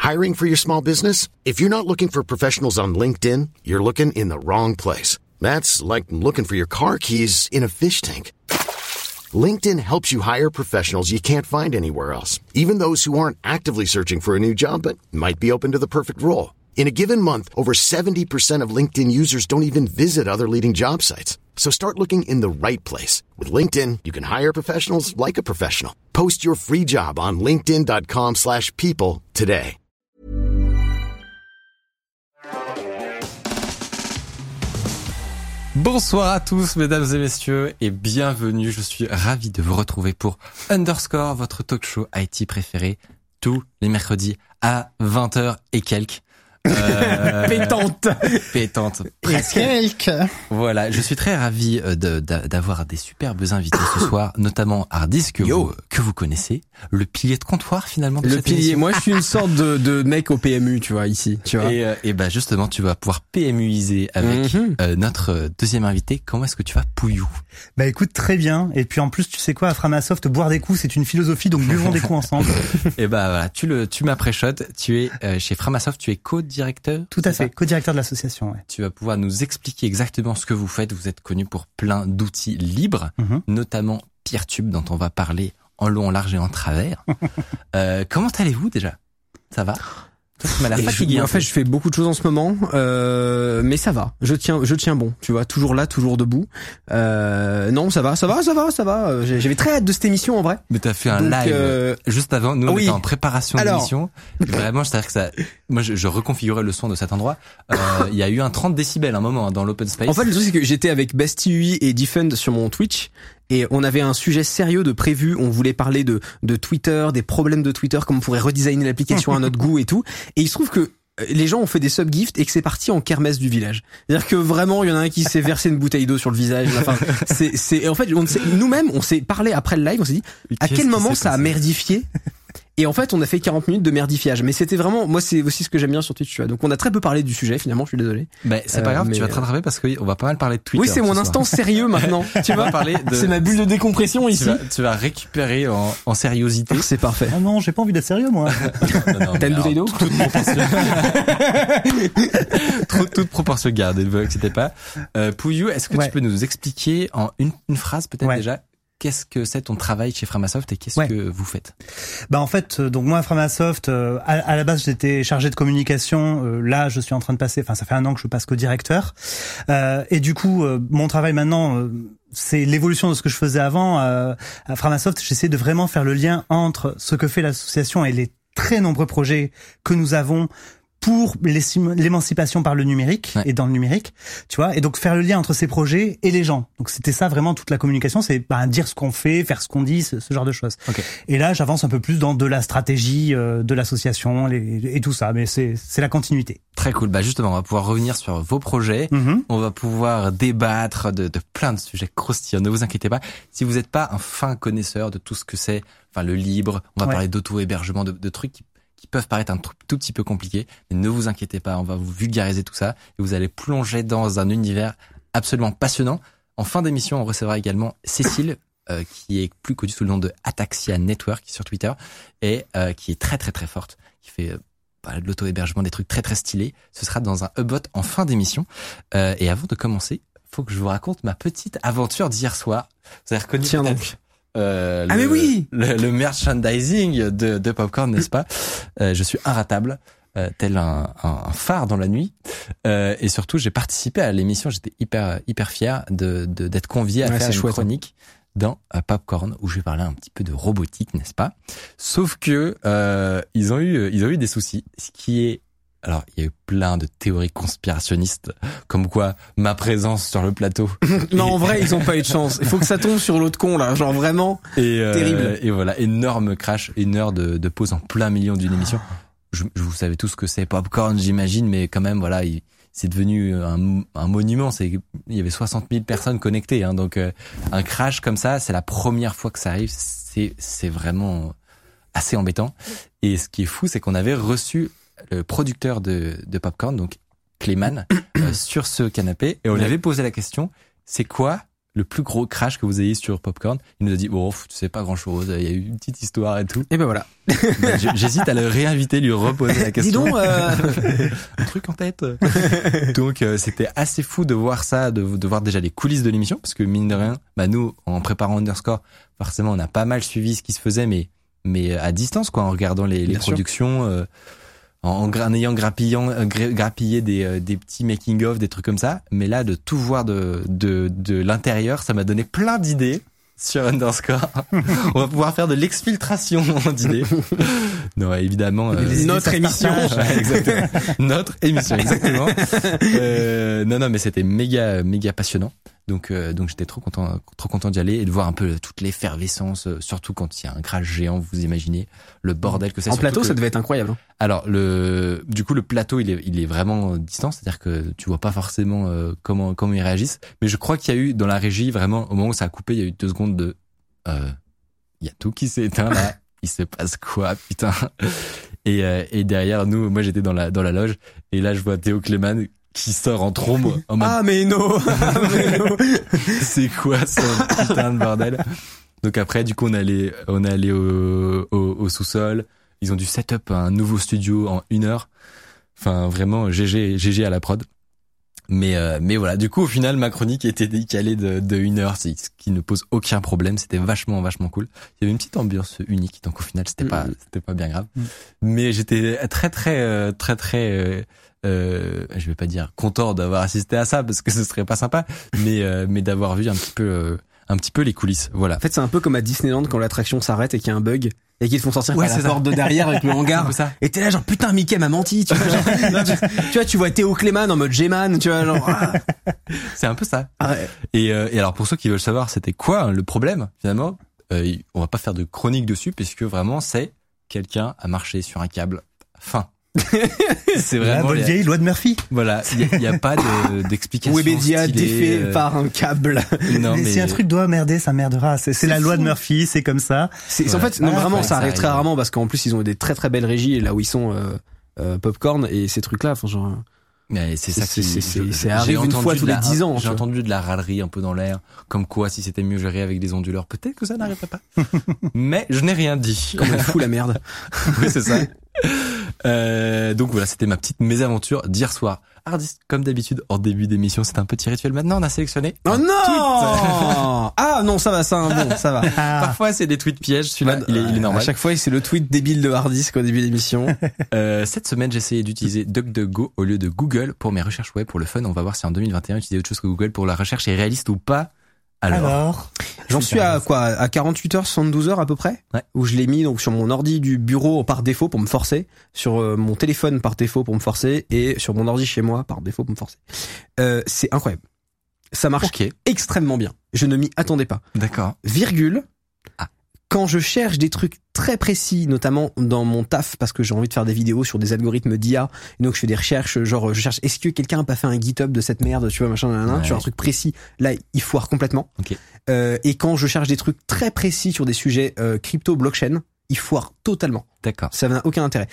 Hiring for your small business? If you're not looking for professionals on LinkedIn, you're looking in the wrong place. That's like looking for your car keys in a fish tank. LinkedIn helps you hire professionals you can't find anywhere else, even those who aren't actively searching for a new job but might be open to the perfect role. In a given month, over 70% of LinkedIn users don't even visit other leading job sites. So start looking in the right place. With LinkedIn, you can hire professionals like a professional. Post your free job on linkedin.com/people today. Bonsoir à tous, mesdames et messieurs, et bienvenue. Je suis ravi de vous retrouver pour Underscore, votre talk show IT préféré, tous les mercredis à 20h et quelques. Pétante. Presque. Voilà, je suis très ravi d'avoir des superbes invités ce soir, notamment Hardis que vous connaissez, le pilier de comptoir finalement de le cette pilier. émission. Moi, je suis une sorte de mec au PMU, tu vois, ici, tu vois. Et bah justement, tu vas pouvoir PMUiser avec notre deuxième invité. Comment est-ce que tu vas, Pouillou? Bah écoute, très bien. Et puis en plus, tu sais quoi, à Framasoft, boire des coups, c'est une philosophie, donc buvons des coups ensemble. Et bah voilà, tu m'as pré-shot. Tu es chez Framasoft, tu es co-directeur. Tout à fait, co-directeur de l'association. Ouais. Tu vas pouvoir nous expliquer exactement ce que vous faites. Vous êtes connu pour plein d'outils libres, notamment Peertube, dont on va parler en long, en large et en travers. Comment allez-vous déjà? Ça va? Toi, tu m'as l'air fatigué. En fait, je fais beaucoup de choses en ce moment, mais ça va. Je tiens bon. Tu vois, toujours là, toujours debout. Non, ça va. J'avais très hâte de cette émission en vrai. Mais t'as fait un live juste avant. Nous, on était en préparation d'émission. Vraiment, c'est-à-dire que ça. Moi, je reconfigurais le son de cet endroit. Il y a eu un 30 décibels un moment dans l'open space. En fait, le truc c'est que j'étais avec Basti UI et Defend sur mon Twitch. Et on avait un sujet sérieux de prévu. On voulait parler de Twitter, des problèmes de Twitter, comment on pourrait redesigner l'application à notre goût et tout. Et il se trouve que les gens ont fait des subgifts et que c'est parti en kermesse du village. C'est-à-dire que vraiment, il y en a un qui s'est versé une bouteille d'eau sur le visage. Enfin, et en fait, nous-mêmes, on s'est parlé après le live, on s'est dit, à quel moment ça a merdifié? Et en fait, on a fait 40 minutes de merdifiage. Mais c'était vraiment, moi, c'est aussi ce que j'aime bien sur Twitch, tu vois. Donc, on a très peu parlé du sujet, finalement, je suis désolé. Mais c'est pas grave, tu vas te rattraper parce qu'on va pas mal parler de Twitter. Oui, c'est mon instant sérieux maintenant. Tu vas parler de... C'est ma bulle de décompression ici. Tu vas récupérer en sériosité. C'est parfait. Ah non, j'ai pas envie d'être sérieux, moi. Non, t'as une bouteille d'eau? Toute proportion gardée, ne vous inquiétez pas. Pouillou, est-ce que tu peux nous expliquer en une phrase peut-être déjà? Qu'est-ce que c'est ton travail chez Framasoft et qu'est-ce que vous faites? Bah en fait, donc moi à Framasoft, à la base j'étais chargé de communication. Là, je suis en train de passer. Enfin, ça fait 1 an que je passe co-directeur. Et du coup, mon travail maintenant, c'est l'évolution de ce que je faisais avant. À Framasoft, j'essaie de vraiment faire le lien entre ce que fait l'association et les très nombreux projets que nous avons pour l'émancipation par le numérique et dans le numérique, tu vois, et donc faire le lien entre ces projets et les gens. Donc c'était ça vraiment toute la communication, c'est dire ce qu'on fait, faire ce qu'on dit, ce genre de choses. Okay. Et là, j'avance un peu plus dans de la stratégie de l'association et tout ça, mais c'est la continuité. Très cool. Bah justement, on va pouvoir revenir sur vos projets. On va pouvoir débattre de plein de sujets croustillants. Ne vous inquiétez pas. Si vous n'êtes pas un fin connaisseur de tout ce que c'est, enfin le libre, on va parler d'auto-hébergement, de trucs qui peuvent paraître un tout petit peu compliqués, mais ne vous inquiétez pas, on va vous vulgariser tout ça et vous allez plonger dans un univers absolument passionnant. En fin d'émission, on recevra également Cécile, qui est plus connue sous le nom de Ataxia Network sur Twitter et qui est très très très forte, qui fait de l'auto-hébergement, des trucs très très stylés. Ce sera dans un Hubbot en fin d'émission. Et avant de commencer, faut que je vous raconte ma petite aventure d'hier soir. Vous avez reconnu mais oui, le merchandising de Popcorn, n'est-ce pas? Je suis inratable, tel un phare dans la nuit, et surtout j'ai participé à l'émission. J'étais hyper fier d'être convié à faire une chronique dans Popcorn où je vais parler un petit peu de robotique, n'est-ce pas? Sauf que ils ont eu des soucis, ce qui est... Alors, il y a eu plein de théories conspirationnistes, comme quoi ma présence sur le plateau. Non, en vrai, ils ont pas eu de chance. Il faut que ça tombe sur l'autre con, là. Genre vraiment terrible. Et voilà, énorme crash, 1 heure de pause en plein milieu d'une émission. Vous savez tous ce que c'est, Popcorn, j'imagine, mais quand même, voilà, c'est devenu un monument. Il y avait 60 000 personnes connectées, hein, donc un crash comme ça, c'est la première fois que ça arrive. C'est vraiment assez embêtant. Et ce qui est fou, c'est qu'on avait reçu le producteur de Popcorn, donc Clément, sur ce canapé, et on lui avait posé la question, c'est quoi le plus gros crash que vous ayez sur Popcorn. Il nous a dit, bon, tu sais pas grand chose, il y a eu une petite histoire et tout. Et ben voilà. J'hésite à le réinviter, lui reposer la question. Dis donc, un truc en tête. Donc, c'était assez fou de voir ça, de voir déjà les coulisses de l'émission, parce que mine de rien, nous, en préparant Underscore, forcément, on a pas mal suivi ce qui se faisait, mais à distance, quoi, en regardant les productions, en ayant grappillé des petits making of, des trucs comme ça. Mais là, de tout voir de l'intérieur, ça m'a donné plein d'idées sur Underscore. On va pouvoir faire de l'exfiltration d'idées. Non, évidemment. Notre émission. Ouais, exactement. Notre émission, exactement. Non, mais c'était méga passionnant. Donc j'étais trop content d'y aller et de voir un peu toute l'effervescence, surtout quand il y a un crash géant, vous imaginez le bordel que c'est. En plateau, ça devait être incroyable. Hein. Alors du coup le plateau il est vraiment distant, c'est-à-dire que tu vois pas forcément comment ils réagissent, mais je crois qu'il y a eu dans la régie vraiment au moment où ça a coupé, il y a eu 2 secondes de il y a tout qui s'est éteint là, il se passe quoi putain. Et derrière nous, moi j'étais dans la loge et là je vois Théo Clément qui sort en trombe en mode mais non. c'est quoi ce putain de bordel. Donc après du coup on est allé au sous-sol. Ils ont dû set up un nouveau studio en 1 heure. Enfin vraiment GG à la prod. Mais voilà, du coup au final ma chronique était décalée de 1 heure, ce qui ne pose aucun problème, c'était vachement cool. Il y avait une petite ambiance unique, donc au final c'était pas bien grave. Mais j'étais très je vais pas dire content d'avoir assisté à ça parce que ce serait pas sympa, mais d'avoir vu un petit peu les coulisses, voilà. En fait, c'est un peu comme à Disneyland quand l'attraction s'arrête et qu'il y a un bug et qu'ils te font sortir par la porte de derrière avec le hangar. Et t'es là genre putain Mickey m'a menti, tu vois, genre, tu vois Théo Clément en mode G-Man, tu vois genre. C'est un peu ça. Ah ouais. Et alors pour ceux qui veulent savoir c'était quoi le problème finalement, on va pas faire de chronique dessus puisque vraiment c'est quelqu'un a marché sur un câble. Fin. C'est vraiment la bonne vieille loi de Murphy. Voilà, il y a pas d'explication. Webedia défait par un câble. Non, mais si un truc doit merder, ça merdera. C'est la loi de Murphy, c'est comme ça. En fait, non, vraiment, ça arrive très rarement parce qu'en plus ils ont des très très belles régies là où ils sont Popcorn et ces trucs là, enfin genre. Mais c'est ça qui c'est arrive une fois tous les 10 ans. J'ai entendu de la râlerie un peu dans l'air, comme quoi si c'était mieux géré avec des onduleurs, peut-être que ça n'arriverait pas. Mais je n'ai rien dit. Comme elle fout la merde. Oui, c'est ça. Donc voilà, c'était ma petite mésaventure d'hier soir. Hardisque, comme d'habitude, en début d'émission, c'est un petit rituel. Maintenant, on a sélectionné. Oh non! Ah non, ça va, ça va. Parfois, c'est des tweets pièges. Celui-là, il est normal. À chaque fois, c'est le tweet débile de Hardisque au début d'émission. Cette semaine, j'ai essayé d'utiliser DuckDuckGo au lieu de Google pour mes recherches web pour le fun. On va voir si en 2021, utiliser autre chose que Google pour la recherche est réaliste ou pas. Alors, j'en suis à quoi, à 48 heures, 72 heures à peu près, ouais. Où je l'ai mis donc sur mon ordi du bureau par défaut pour me forcer, sur mon téléphone par défaut pour me forcer et sur mon ordi chez moi par défaut pour me forcer. C'est incroyable. Ça marche extrêmement bien. Je ne m'y attendais pas. D'accord. Virgule. Quand je cherche des trucs très précis, notamment dans mon taf, parce que j'ai envie de faire des vidéos sur des algorithmes d'IA, et donc je fais des recherches, genre je cherche est-ce que quelqu'un a pas fait un GitHub de cette merde, tu vois, machin, sur un truc précis, là il foire complètement. Okay. Et quand je cherche des trucs très précis sur des sujets crypto, blockchain, il foire totalement. D'accord. Ça n'a aucun intérêt.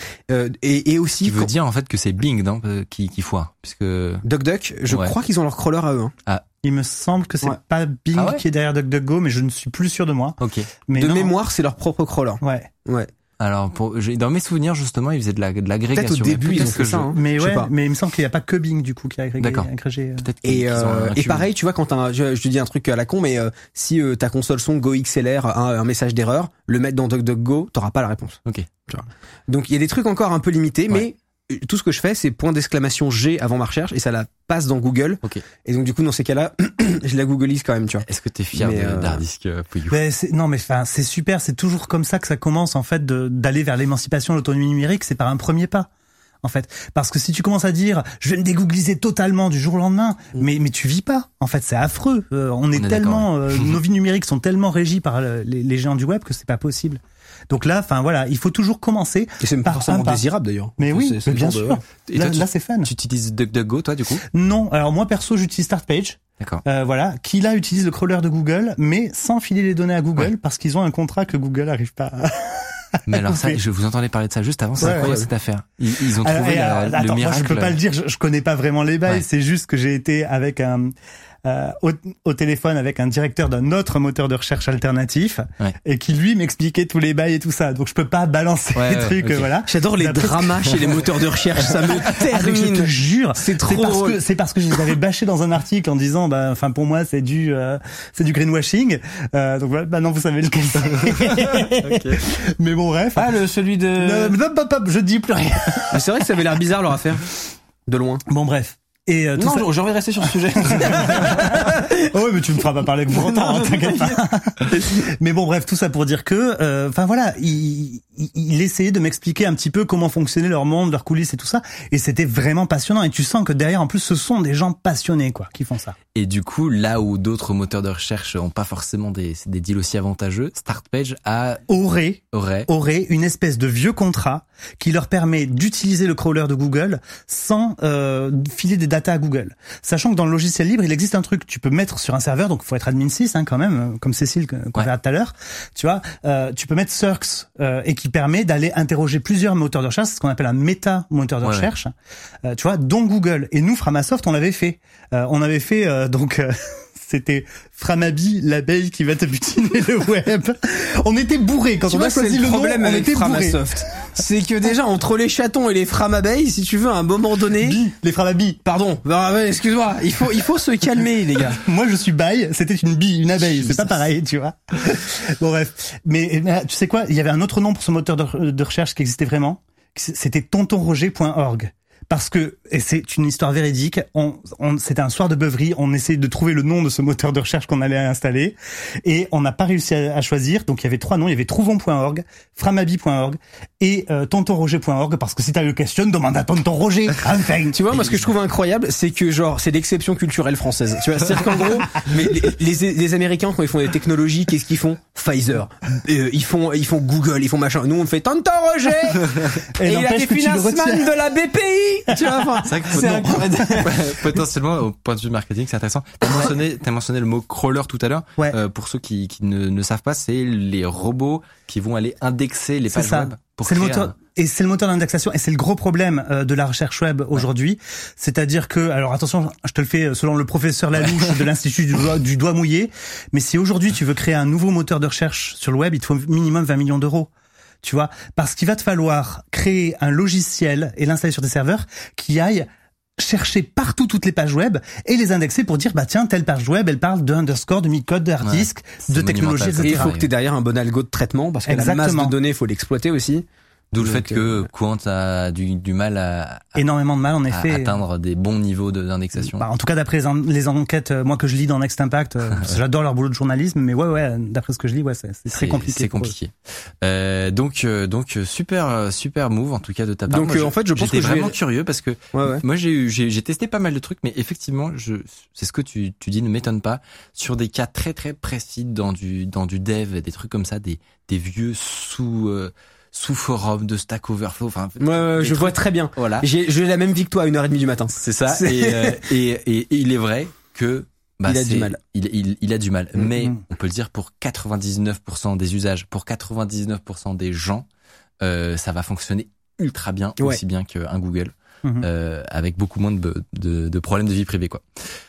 Et aussi. Tu veux dire en fait que c'est Bing, non, qui foire, puisque. DuckDuck, je crois qu'ils ont leur crawler à eux. Hein. Ah. Il me semble que c'est pas Bing qui est derrière DuckDuckGo, mais je ne suis plus sûr de moi. Ok. Mais de mémoire, c'est leur propre crawler. Ouais. Alors, dans mes souvenirs, justement, ils faisaient de l'agrégation. Peut-être au début, ils ont fait ça. Hein. Mais mais il me semble qu'il n'y a pas que Bing, du coup, qui a agrégé. Peut-être et pareil, tu vois, quand je te dis un truc à la con, mais si ta console son Go XLR a un message d'erreur, le mettre dans DuckDuckGo, t'auras pas la réponse. Ok. Tu vois. Donc, il y a des trucs encore un peu limités, mais tout ce que je fais, c'est point d'exclamation G avant ma recherche et ça la passe dans Google. Okay. Et donc du coup, dans ces cas-là, je la googleise quand même, tu vois. Est-ce que t'es fier d'Hardisque Pouillou? Non, mais enfin, c'est super. C'est toujours comme ça que ça commence, en fait, d'aller vers l'émancipation, l'autonomie numérique. C'est par un premier pas. En fait, parce que si tu commences à dire je vais me dégoogliser totalement du jour au lendemain, mais tu vis pas. En fait, c'est affreux. On est tellement nos vies numériques sont tellement régies par les géants du web que c'est pas possible. Donc là, enfin voilà, il faut toujours commencer. Et c'est pas forcément désirable d'ailleurs. Mais oui, bien sûr. Et toi, là, c'est fun. Tu utilises DuckDuckGo, toi, du coup? Non. Alors moi, perso, j'utilise StartPage. D'accord. Voilà, qui là utilise le crawler de Google, mais sans filer les données à Google parce qu'ils ont un contrat que Google n'arrive pas à... Mais alors ça, je vous entendais parler de ça juste avant. C'est quoi cette affaire? Ils ont trouvé le miracle. Moi, je peux pas le dire. Je connais pas vraiment les bails. C'est juste que j'ai été avec au téléphone avec un directeur d'un autre moteur de recherche alternatif et qui lui m'expliquait tous les bails et tout ça. Donc je peux pas balancer les trucs, voilà. J'adore les dramas chez les moteurs de recherche, ça me termine. Je te jure, c'est trop drôle. C'est parce que je les avais bâchés dans un article en disant, enfin pour moi c'est du greenwashing. Donc voilà, maintenant vous savez lequel c'est. Okay. Mais bon bref. Celui de. Je dis plus rien. Mais c'est vrai que ça avait l'air bizarre leur affaire. De loin. Bon bref. Et non, j'ai envie de rester sur ce sujet. Oui, mais tu me feras pas parler pour autant, t'inquiète pas. Mais bon, bref, tout ça pour dire que, enfin voilà, il essayait de m'expliquer un petit peu comment fonctionnait leur monde, leurs coulisses et tout ça, et c'était vraiment passionnant. Et tu sens que derrière, en plus, ce sont des gens passionnés, quoi, qui font ça. Et du coup, là où d'autres moteurs de recherche ont pas forcément des deals aussi avantageux, Startpage aurait une espèce de vieux contrat qui leur permet d'utiliser le crawler de Google sans filer des data à Google. Sachant que dans le logiciel libre, il existe un truc, tu peux mettre sur un serveur, donc il faut être admin 6 quand même, comme Cécile qu'on verra tout à l'heure, tu vois, tu peux mettre Circs et qui permet d'aller interroger plusieurs moteurs de recherche, ce qu'on appelle un méta moteur de recherche, tu vois, dont Google. Et nous, Framasoft, on l'avait fait. C'était Framabi, l'abeille qui va te butiner le web. On était bourrés quand on a choisi le nom. On était Framasoft. C'est que déjà entre les chatons et les framabeilles, si tu veux, à un moment donné, les framabi. Pardon. Excuse-moi. Il faut se calmer, les gars. Moi, je suis baille. C'était une abeille. C'est pas pareil, tu vois. Bon bref. Mais tu sais quoi? Il y avait un autre nom pour ce moteur de recherche qui existait vraiment. C'était tontonroger.org. Parce que, et c'est une histoire véridique, c'était un soir de beuverie, on essayait de trouver le nom de ce moteur de recherche qu'on allait installer, et on n'a pas réussi à choisir, donc il y avait 3 noms, il y avait trouvons.org, framabi.org, et tontonroger.org, parce que si t'as une question, demande à Tonton Roger, enfin. Tu vois, moi ce que je trouve incroyable, c'est que genre, c'est l'exception culturelle française. Tu vois, c'est-à-dire qu'en gros, mais les Américains, quand ils font des technologies, qu'est-ce qu'ils font? Pfizer. Ils font Google, ils font machin. Nous, on fait Tonton Roger! et il a des financements de la BPI! Tu vois, enfin, c'est vrai que potentiellement, au point de vue marketing, c'est intéressant. T'as mentionné le mot crawler tout à l'heure. Pour ceux qui ne savent pas, c'est les robots qui vont aller indexer les pages web. C'est le moteur, et c'est le moteur d'indexation, et c'est le gros problème de la recherche web aujourd'hui. C'est-à-dire que, alors attention, je te le fais selon le professeur Lalouche de l'Institut du doigt mouillé, mais si aujourd'hui tu veux créer un nouveau moteur de recherche sur le web, il te faut minimum 20 millions d'euros. Tu vois, parce qu'il va te falloir créer un logiciel et l'installer sur tes serveurs qui aille chercher partout toutes les pages web et les indexer pour dire bah tiens, telle page web elle parle de underscore, de micode, de hard disk, de technologie, etc. Et il faut que tu aies derrière un bon algo de traitement parce que la masse de données, il faut l'exploiter aussi. D'où le fait que Quant a du mal à énormément de mal en effet à atteindre des bons niveaux d'indexation. En tout cas d'après les enquêtes moi que je lis dans Next Impact, j'adore leur boulot de journalisme, mais ouais d'après ce que je lis c'est très compliqué. C'est compliqué. Donc super move en tout cas de ta part. Donc en fait je pense que vraiment curieux parce que moi j'ai testé pas mal de trucs, mais effectivement c'est ce que tu dis ne m'étonne pas sur des cas très très précis dans du dev, des trucs comme ça, des vieux sous forum de Stack Overflow, enfin. Je vois très bien. Voilà. J'ai la même vie que toi à 1h30 du matin. C'est ça. Et il est vrai que, il a du mal. Il a du mal. Mais, on peut le dire pour 99% des usages, pour 99% des gens, ça va fonctionner ultra bien, aussi bien qu'un Google, avec beaucoup moins de problèmes de vie privée, quoi.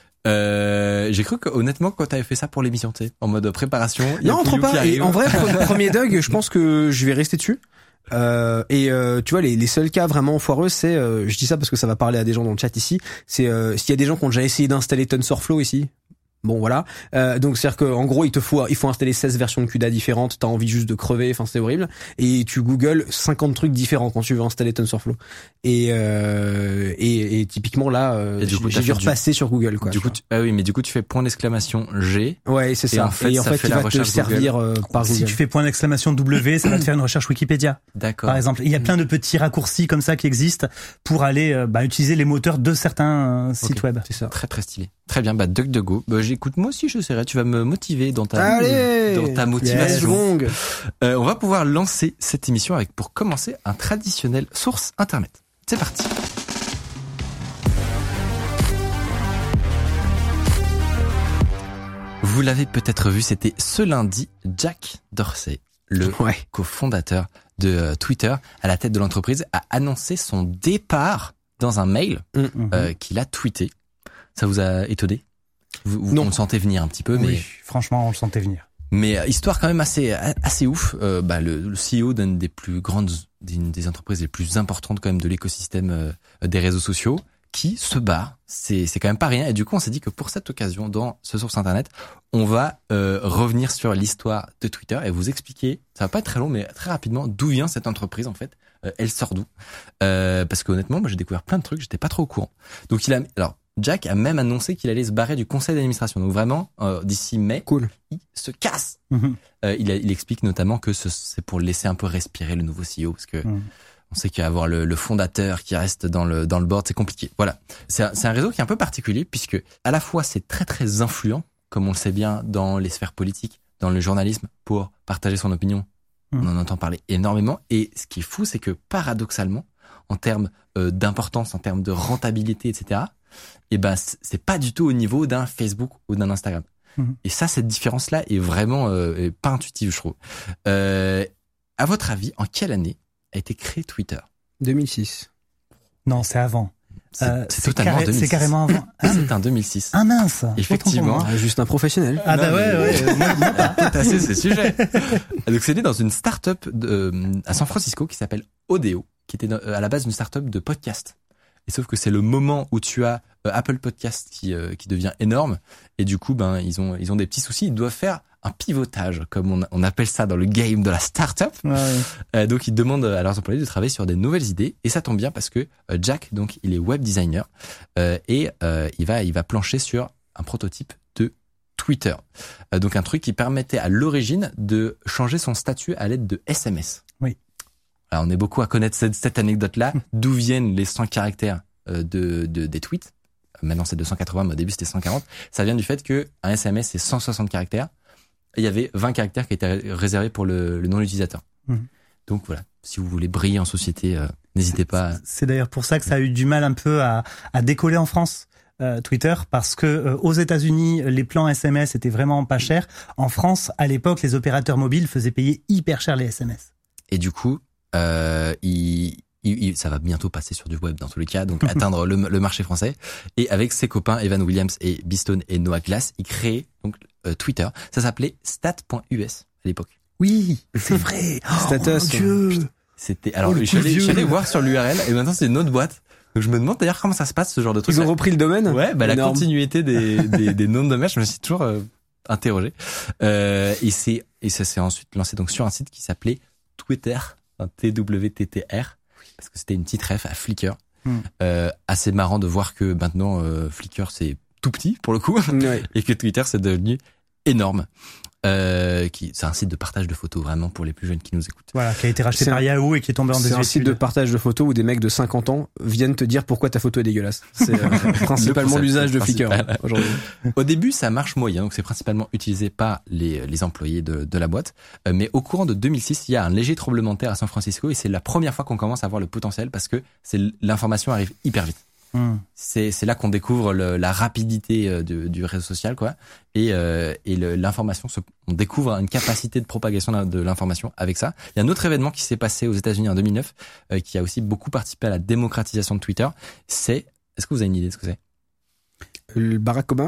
J'ai cru que honnêtement quand t'avais fait ça pour l'émission, tu sais, en mode préparation, non, trop pas. Et en vrai, premier Doug, je pense que je vais rester dessus. Tu vois, les seuls cas vraiment foireux, c'est, je dis ça parce que ça va parler à des gens dans le chat ici, c'est s'il y a des gens qui ont déjà essayé d'installer TensorFlow ici. Bon voilà, donc c'est-à-dire que en gros il faut installer 16 versions de CUDA différentes, t'as envie juste de crever, enfin c'est horrible, et tu googles 50 trucs différents quand tu veux installer TensorFlow. Et typiquement là, j'ai dû repasser sur Google quoi. Du coup, mais du coup tu fais point d'exclamation G. Ouais, c'est ça. Et en fait il va te servir par Google. Si tu fais point d'exclamation W, ça va te faire une recherche Wikipédia. D'accord. Par exemple, il y a plein de petits raccourcis comme ça qui existent pour aller utiliser les moteurs de certains sites web. C'est ça. Très très stylé. Très bien, DuckDuckGo. J'écoute, moi aussi j'essaierai, tu vas me motiver dans ta motivation. Yes, on va pouvoir lancer cette émission avec, pour commencer, un traditionnel source internet. C'est parti. Vous l'avez peut-être vu, c'était ce lundi, Jack Dorsey, le cofondateur de Twitter, à la tête de l'entreprise, a annoncé son départ dans un mail qu'il a tweeté. Ça vous a étonné? on le sentait venir un petit peu, mais oui, franchement, on le sentait venir. Mais histoire quand même assez ouf. Le CEO d'une des entreprises les plus importantes quand même de l'écosystème des réseaux sociaux, qui se barre. C'est quand même pas rien. Et du coup, on s'est dit que pour cette occasion, dans ce Source Internet, on va revenir sur l'histoire de Twitter et vous expliquer. Ça va pas être très long, mais très rapidement, d'où vient cette entreprise en fait. Elle sort d'où parce que honnêtement, moi j'ai découvert plein de trucs, j'étais pas trop au courant. Donc Jack a même annoncé qu'il allait se barrer du conseil d'administration. Donc vraiment, d'ici mai, cool. Il se casse. Il explique notamment que c'est pour laisser un peu respirer le nouveau CEO, parce que on sait qu'avoir le fondateur qui reste dans le board, c'est compliqué. Voilà. C'est un réseau qui est un peu particulier, puisque à la fois c'est très très influent, comme on le sait bien, dans les sphères politiques, dans le journalisme, pour partager son opinion. On en entend parler énormément. Et ce qui est fou, c'est que paradoxalement, en termes d'importance, en termes de rentabilité, etc., c'est pas du tout au niveau d'un Facebook ou d'un Instagram. Et ça, cette différence-là est vraiment pas intuitive, je trouve. À votre avis, en quelle année a été créé Twitter? 2006. Non, c'est avant. C'est totalement 2006. C'est carrément avant. C'est un 2006. Ah mince. Effectivement. Juste un professionnel. Ah bah ouais. Moi pas. C'est assez ce sujet. Donc c'est né dans une start-up à San Francisco qui s'appelle Odeo, qui était à la base une start-up de podcast. Et sauf que c'est le moment où tu as Apple Podcast qui devient énorme, et du coup ils ont des petits soucis, ils doivent faire un pivotage, comme on appelle ça dans le game de la start-up. Ouais. Donc ils demandent à leurs employés de travailler sur des nouvelles idées, et ça tombe bien parce que Jack, donc il est web designer, et il va plancher sur un prototype de Twitter. Donc un truc qui permettait à l'origine de changer son statut à l'aide de SMS. Oui. Alors on est beaucoup à connaître cette anecdote-là, d'où viennent les 100 caractères des tweets. Maintenant c'est 280, mais au début c'était 140. Ça vient du fait que un SMS c'est 160 caractères. Et il y avait 20 caractères qui étaient réservés pour le nom de l'utilisateur. Donc voilà, si vous voulez briller en société, n'hésitez pas. C'est d'ailleurs pour ça que ça a eu du mal un peu à décoller en France. Twitter, parce que aux États-Unis les plans SMS étaient vraiment pas chers. En France, à l'époque, les opérateurs mobiles faisaient payer hyper cher les SMS. Et du coup, ça va bientôt passer sur du web dans tous les cas, donc atteindre le marché français. Et avec ses copains Evan Williams et Beeston et Noah Glass, ils créent donc Twitter. Ça s'appelait stat.us à l'époque. Oui, c'est vrai. Status. Oh mon Dieu. C'était alors je suis allé voir sur l'URL et maintenant c'est une autre boîte. Donc je me demande d'ailleurs comment ça se passe ce genre de truc. Ils ont repris le domaine. Ouais, la continuité des noms de domaine, je me suis toujours interrogé. Et ça s'est ensuite lancé donc sur un site qui s'appelait Twitter, TWTTR, parce que c'était une petite ref à Flickr. Assez marrant de voir que maintenant Flickr c'est tout petit pour le coup, et que Twitter c'est devenu énorme. C'est un site de partage de photos vraiment pour les plus jeunes qui nous écoutent. Voilà, qui a été racheté par Yahoo et qui est tombé en désuétude. C'est un site de partage de photos où des mecs de 50 ans viennent te dire pourquoi ta photo est dégueulasse. C'est principalement l'usage de Flickr aujourd'hui. Au début, ça marche moyen, donc c'est principalement utilisé par les employés de la boîte. Mais au courant de 2006, il y a un léger tremblement de terre à San Francisco et c'est la première fois qu'on commence à voir le potentiel parce que l'information arrive hyper vite. C'est là qu'on découvre la rapidité du réseau social, quoi, et l'information. On découvre une capacité de propagation de l'information avec ça. Il y a un autre événement qui s'est passé aux États-Unis en 2009, qui a aussi beaucoup participé à la démocratisation de Twitter. Est-ce que vous avez une idée de ce que c'est? Le Barack Obama.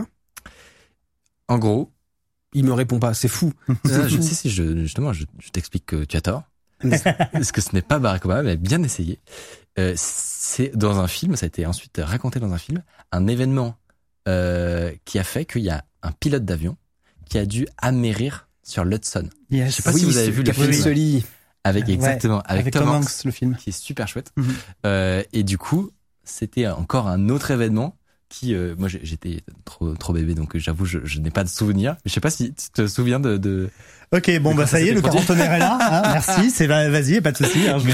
En gros, il me répond pas. C'est fou. Justement, je t'explique que tu as tort. Parce que ce n'est pas Barack Obama, mais bien essayé. C'est dans un film, ça a été ensuite raconté dans un film, un événement qui a fait qu'il y a un pilote d'avion qui a dû amérir sur l'Hudson. Yes. Je sais pas si vous avez vu le film. Avec Tom Hanks, le film, qui est super chouette. Et du coup, c'était encore un autre événement qui, moi j'étais trop bébé, donc j'avoue je n'ai pas de souvenir. Mais je sais pas si tu te souviens de... Ok, bon ça y est, le quarantenaire est là. Hein, merci, vas-y, pas de souci. Hein,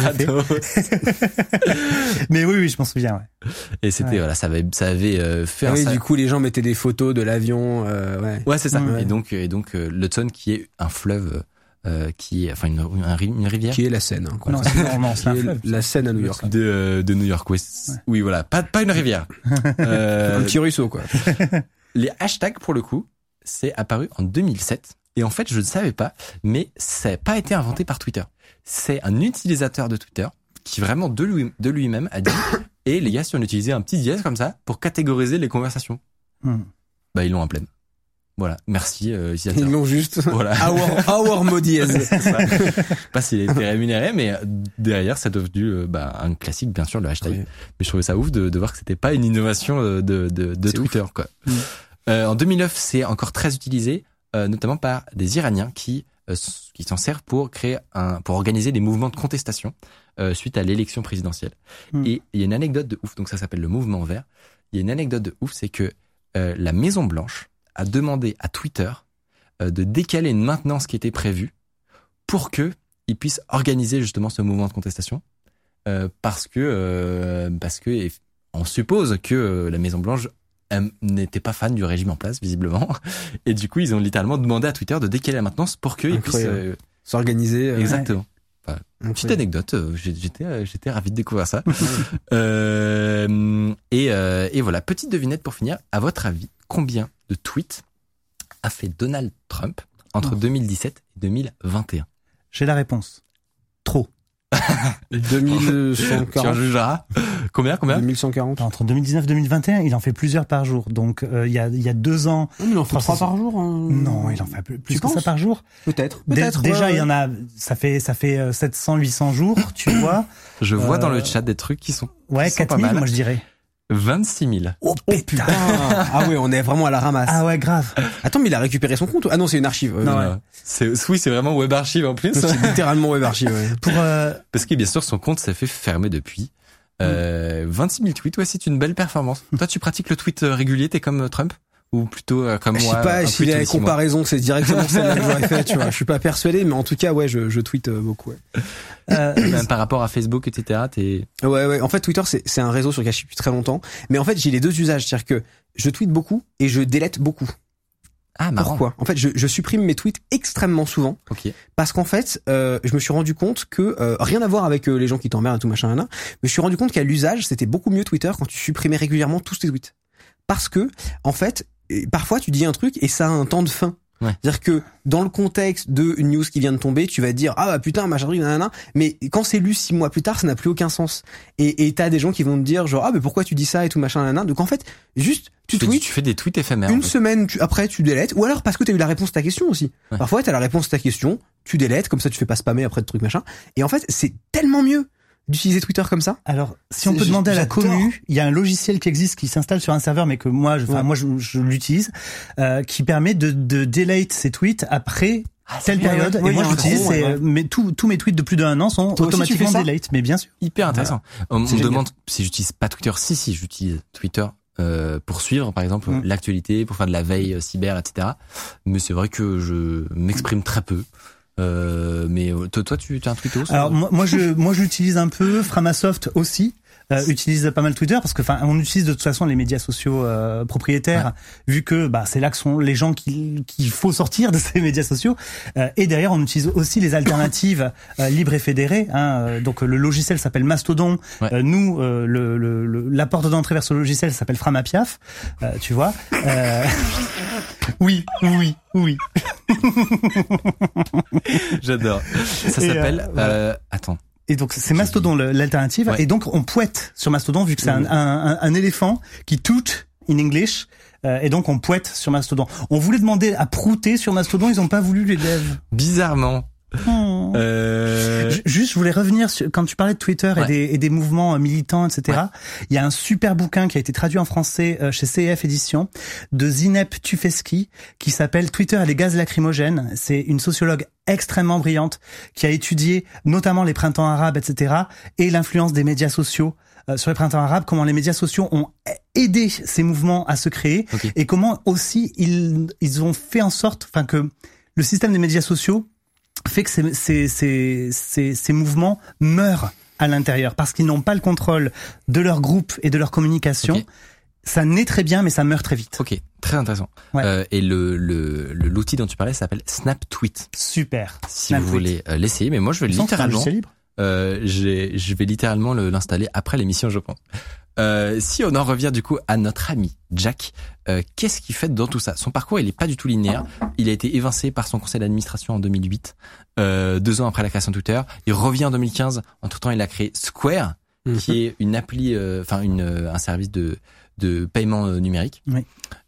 Mais oui, je m'en souviens. Ouais. Et c'était ça avait fait. Oui, du coup les gens mettaient des photos de l'avion. Ouais, c'est ça. Et donc l'Hudson qui est un fleuve. Qui est une rivière qui est la Seine, hein, quoi. Non, c'est un fleuve. La Seine à New York, de New York, oui, voilà, pas une rivière, un petit ruisseau, quoi. Les hashtags, pour le coup, c'est apparu en 2007 et en fait je ne savais pas, mais ça n'a pas été inventé par Twitter. C'est un utilisateur de Twitter qui vraiment de lui-même a dit et les gars, si on utilisait un petit dièse comme ça pour catégoriser les conversations. Bah ils l'ont en pleine. Voilà, merci utilisateur. Ils l'ont juste. Voilà. Our mot dièse. Pas s'il a été rémunéré, mais derrière c'est devenu un classique bien sûr le hashtag. Oui. Mais je trouvais ça ouf de voir que c'était pas une innovation de Twitter ouf. Quoi. En 2009, c'est encore très utilisé, notamment par des Iraniens qui s'en servent pour pour organiser des mouvements de contestation suite à l'élection présidentielle. Et il y a une anecdote de ouf, donc ça s'appelle le mouvement vert. Il y a une anecdote de ouf, c'est que la Maison Blanche a demandé à Twitter de décaler une maintenance qui était prévue pour que ils puissent organiser justement ce mouvement de contestation parce que on suppose que la Maison Blanche n'était pas fan du régime en place visiblement et du coup ils ont littéralement demandé à Twitter de décaler la maintenance pour qu'ils puissent s'organiser. Exactement. Enfin, une petite anecdote, j'étais ravi de découvrir ça. Et voilà, petite devinette pour finir. À votre avis, combien de tweets a fait Donald Trump entre 2017 et 2021? J'ai la réponse. Trop. 2140. Tu en jugeras. Combien 2140. Entre 2019 et 2021, il en fait plusieurs par jour. Donc il y a 2 ans. Non, mais il en fait 3 par jour. Non, il en fait plus que ça par jour. Peut-être. Déjà, il y en a. Ça fait 700-800 jours, tu vois. Je vois dans le chat des trucs qui sont. Ouais, 4000, moi je dirais. 26 000. Oh putain. Ah ouais, on est vraiment à la ramasse. Ah ouais, grave. Attends, mais il a récupéré son compte. Ah non, c'est une archive. Non, ouais. C'est vraiment web archive en plus. C'est littéralement web archive. Ouais. Parce que bien sûr, son compte s'est fait fermer depuis. 26 000 tweets, ouais, c'est une belle performance. Toi, tu pratiques le tweet régulier, t'es comme Trump? Ou plutôt comme moi? Je sais pas si la comparaison c'est directement celle-là que j'aurais fait, tu vois. Je suis pas persuadé, mais en tout cas, ouais, je tweete beaucoup. Ouais. Même par rapport à Facebook, etc. Ouais. En fait, Twitter c'est un réseau sur lequel je suis depuis très longtemps, mais en fait j'ai les deux usages, c'est-à-dire que je tweete beaucoup et je délète beaucoup. Ah, marrant. Pourquoi? En fait, je supprime mes tweets extrêmement souvent. Okay. Parce qu'en fait, je me suis rendu compte que rien à voir avec les gens qui t'emmerdent et tout machin, mais je me suis rendu compte qu'à l'usage, c'était beaucoup mieux Twitter quand tu supprimais régulièrement tous tes tweets. Parce que, en fait, parfois tu dis un truc et ça a un temps de fin. Ouais. C'est-à-dire que dans le contexte de une news qui vient de tomber, tu vas dire ah bah putain machin truc nanana, mais quand c'est lu 6 mois plus tard, ça n'a plus aucun sens. Et t'as des gens qui vont te dire genre ah mais pourquoi tu dis ça et tout machin nanana. Donc en fait, juste tu fais des tweets éphémères. Une semaine après tu délètes, ou alors parce que t'as eu la réponse à ta question aussi. Ouais. Parfois t'as la réponse à ta question, tu délètes, comme ça tu fais pas spammer après de trucs machin. Et en fait c'est tellement mieux d'utiliser Twitter comme ça. Alors, si on peut demander à la commu, il y a un logiciel qui existe, qui s'installe sur un serveur, mais que moi, je l'utilise, qui permet de delete ses tweets après telle période. Et moi, je l'utilise. Mais tous mes tweets de plus d'1 an sont automatiquement delete. Mais bien sûr. Hyper intéressant. Voilà. On me demande si j'utilise pas Twitter. Si, j'utilise Twitter. Pour suivre par exemple l'actualité, pour faire de la veille cyber, etc. Mais c'est vrai que je m'exprime très peu. Mais toi tu as un Twitter? Alors moi j'utilise un peu. Framasoft aussi utilise pas mal Twitter parce que on utilise de toute façon les médias sociaux propriétaires, vu que c'est là que sont les gens qu'il faut sortir de ces médias sociaux. Et derrière on utilise aussi les alternatives libres et fédérées. Donc le logiciel s'appelle Mastodon. Nous la porte d'entrée vers ce logiciel s'appelle Framapiaf. Tu vois. Oui. J'adore. Ça s'appelle. Attends. Et donc c'est Mastodon l'alternative. Ouais. Et donc on pouette sur Mastodon vu que c'est un éléphant qui toot in English. Et donc on pouette sur Mastodon. On voulait demander à prouter sur Mastodon, ils ont pas voulu les devs. Bizarrement. Juste, je voulais revenir sur, quand tu parlais de Twitter et des mouvements militants, etc. Il y a un super bouquin qui a été traduit en français chez CF Éditions de Zineb Tufekci qui s'appelle Twitter et les gaz lacrymogènes. C'est une sociologue extrêmement brillante qui a étudié notamment les printemps arabes, etc. et l'influence des médias sociaux sur les printemps arabes, comment les médias sociaux ont aidé ces mouvements à se créer et comment aussi ils ont fait en sorte, que le système des médias sociaux fait que ces mouvements meurent à l'intérieur parce qu'ils n'ont pas le contrôle de leur groupe et de leur communication. Ça naît très bien, mais ça meurt très vite. Ok, très intéressant. Ouais. Et l'outil dont tu parlais s'appelle SnapTweet. Super. Si vous voulez l'essayer, mais moi je vais littéralement. C'est libre. Je vais littéralement l'installer après l'émission, je pense. Si on en revient du coup à notre ami Jack, qu'est-ce qu'il fait dans tout ça? Son parcours, il est pas du tout linéaire. Il a été évincé par son conseil d'administration en 2008, 2 ans après la création de Twitter. Il revient en 2015. Entre-temps, il a créé Square, qui est une appli, un service de paiement numérique. Oui.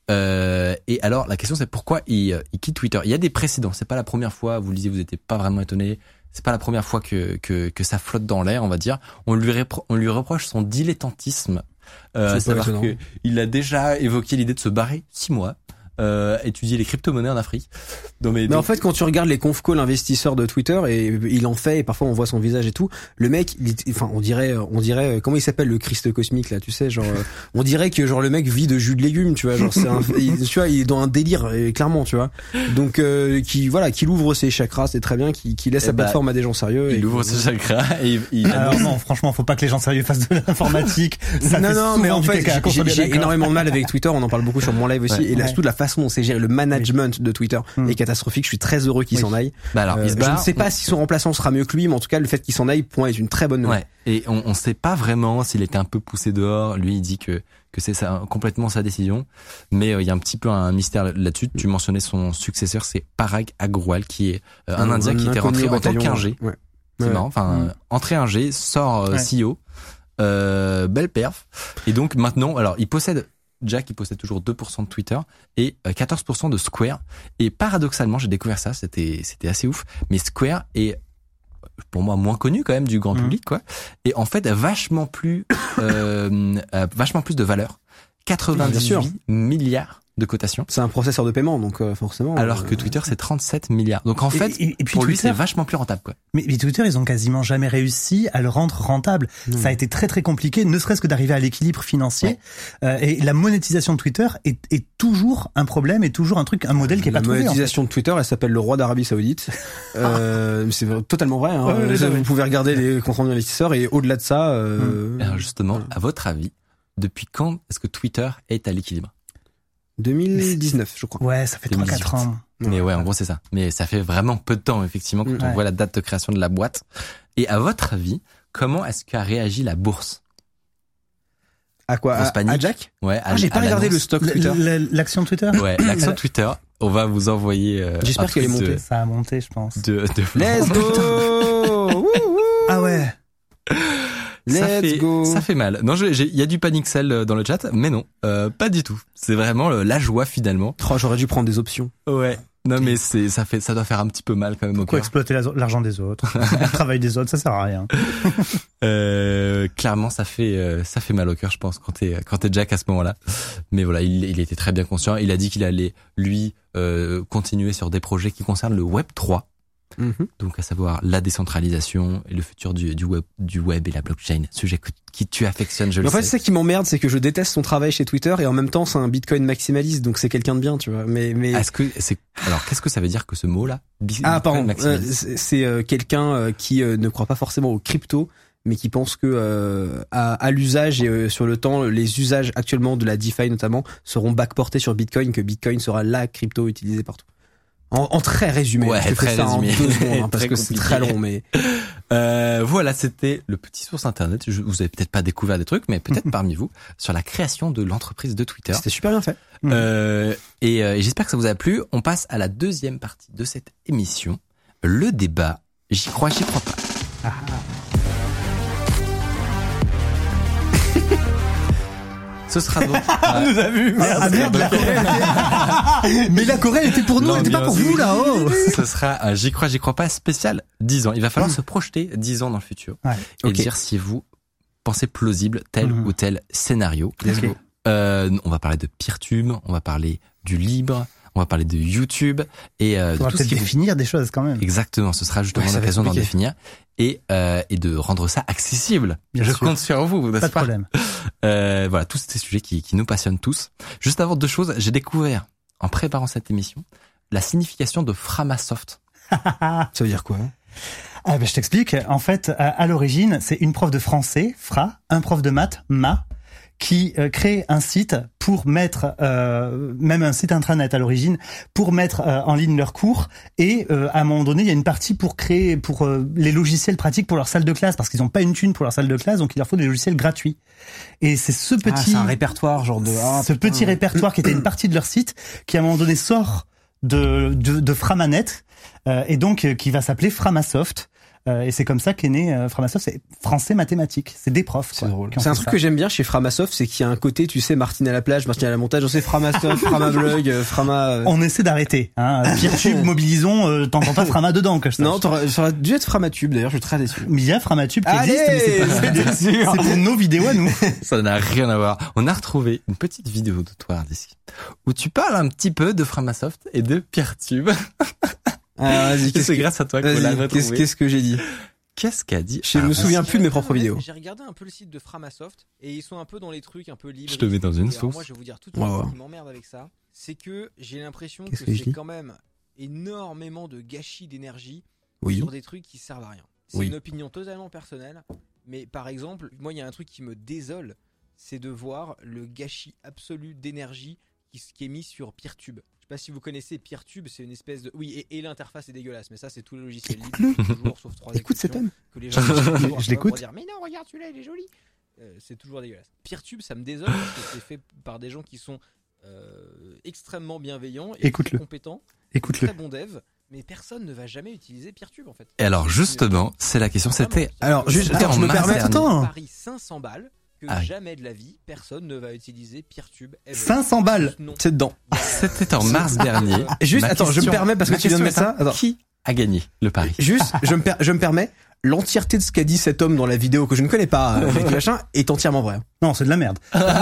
Et alors la question c'est pourquoi il quitte Twitter. Il y a des précédents. C'est pas la première fois. Vous le disiez, vous n'étiez pas vraiment étonné. C'est pas la première fois que ça flotte dans l'air, on va dire. On lui reproche son dilettantisme. C'est-à-dire qu'il a déjà évoqué l'idée de se barrer 6 mois. Étudier les crypto-monnaies en Afrique. Mais en fait, quand tu regardes les conf calls investisseurs de Twitter, et il en fait, et parfois on voit son visage et tout, le mec, on dirait, comment il s'appelle le Christ cosmique là, tu sais, genre, on dirait que genre le mec vit de jus de légumes, tu vois, genre tu vois, il est dans un délire, clairement, tu vois. Donc, qu'il ouvre ses chakras, c'est très bien, qu'il laisse sa plateforme à des gens sérieux. Il ouvre ses chakras et alors non, franchement, faut pas que les gens sérieux fassent de l'informatique. Non, mais en fait, j'ai énormément de mal avec Twitter, on en parle beaucoup sur mon live aussi, et là, toute la façon dont c'est géré, le management de Twitter est catastrophique. Je suis très heureux qu'il s'en aille. Alors, je ne sais pas si son remplaçant sera mieux que lui, mais en tout cas, le fait qu'il s'en aille, point, est une très bonne nouvelle. Ouais. Et on sait pas vraiment s'il était un peu poussé dehors. Lui, il dit que c'est ça, complètement sa décision. Mais il y a un petit peu un mystère là-dessus. Tu mentionnais son successeur, c'est Parag Agrawal, qui est un Indien qui était rentré en tant qu'ingé. Ouais. C'est marrant. Enfin, entrée ingé, sort CEO. Belle perf. Et donc maintenant, alors Jack, il possède toujours 2% de Twitter et 14% de Square. Et paradoxalement, j'ai découvert ça, c'était assez ouf. Mais Square est, pour moi, moins connu quand même du grand public, quoi. Et en fait, vachement plus de valeur. 98 milliards de cotation. C'est un processeur de paiement, donc forcément. Alors que Twitter, c'est 37 milliards. Donc en fait, et puis pour lui, Twitter, c'est vachement plus rentable, quoi. Mais Twitter, ils ont quasiment jamais réussi à le rendre rentable. Ça a été très très compliqué, ne serait-ce que d'arriver à l'équilibre financier. Et la monétisation de Twitter est toujours un problème, est toujours un modèle qui est pas trouvé. La monétisation de Twitter, elle s'appelle le roi d'Arabie Saoudite. C'est totalement vrai. Hein. Vous pouvez regarder les comptes rendus investisseurs et au-delà de ça. Alors justement, à votre avis, depuis quand est-ce que Twitter est à l'équilibre? 2019, je crois. Ouais, ça fait 3-4 ans. Mais ouais, en gros, c'est ça. Mais ça fait vraiment peu de temps, effectivement, quand on voit la date de création de la boîte. Et à votre avis, comment est-ce qu'a réagi la bourse? À quoi? À Jack? Ouais. J'ai pas regardé le stock Twitter. L'action Twitter? Ouais, l'action Twitter. On va vous envoyer, j'espère qu'elle est montée. Ça a monté, je pense. Let's go! Ah ouais. Ça fait mal. Non, il y a du panic sell dans le chat, mais non, pas du tout. C'est vraiment la joie finalement. Oh, j'aurais dû prendre des options. Ouais. Non, mais ça doit faire un petit peu mal quand même au cœur. Pourquoi exploiter l'argent des autres, le travail des autres, ça sert à rien. Clairement, ça fait mal au cœur, je pense, quand t'es Jack à ce moment-là. Mais voilà, il était très bien conscient. Il a dit qu'il allait lui continuer sur des projets qui concernent le Web 3. Donc à savoir la décentralisation et le futur du web et la blockchain, sujet qui tu affectionnes, je le sais. En fait, c'est ça qui m'emmerde, c'est que je déteste son travail chez Twitter et en même temps c'est un Bitcoin maximaliste, donc c'est quelqu'un de bien, tu vois. Mais alors qu'est-ce que ça veut dire que ce mot là? Pardon, c'est quelqu'un qui ne croit pas forcément aux crypto, mais qui pense que à l'usage et sur le temps, les usages actuellement de la DeFi notamment seront backportés sur Bitcoin, que Bitcoin sera la crypto utilisée partout. En très résumé. Ouais, je te fais ça résumé. En 2 secondes, parce que c'est très long, mais. Voilà, c'était le petit source internet. Vous avez peut-être pas découvert des trucs, mais peut-être parmi vous, sur la création de l'entreprise de Twitter. C'était super bien fait. Et j'espère que ça vous a plu. On passe à la deuxième partie de cette émission. Le débat. J'y crois pas. Ce sera donc. On nous a vu. Merde, la Corée. Mais la Corée était pour nous, elle était pas pour vous là-haut. Ce sera j'y crois pas spécial 10 ans. Il va falloir se projeter 10 ans dans le futur et dire si vous pensez plausible tel ou tel scénario. On va parler de Peertube, on va parler du libre, on va parler de YouTube et on va peut-être définir des choses quand même. Exactement, ce sera justement l'occasion d'en définir et de rendre ça accessible. Je compte sur vous, n'est-ce pas? Pas de problème. Voilà, tous ces sujets qui nous passionnent tous. Juste avant 2 choses, j'ai découvert en préparant cette émission la signification de Framasoft. Ça veut dire quoi? Je t'explique. En fait, à l'origine, c'est une prof de français, Fra, un prof de maths, Ma, qui crée un site pour mettre, même un site intranet à l'origine, pour mettre en ligne leurs cours. Et à un moment donné, il y a une partie pour créer les logiciels pratiques pour leur salle de classe, parce qu'ils n'ont pas une thune pour leur salle de classe, donc il leur faut des logiciels gratuits. Et c'est ce petit, c'est un répertoire genre de petit répertoire qui était une partie de leur site, qui à un moment donné sort de Framanet, et donc qui va s'appeler Framasoft. Et c'est comme ça qu'est né Framasoft, c'est français mathématiques. C'est des profs. C'est drôle. C'est un truc que j'aime bien chez Framasoft, c'est qu'il y a un côté, tu sais, Martine à la plage, Martine à la montage, on sait Framasoft, Framablog, Frama... On essaie d'arrêter. Peertube, mobilisons, t'entends pas Frama dedans, que je sache. Non, ça aurait dû être Framatube, d'ailleurs, je suis très déçu. Mais il y a Framatube qui existe, mais c'est pour nos vidéos à nous. Ça n'a rien à voir. On a retrouvé une petite vidéo de toi, Ardissi, où tu parles un petit peu de Framasoft et de Peertube. Vas-y, c'est grâce à toi qu'on l'a retrouvé. Qu'est-ce que j'ai dit? Qu'est-ce qu'a dit? Je me souviens plus de mes propres vidéos. J'ai regardé un peu le site de Framasoft et ils sont un peu dans les trucs un peu libres. Je te mets dans une sauce. Moi, je vais vous dire tout de suite ce qui m'emmerde avec ça, c'est que j'ai l'impression que c'est quand même énormément de gâchis d'énergie sur des trucs qui servent à rien. C'est une opinion totalement personnelle, mais par exemple, moi, il y a un truc qui me désole, c'est de voir le gâchis absolu d'énergie qui est mis sur Peertube. Je sais pas si vous connaissez Peertube, c'est une espèce de... Oui, et l'interface est dégueulasse, mais ça, c'est tout le logiciel libre, toujours, sauf 3 Écoute cet homme. Que les gens je l'écoute. Pour dire, mais non, regarde celui-là, il est joli. C'est toujours dégueulasse. Peertube, ça me désole parce que c'est fait par des gens qui sont extrêmement bienveillants et compétents. Écoute-le. Très bons devs. Mais personne ne va jamais utiliser Peertube, en fait. Et alors, justement, c'est la question, c'était... Alors, juste, attends, je me permets... Paris 500 balles. Jamais de la vie, personne ne va utiliser Peertube. 500 balles, c'est dedans. C'était en mars dernier. Juste, attends, je me permets parce que tu viens de mettre ça. Attends. Qui a gagné le pari? Juste, je me permets, l'entièreté de ce qu'a dit cet homme dans la vidéo que je ne connais pas, avec machin, est entièrement vrai. Non, c'est de la merde.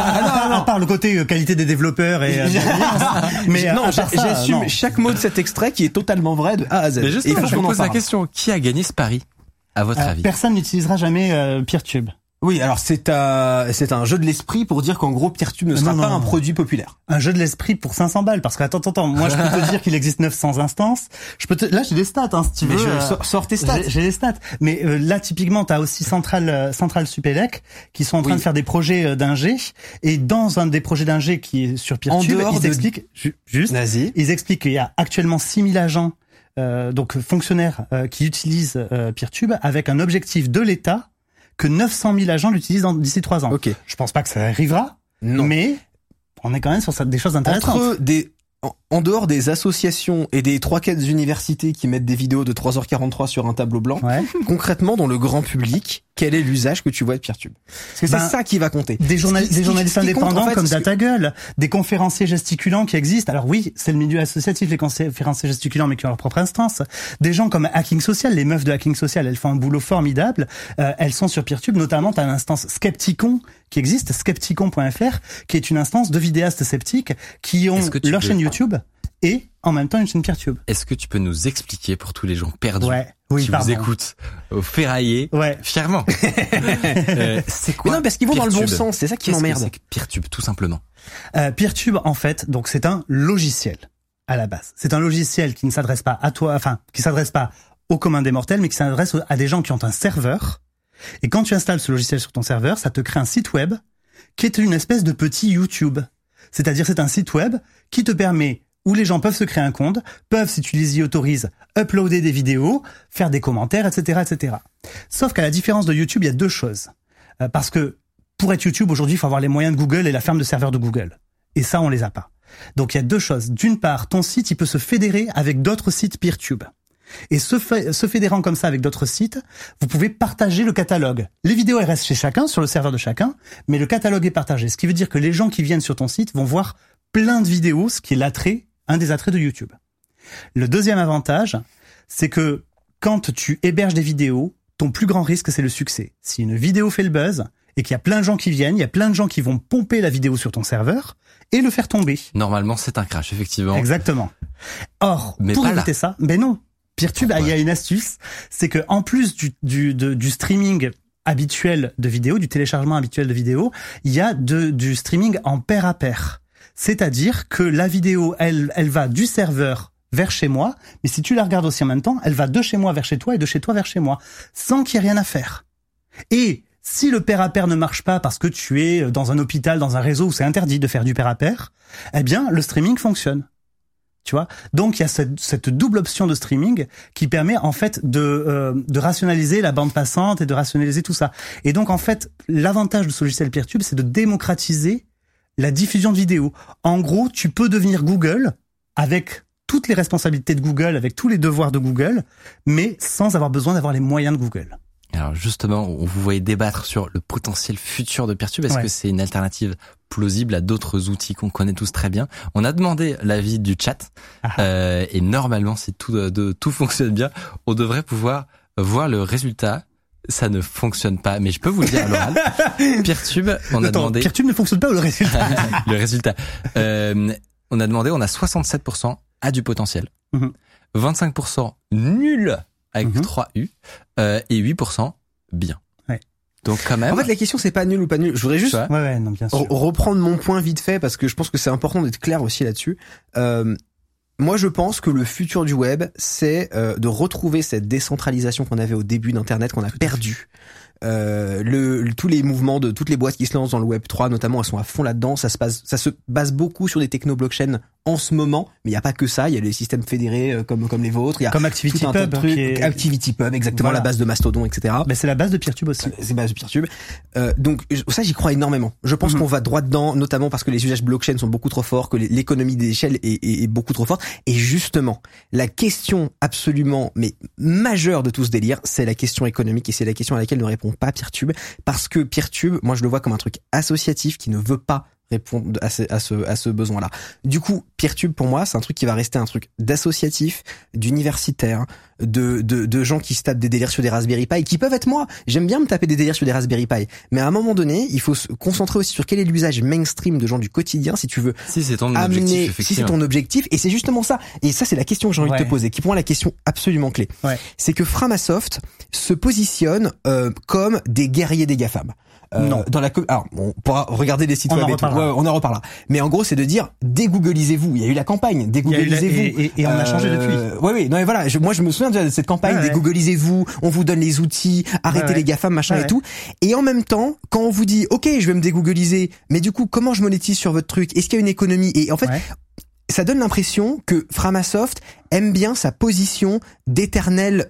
À part le côté qualité des développeurs et mais non, j'assume chaque mot de cet extrait qui est totalement vrai de A à Z. Mais justement, je me pose la question, qui a gagné ce pari, à votre avis? Personne n'utilisera jamais Peertube. Oui, alors c'est un jeu de l'esprit pour dire qu'en gros Peertube ne sera pas un produit populaire. Un jeu de l'esprit pour 500 balles parce que attends, moi je peux te dire qu'il existe 900 instances. Là j'ai des stats si tu veux. Sors tes stats. J'ai les stats. Mais là typiquement t'as aussi Central Supélec qui sont en train de faire des projets d'ingé et dans un des projets d'ingé qui est sur Peertube, ils expliquent ils expliquent qu'il y a actuellement 6000 agents donc fonctionnaires qui utilisent Peertube avec un objectif de l'État que 900 000 agents l'utilisent d'ici 3 ans. Okay. Je pense pas que ça arrivera, mais on est quand même sur des choses intéressantes. En dehors des associations et des 3-4 universités qui mettent des vidéos de 3h43 sur un tableau blanc, concrètement, dans le grand public, quel est l'usage que tu vois de Peertube? Parce que c'est ça qui va compter. Des journalistes indépendants comme DataGull, des conférenciers gesticulants qui existent. Alors oui, c'est le milieu associatif, les conférenciers gesticulants, mais qui ont leur propre instance. Des gens comme Hacking Social, les meufs de Hacking Social, elles font un boulot formidable. Elles sont sur Peertube, notamment t'as l'instance Skepticon qui existe, skepticon.fr, qui est une instance de vidéastes sceptiques qui ont leur chaîne YouTube et en même temps une chaîne Peertube. Est-ce que tu peux nous expliquer pour tous les gens perdus qui vous écoutent au ferraillé fièrement c'est quoi? Mais non, parce qu'ils vont dans le bon sens, c'est ça qui m'emmerde. C'est Peertube, tout simplement. Peertube, en fait, donc c'est un logiciel à la base. C'est un logiciel qui ne s'adresse pas à toi, qui s'adresse pas au commun des mortels, mais qui s'adresse à des gens qui ont un serveur. Et quand tu installes ce logiciel sur ton serveur, ça te crée un site web qui est une espèce de petit YouTube. C'est-à-dire, c'est un site web qui te permet, où les gens peuvent se créer un compte, peuvent, si tu les y autorises, uploader des vidéos, faire des commentaires, etc., etc. Sauf qu'à la différence de YouTube, il y a 2 choses. Parce que pour être YouTube, aujourd'hui, il faut avoir les moyens de Google et la ferme de serveurs de Google. Et ça, on les a pas. Donc, il y a 2 choses. D'une part, ton site, il peut se fédérer avec d'autres sites Peertube. Et se fédérant comme ça avec d'autres sites, vous pouvez partager le catalogue. Les vidéos, elles restent chez chacun, sur le serveur de chacun, mais le catalogue est partagé. Ce qui veut dire que les gens qui viennent sur ton site vont voir plein de vidéos, ce qui est un des attraits de YouTube. Le deuxième avantage, c'est que quand tu héberges des vidéos, ton plus grand risque, c'est le succès. Si une vidéo fait le buzz et qu'il y a plein de gens qui viennent, il y a plein de gens qui vont pomper la vidéo sur ton serveur et le faire tomber. Normalement, c'est un crash, effectivement. Exactement. Or, pour éviter ça, mais non. Peertube, il y a une astuce, c'est que en plus du streaming habituel de vidéos, du téléchargement habituel de vidéos, il y a du streaming en pair à pair. C'est-à-dire que la vidéo, elle va du serveur vers chez moi, mais si tu la regardes aussi en même temps, elle va de chez moi vers chez toi et de chez toi vers chez moi, sans qu'il y ait rien à faire. Et si le pair à pair ne marche pas parce que tu es dans un hôpital, dans un réseau où c'est interdit de faire du pair à pair, eh bien, le streaming fonctionne. Tu vois, donc il y a cette double option de streaming qui permet en fait de rationaliser la bande passante et de rationaliser tout ça. Et donc en fait, l'avantage de ce logiciel Peertube, c'est de démocratiser la diffusion de vidéos. En gros, tu peux devenir Google avec toutes les responsabilités de Google, avec tous les devoirs de Google, mais sans avoir besoin d'avoir les moyens de Google. Alors justement, vous voyez débattre sur le potentiel futur de Peertube. Est-ce que c'est une alternative plausible à d'autres outils qu'on connaît tous très bien? On a demandé l'avis du chat et normalement, si tout fonctionne bien, on devrait pouvoir voir le résultat. Ça ne fonctionne pas, mais je peux vous le dire à l'oral. Peertube, on a demandé... Peertube ne fonctionne pas ou le résultat? Le résultat. On a demandé, on a 67% a du potentiel, 25% nul avec 3 U, et 8% bien. Ouais. Donc quand même... En fait, la question, c'est pas nul ou pas nul. Je voudrais juste non, bien sûr. reprendre mon point vite fait, parce que je pense que c'est important d'être clair aussi là-dessus. Moi, je pense que le futur du web, c'est de retrouver cette décentralisation qu'on avait au début d'Internet, qu'on a perdu. Tous les mouvements de toutes les boîtes qui se lancent dans le Web 3, notamment, elles sont à fond là-dedans. Ça se base beaucoup sur des techno-blockchains en ce moment, mais il y a pas que ça. Il y a les systèmes fédérés comme les vôtres. Il y a comme ActivityPub, ActivityPub, exactement, la base de Mastodon, etc. Mais c'est la base de Peertube aussi. C'est la base de Peertube. Donc ça, j'y crois énormément. Je pense qu'on va droit dedans, notamment parce que les usages blockchain sont beaucoup trop forts, que l'économie d'échelle est beaucoup trop forte. Et justement, la question absolument mais majeure de tout ce délire, c'est la question économique, et c'est la question à laquelle ne répond pas Peertube, parce que Peertube, moi je le vois comme un truc associatif qui ne veut pas répondre à ce besoin-là. Du coup, Peertube pour moi, c'est un truc qui va rester un truc d'associatif, d'universitaire, de gens qui se tapent des délires sur des Raspberry Pi, qui peuvent être moi. J'aime bien me taper des délires sur des Raspberry Pi, mais à un moment donné, il faut se concentrer aussi sur quel est l'usage mainstream de gens du quotidien, si tu veux. Si c'est ton objectif, si c'est ton objectif, et c'est justement ça. Et ça, c'est la question que j'ai envie de te poser, qui pour moi est la question absolument clé. C'est que Framasoft se positionne comme des guerriers des GAFAM. Non. Alors, on pourra regarder les sites web et tout. On en reparlera. Mais en gros, c'est de dire, dégooglisez-vous. Il y a eu la campagne, dégooglisez-vous. Et on a changé depuis. Oui. Non, mais voilà. Moi, je me souviens déjà de cette campagne, dégooglisez-vous. On vous donne les outils, arrêtez les GAFAM, machin et tout. Et en même temps, quand on vous dit, OK, je vais me dégoogliser, mais du coup, comment je monétise sur votre truc? Est-ce qu'il y a une économie? Et en fait, ça donne l'impression que Framasoft aime bien sa position d'éternel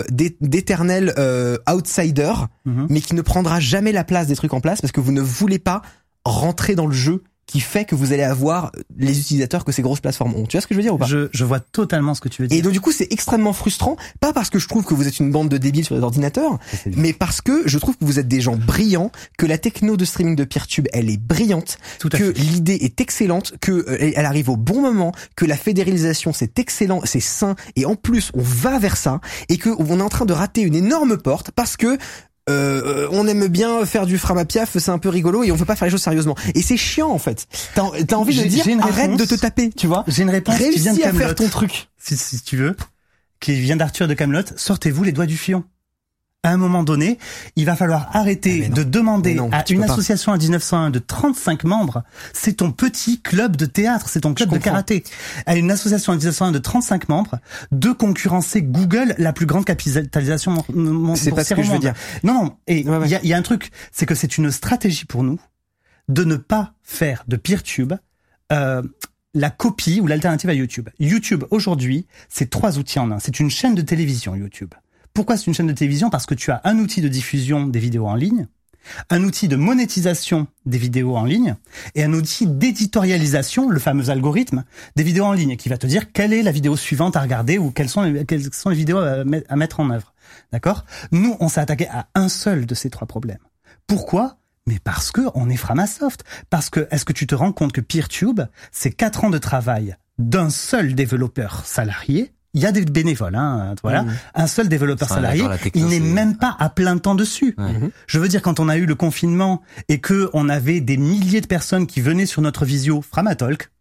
outsider, mais qui ne prendra jamais la place des trucs en place parce que vous ne voulez pas rentrer dans le jeu qui fait que vous allez avoir les utilisateurs que ces grosses plateformes ont. Tu vois ce que je veux dire ou pas? Je vois totalement ce que tu veux dire. Et donc du coup, c'est extrêmement frustrant, pas parce que je trouve que vous êtes une bande de débiles sur les ordinateurs, mais parce que je trouve que vous êtes des gens brillants, que la techno de streaming de Peertube, elle est brillante, que l'idée est excellente, que elle arrive au bon moment, que la fédéralisation c'est excellent, c'est sain, et en plus on va vers ça, et que on est en train de rater une énorme porte parce que on aime bien faire du framapiaf, c'est un peu rigolo et on veut pas faire les choses sérieusement. Et c'est chiant en fait. T'as envie de dire arrête de te taper, tu vois. J'ai une réponse qui vient de Kaamelott. À faire ton truc. Si tu veux, qui vient d'Arthur de Kaamelott. Sortez-vous les doigts du fion. À un moment donné, il va falloir arrêter de demander à une association à 1901 de 35 membres, c'est ton petit club de théâtre, c'est ton club de karaté, à une association à 1901 de 35 membres, de concurrencer Google, la plus grande capitalisation mondiale. C'est pas ce que je veux dire. Non, et il y a un truc, c'est que c'est une stratégie pour nous de ne pas faire de Peertube la copie ou l'alternative à YouTube. YouTube, aujourd'hui, c'est 3 outils en un. C'est une chaîne de télévision, YouTube. Pourquoi c'est une chaîne de télévision? Parce que tu as un outil de diffusion des vidéos en ligne, un outil de monétisation des vidéos en ligne et un outil d'éditorialisation, le fameux algorithme des vidéos en ligne qui va te dire quelle est la vidéo suivante à regarder ou quelles sont les vidéos à mettre en œuvre. D'accord? Nous, on s'est attaqué à un seul de ces 3 problèmes. Pourquoi? Mais parce que on est Framasoft. Parce que, est-ce que tu te rends compte que Peertube, c'est 4 ans de travail d'un seul développeur salarié? Il y a des bénévoles, voilà. Un seul développeur salarié, il n'est même pas à plein temps dessus. Je veux dire, quand on a eu le confinement et que on avait des milliers de personnes qui venaient sur notre visio Framatalk,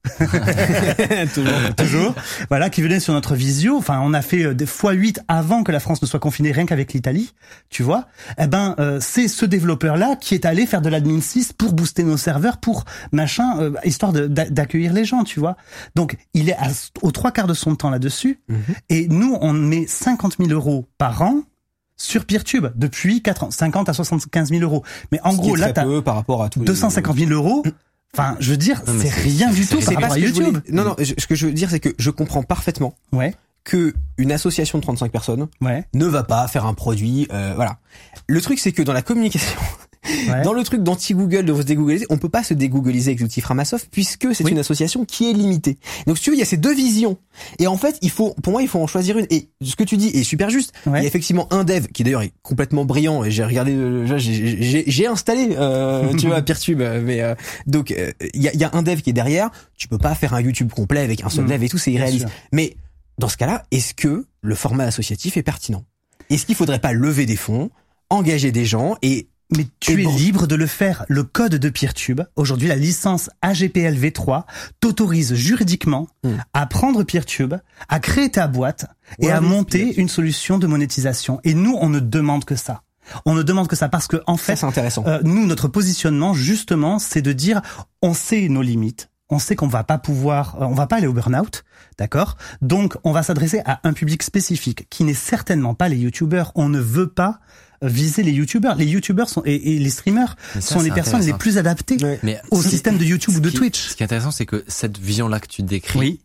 toujours, voilà, qui venaient sur notre visio. Enfin, on a fait des x8 avant que la France ne soit confinée, rien qu'avec l'Italie, tu vois. C'est ce développeur-là qui est allé faire de l'admin 6 pour booster nos serveurs, pour machin, histoire d'accueillir les gens, tu vois. Donc, il est aux 3/4 de son temps là-dessus. Et nous, on met 50 000 € par an sur Peertube depuis 4 ans, 50 à 75 000 €. Mais en gros, là, t'as par rapport à 250 000 €. Enfin, je veux dire, c'est rien du tout par rapport à YouTube. Non, ce que je veux dire, c'est que je comprends parfaitement que une association de 35 personnes ne va pas faire un produit, voilà. Le truc, c'est que dans la communication, Dans le truc d'anti-Google, de se dégoogliser, on peut pas se dégoogliser avec l'outil Framasoft puisque c'est une association qui est limitée. Donc si tu veux, il y a ces deux visions. Et en fait, pour moi, il faut en choisir une. Et ce que tu dis est super juste. Il y a effectivement un dev qui d'ailleurs est complètement brillant. Et j'ai regardé, j'ai installé, tu vois, Peertube. Mais donc il y a un dev qui est derrière. Tu peux pas faire un YouTube complet avec un seul dev et tout, c'est irréaliste. Mais dans ce cas-là, est-ce que le format associatif est pertinent? Est-ce qu'il faudrait pas lever des fonds, engager des gens mais tu es libre de le faire. Le code de Peertube, aujourd'hui la licence AGPL V3, t'autorise juridiquement à prendre Peertube, à créer ta boîte et à monter une solution de monétisation. Et nous, on ne demande que ça. On ne demande que ça parce que en fait, ça, c'est intéressant. Nous, notre positionnement justement, c'est de dire, on sait nos limites. On sait qu'on va pas aller au burn-out, d'accord? Donc, on va s'adresser à un public spécifique qui n'est certainement pas les youtubeurs. On ne veut pas viser les youtubeurs. Les youtubeurs et les streamers sont les personnes les plus adaptées au système de YouTube ou de Twitch. Ce qui est intéressant, c'est que cette vision-là que tu décris,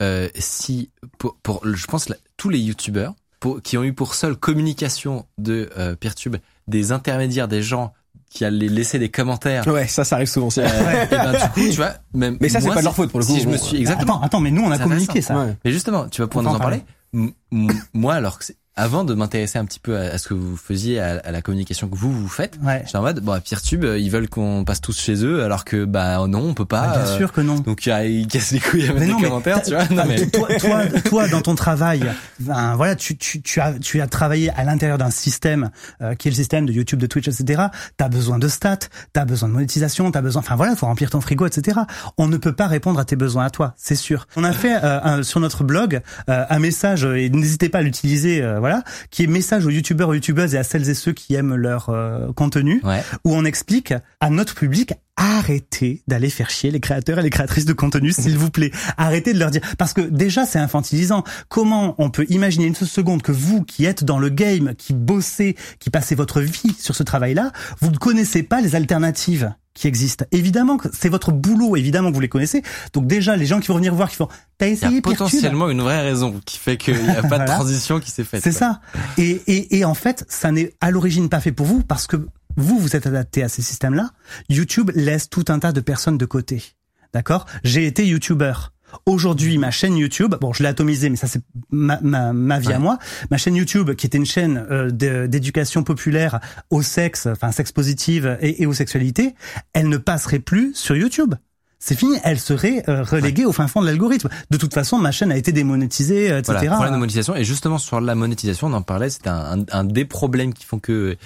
je pense tous les youtubeurs qui ont eu pour seule communication de Peertube des intermédiaires, des gens qui allaient laisser des commentaires. Ouais, ça arrive souvent. Et ben du coup, tu vois, même mais ça c'est pas de leur faute pour le coup. Si je me suis exactement. Attends, mais nous on a communiqué ça. Ouais. Mais justement, tu vas pouvoir nous en parler. Moi, alors que avant de m'intéresser un petit peu à ce que vous faisiez, à la communication que vous faites, j'étais en mode, à Peertube, ils veulent qu'on passe tous chez eux, alors que, non, on peut pas. Bien sûr que non. Donc, ils cassent les couilles à mettre des commentaires, tu vois. Non, mais... toi, dans ton travail, voilà, tu as travaillé à l'intérieur d'un système, qui est le système de YouTube, de Twitch, etc. T'as besoin de stats, t'as besoin de monétisation, faut remplir ton frigo, etc. On ne peut pas répondre à tes besoins à toi, c'est sûr. On a fait, sur notre blog, un message, et n'hésitez pas à l'utiliser, qui est message aux youtubeurs, aux youtubeuses et à celles et ceux qui aiment leur contenu, où on explique à notre public, arrêtez d'aller faire chier les créateurs et les créatrices de contenu, s'il vous plaît. Arrêtez de leur dire, parce que déjà c'est infantilisant. Comment on peut imaginer une seconde que vous qui êtes dans le game, qui bossez, qui passez votre vie sur ce travail-là, vous ne connaissez pas les alternatives qui existent. Évidemment que c'est votre boulot, évidemment que vous les connaissez. Donc déjà, les gens qui vont venir voir, qui font, t'as essayé Peertube ? Il y a potentiellement une vraie raison qui fait qu'il n'y a pas de transition qui s'est faite. C'est ça. Et en fait, ça n'est à l'origine pas fait pour vous parce que vous êtes adapté à ces systèmes-là. YouTube laisse tout un tas de personnes de côté. D'accord ? J'ai été YouTuber. Aujourd'hui, ma chaîne YouTube, je l'ai atomisée, mais ça c'est ma vie à moi. Ma chaîne YouTube, qui était une chaîne d'éducation populaire au sexe, sexe positive et aux sexualités, elle ne passerait plus sur YouTube. C'est fini, elle serait reléguée au fin fond de l'algorithme. De toute façon, ma chaîne a été démonétisée, etc. Voilà, problème de monétisation. Et justement, sur la monétisation, on en parlait, c'était un des problèmes qui font que,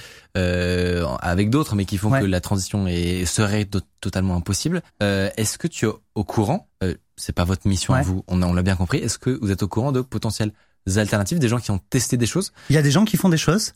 avec d'autres, mais qui font que la transition serait totalement impossible. Est-ce que tu es au courant, c'est pas votre mission à vous, on l'a bien compris, est-ce que vous êtes au courant de potentielles alternatives, des gens qui ont testé des choses? Il y a des gens qui font des choses.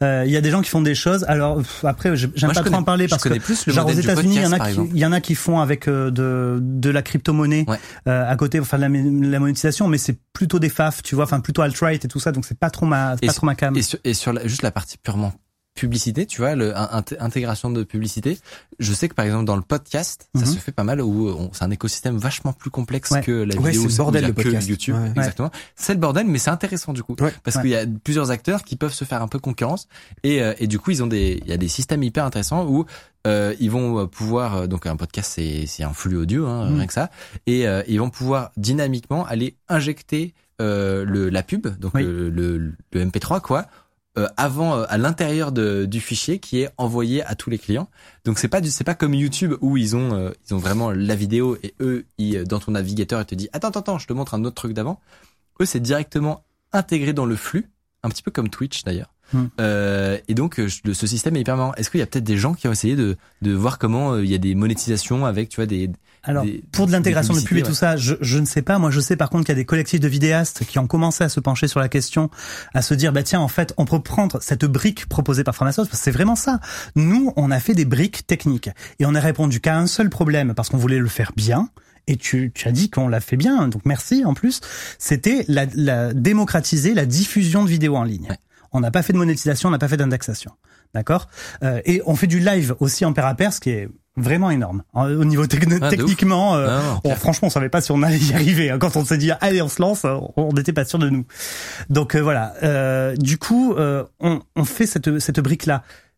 Alors après, j'aime pas trop en parler parce que plus le genre aux modèle États-Unis, podcast, il y en a qui font avec de la crypto-monnaie à côté pour faire de la monétisation, mais c'est plutôt des faf, tu vois, plutôt alt-right et tout ça, donc c'est pas trop ma cam. Et sur juste la partie purement publicité, tu vois, intégration de publicité. Je sais que par exemple dans le podcast, ça se fait pas mal où c'est un écosystème vachement plus complexe que la vidéo, c'est le bordel le podcast. Que YouTube, exactement. C'est le bordel, mais c'est intéressant du coup, parce qu'il y a plusieurs acteurs qui peuvent se faire un peu concurrence et du coup il y a des systèmes hyper intéressants où ils vont pouvoir, donc un podcast c'est un flux audio, rien que ça, et ils vont pouvoir dynamiquement aller injecter la pub, donc le MP3 quoi. Avant à l'intérieur du fichier qui est envoyé à tous les clients. Donc c'est pas comme YouTube où ils ont vraiment la vidéo et eux dans ton navigateur ils te disent attends je te montre un autre truc d'avant. Eux c'est directement intégré dans le flux, un petit peu comme Twitch d'ailleurs. Et donc ce système est hyper marrant. Est-ce qu'il y a peut-être des gens qui ont essayé de voir comment il y a des monétisations avec tu vois pour de l'intégration de pub et tout ça, je ne sais pas. Moi, je sais par contre qu'il y a des collectifs de vidéastes qui ont commencé à se pencher sur la question, à se dire tiens, en fait, on peut prendre cette brique proposée par Framasoft parce que c'est vraiment ça. Nous, on a fait des briques techniques et on a répondu qu'à un seul problème parce qu'on voulait le faire bien. Et tu as dit qu'on l'a fait bien, donc merci en plus. C'était la démocratiser la diffusion de vidéos en ligne. On n'a pas fait de monétisation, on n'a pas fait d'indexation. D'accord ? Et on fait du live aussi en pair à pair, ce qui est vraiment énorme. Au niveau techniquement, franchement, on savait pas si on allait y arriver. Quand on s'est dit, allez, on se lance, on n'était pas sûr de nous. Donc voilà. Du coup, on fait cette brique-là.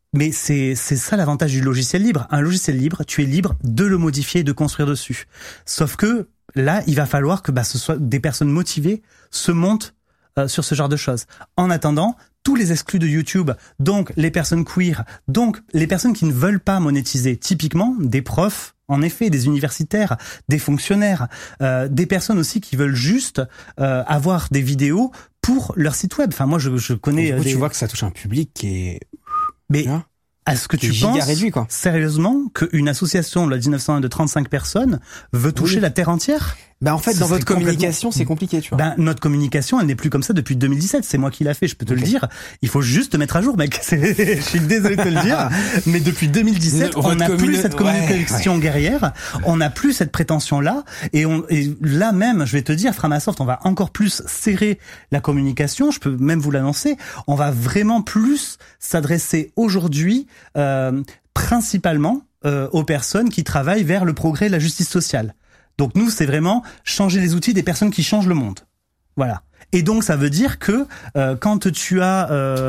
Mais c'est ça l'avantage du logiciel libre. Un logiciel libre, tu es libre de le modifier et de construire dessus. Sauf que là, il va falloir que ce soit des personnes motivées se montent sur ce genre de choses. En attendant, tous les exclus de YouTube, donc les personnes queer, donc les personnes qui ne veulent pas monétiser, typiquement des profs, en effet, des universitaires, des fonctionnaires, des personnes aussi qui veulent juste avoir des vidéos pour leur site web. Enfin, moi, je connais... Tu vois que ça touche un public qui est... Mais est-ce que tu penses réduit, quoi, sérieusement qu'une association de la 1901 de 35 personnes veut toucher la Terre entière? En fait, dans votre communication, c'est compliqué, tu vois. Notre communication, elle n'est plus comme ça depuis 2017. C'est moi qui l'a fait, je peux te le dire. Il faut juste te mettre à jour, mec. Je suis désolé de te le dire. Mais depuis 2017, on n'a plus cette communication guerrière. On n'a plus cette prétention-là. Et là même, je vais te dire, Framasoft, on va encore plus serrer la communication. Je peux même vous l'annoncer. On va vraiment plus s'adresser aujourd'hui, principalement, aux personnes qui travaillent vers le progrès et la justice sociale. Donc nous, c'est vraiment changer les outils des personnes qui changent le monde. Voilà. Et donc ça veut dire que quand tu as,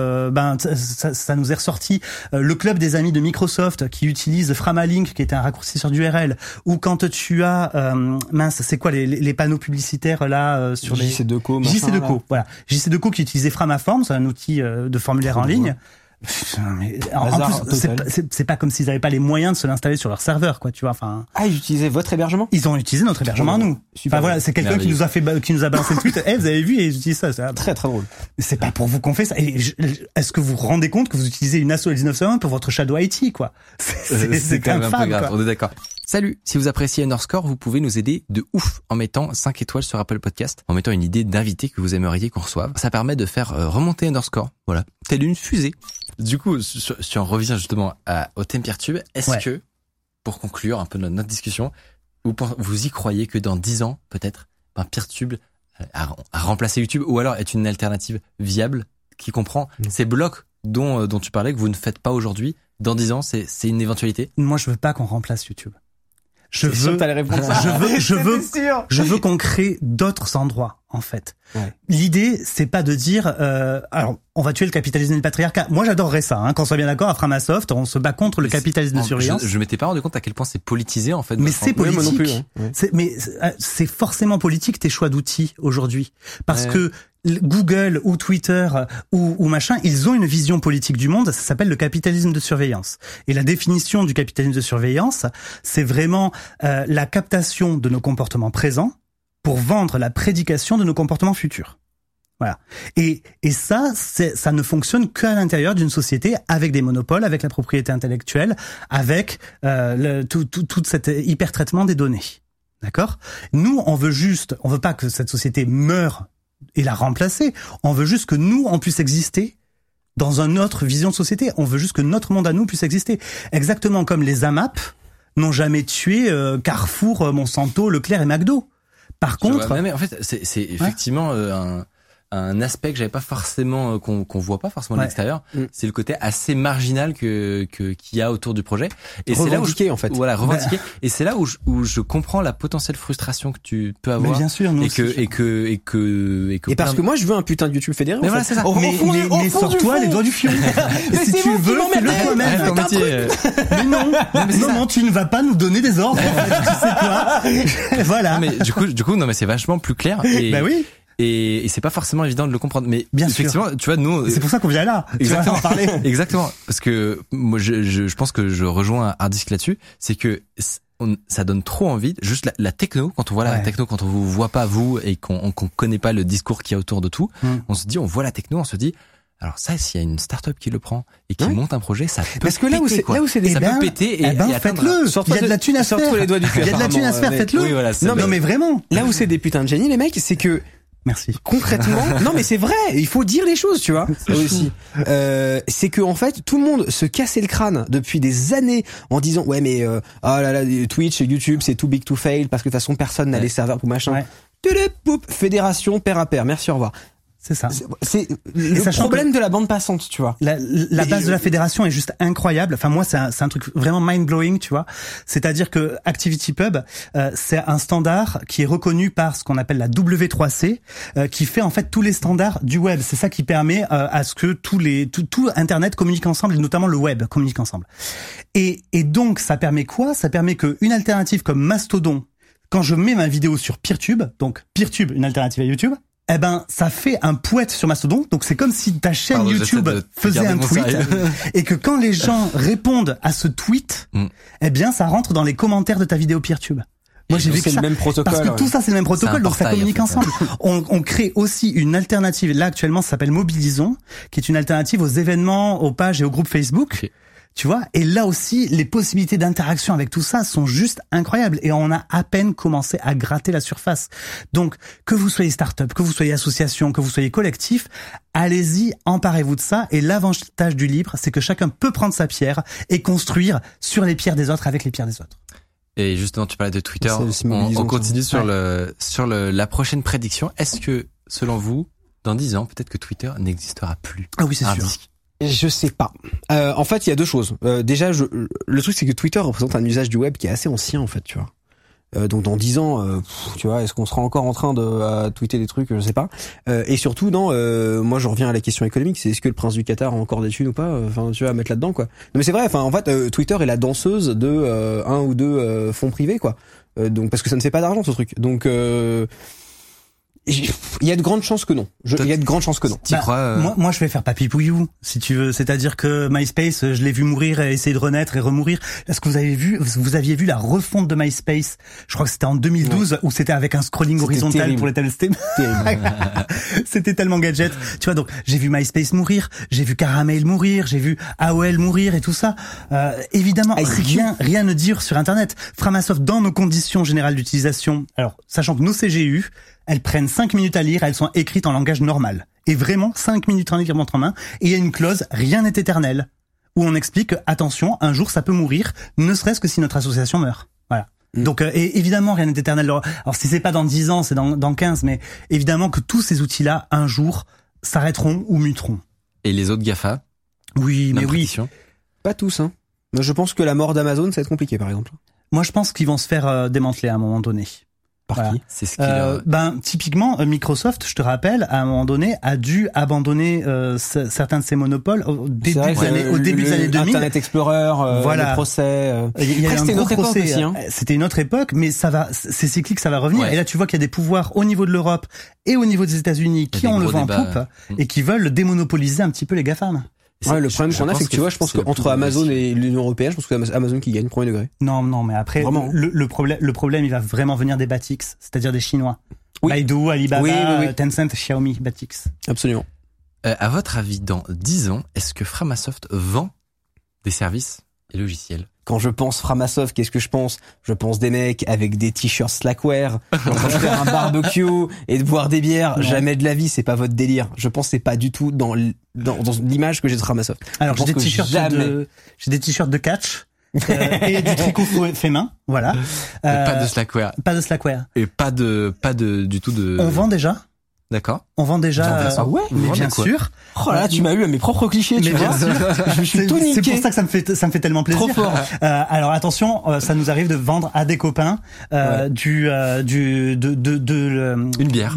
ça nous est ressorti, le club des amis de Microsoft qui utilise Framalink, qui était un raccourcisseur d'URL, ou quand tu as, c'est quoi les panneaux publicitaires là sur les JC2Co, JC2Co, voilà, JC2Co qui utilisait Framaform, c'est un outil de formulaire en ligne. Mais en plus, c'est pas comme s'ils n'avaient pas les moyens de se l'installer sur leur serveur, quoi, tu vois. Enfin. Ils utilisaient votre hébergement? Ils ont utilisé notre hébergement à nous. Enfin voilà, c'est quelqu'un qui nous a balancé le tweet. Vous avez vu, et ils utilisent ça. C'est très très drôle. C'est pas pour vous qu'on fait ça. Est-ce que vous vous rendez compte que vous utilisez une asso L1901 pour votre Shadow IT, quoi? C'est quand même un peu grave. Quoi. On est d'accord. Salut, si vous appréciez Underscore, vous pouvez nous aider de ouf en mettant 5 étoiles sur Apple Podcast, en mettant une idée d'invité que vous aimeriez qu'on reçoive. Ça permet de faire remonter Underscore, voilà, telle une fusée. Du coup, si on revient justement au thème Peertube, est-ce que, pour conclure un peu notre discussion, vous y croyez que dans 10 ans, peut-être, Peertube a remplacé YouTube, ou alors est une alternative viable qui comprend ces blocs dont tu parlais, que vous ne faites pas aujourd'hui? Dans 10 ans, c'est une éventualité? Moi, je veux pas qu'on remplace YouTube. Je veux qu'on crée d'autres endroits, en fait. Ouais. L'idée, c'est pas de dire, alors, on va tuer le capitalisme et le patriarcat. Moi, j'adorerais ça, qu'on soit bien d'accord. À Framasoft, on se bat contre le capitalisme de surveillance. Je m'étais pas rendu compte à quel point c'est politisé, en fait. Mais c'est politique. Moi non plus, c'est forcément politique, tes choix d'outils aujourd'hui. Parce que Google ou Twitter ou machin, ils ont une vision politique du monde, ça s'appelle le capitalisme de surveillance. Et la définition du capitalisme de surveillance, c'est vraiment la captation de nos comportements présents pour vendre la prédication de nos comportements futurs. Voilà. Et ça ne fonctionne qu'à l'intérieur d'une société avec des monopoles, avec la propriété intellectuelle, avec tout cet hyper-traitement des données. D'accord ? Nous, on veut pas que cette société meure et la remplacer. On veut juste que nous, on puisse exister dans une autre vision de société. On veut juste que notre monde à nous puisse exister. Exactement comme les AMAP n'ont jamais tué Carrefour, Monsanto, Leclerc et McDo. Par contre... mais en fait, c'est effectivement un aspect que j'avais pas forcément, qu'on voit pas forcément de l'extérieur. C'est le côté assez marginal qu'il y a autour du projet. Et revendiqué, c'est là où en fait. Voilà, revendiqué. Et c'est là où je comprends la potentielle frustration que tu peux avoir. Mais bien sûr, nous et parce que moi, je veux un putain de YouTube fédéré. Mais voilà, c'est ça. Mais sors-toi les doigts du fion. Et si tu veux, fais-le toi-même. Mais non, tu ne vas pas nous donner des ordres. Tu sais quoi? Voilà. Mais du coup, non, mais c'est vachement plus clair. Bah oui. Et c'est pas forcément évident de le comprendre, mais bien effectivement, sûr. Tu vois, nous, c'est pour ça qu'on vient là. Exactement. Tu vas en parler. Exactement. Parce que moi, je pense que je rejoins Hardisk là-dessus, c'est que ça donne trop envie. Juste la techno, quand on voit la techno, quand on vous voit pas vous et qu'on connaît pas le discours qu'il y a autour de tout, on se dit, on voit la techno, on se dit. Alors ça, s'il y a une start-up qui le prend et qui monte un projet, ça peut. Parce que là où c'est ça peut péter et faites-le. Il y a de la thune à se faire. Les doigts du cul. Il y a de la thune à se faire, faites-le. Oui, voilà, non mais vraiment. Là où c'est des putains de génies, les mecs, c'est que merci. Concrètement, non mais c'est vrai, il faut dire les choses, tu vois. Aussi, c'est que en fait, tout le monde se cassait le crâne depuis des années en disant ouais mais Twitch et YouTube c'est too big to fail parce que de toute façon personne n'a les serveurs ou machin. Fédération pair à pair, merci, au revoir. C'est ça. C'est le problème de la bande passante, tu vois. La base de la fédération est juste incroyable. Enfin, moi, c'est un truc vraiment mind-blowing, tu vois. C'est-à-dire que ActivityPub, c'est un standard qui est reconnu par ce qu'on appelle la W3C, qui fait en fait tous les standards du web. C'est ça qui permet à ce que tout Internet communique ensemble, et notamment le web communique ensemble. Et donc, ça permet quoi? Ça permet qu'une alternative comme Mastodon, quand je mets ma vidéo sur PeerTube, donc PeerTube, une alternative à YouTube, eh ben, ça fait un pouet sur Mastodon. Donc, c'est comme si ta chaîne YouTube faisait un tweet et que quand les gens répondent à ce tweet, eh bien, ça rentre dans les commentaires de ta vidéo PeerTube. Moi, j'ai vu que c'est le même protocole. Parce que tout ça, c'est le même protocole, donc ça communique ensemble. On crée aussi une alternative. Là, actuellement, ça s'appelle Mobilisons, qui est une alternative aux événements, aux pages et aux groupes Facebook. Okay. Tu vois, et là aussi, les possibilités d'interaction avec tout ça sont juste incroyables. Et on a à peine commencé à gratter la surface. Donc, que vous soyez start-up, que vous soyez association, que vous soyez collectif, allez-y, emparez-vous de ça. Et l'avantage du libre, c'est que chacun peut prendre sa pierre et construire sur les pierres des autres avec les pierres des autres. Et justement, tu parlais de Twitter. On continue sur la prochaine prédiction. Est-ce que, selon vous, dans 10 ans, peut-être que Twitter n'existera plus? Ah oui, c'est sûr. Je sais pas. En fait, il y a deux choses. Déjà, le truc, c'est que Twitter représente un usage du web qui est assez ancien, en fait, tu vois. Donc dans 10 ans, tu vois, est-ce qu'on sera encore en train de tweeter des trucs, je sais pas. Et surtout, moi, je reviens à la question économique. C'est est-ce que le prince du Qatar a encore des thunes ou pas? Enfin, tu vas mettre là-dedans, quoi. Non, mais c'est vrai. Enfin, en fait, Twitter est la danseuse de un ou deux fonds privés, quoi. Donc parce que ça ne fait pas d'argent, ce truc. Donc il y a de grandes chances que non. Il y a de grandes chances que non. T'y crois moi, je vais faire papy pouillou, si tu veux. C'est-à-dire que MySpace, je l'ai vu mourir et essayer de renaître et remourir. Est-ce que vous aviez vu la refonte de MySpace? Je crois que c'était en 2012, où c'était avec un scrolling horizontal terrible. Pour les tablettes. C'était tellement gadget. Tu vois, donc, j'ai vu MySpace mourir, j'ai vu Caramel mourir, j'ai vu AOL mourir et tout ça. Évidemment, rien ne dure sur Internet. Framasoft, dans nos conditions générales d'utilisation, alors, sachant que nos CGU, elles prennent 5 minutes à lire, elles sont écrites en langage normal. Et vraiment, 5 minutes en livre en main. Et il y a une clause, rien n'est éternel, où on explique que, attention, un jour ça peut mourir, ne serait-ce que si notre association meurt. Voilà. Donc, et évidemment, rien n'est éternel. Alors, si c'est pas dans 10 ans, c'est dans 15, mais évidemment que tous ces outils-là, un jour, s'arrêteront ou muteront. Et les autres GAFA? Oui, mais oui. Pas tous, hein. Moi, je pense que la mort d'Amazon, ça va être compliqué, par exemple. Moi, je pense qu'ils vont se faire démanteler à un moment donné. Par qui? C'est ce qu'il typiquement, Microsoft, je te rappelle, à un moment donné, a dû abandonner certains de ses monopoles au début des années 2000. Internet Explorer, voilà. le procès. Il y a c'était une autre époque aussi. Hein. C'était une autre époque, mais c'est cyclique, ça va revenir. Ouais. Et là, tu vois qu'il y a des pouvoirs au niveau de l'Europe et au niveau des États-Unis qui ont le vent en poupe et qui veulent démonopoliser un petit peu les GAFAM. Ouais, le problème qu'on a, c'est que tu vois, je pense qu'entre Amazon et l'Union Européenne, je pense que c'est Amazon qui gagne premier degré. Non, mais après, le problème, il va vraiment venir des Batix, c'est-à-dire des Chinois. Oui. Baidu, Alibaba, Tencent, Xiaomi, Batix. Absolument. À votre avis, dans 10 ans, est-ce que Framasoft vend des services et logiciels? Quand je pense Framasoft, qu'est-ce que je pense? Je pense des mecs avec des t-shirts Slackware, en train de faire un barbecue et de boire des bières. Non. Jamais de la vie, c'est pas votre délire. Je pense que c'est pas du tout dans l'image que j'ai de Framasoft. Alors j'ai des t-shirts de catch. Et du tricot fait main, voilà. Pas de Slackware. Pas de Slackware. Et pas du tout de. On vend déjà. D'accord. On vend déjà. Ouais, mais bien sûr. Oh là, tu m'as eu à mes propres clichés, tu vois. Bien sûr. Je suis tout niqué. C'est pour ça que ça me fait tellement plaisir. Trop fort. Alors attention, ça nous arrive de vendre à des copains une bière.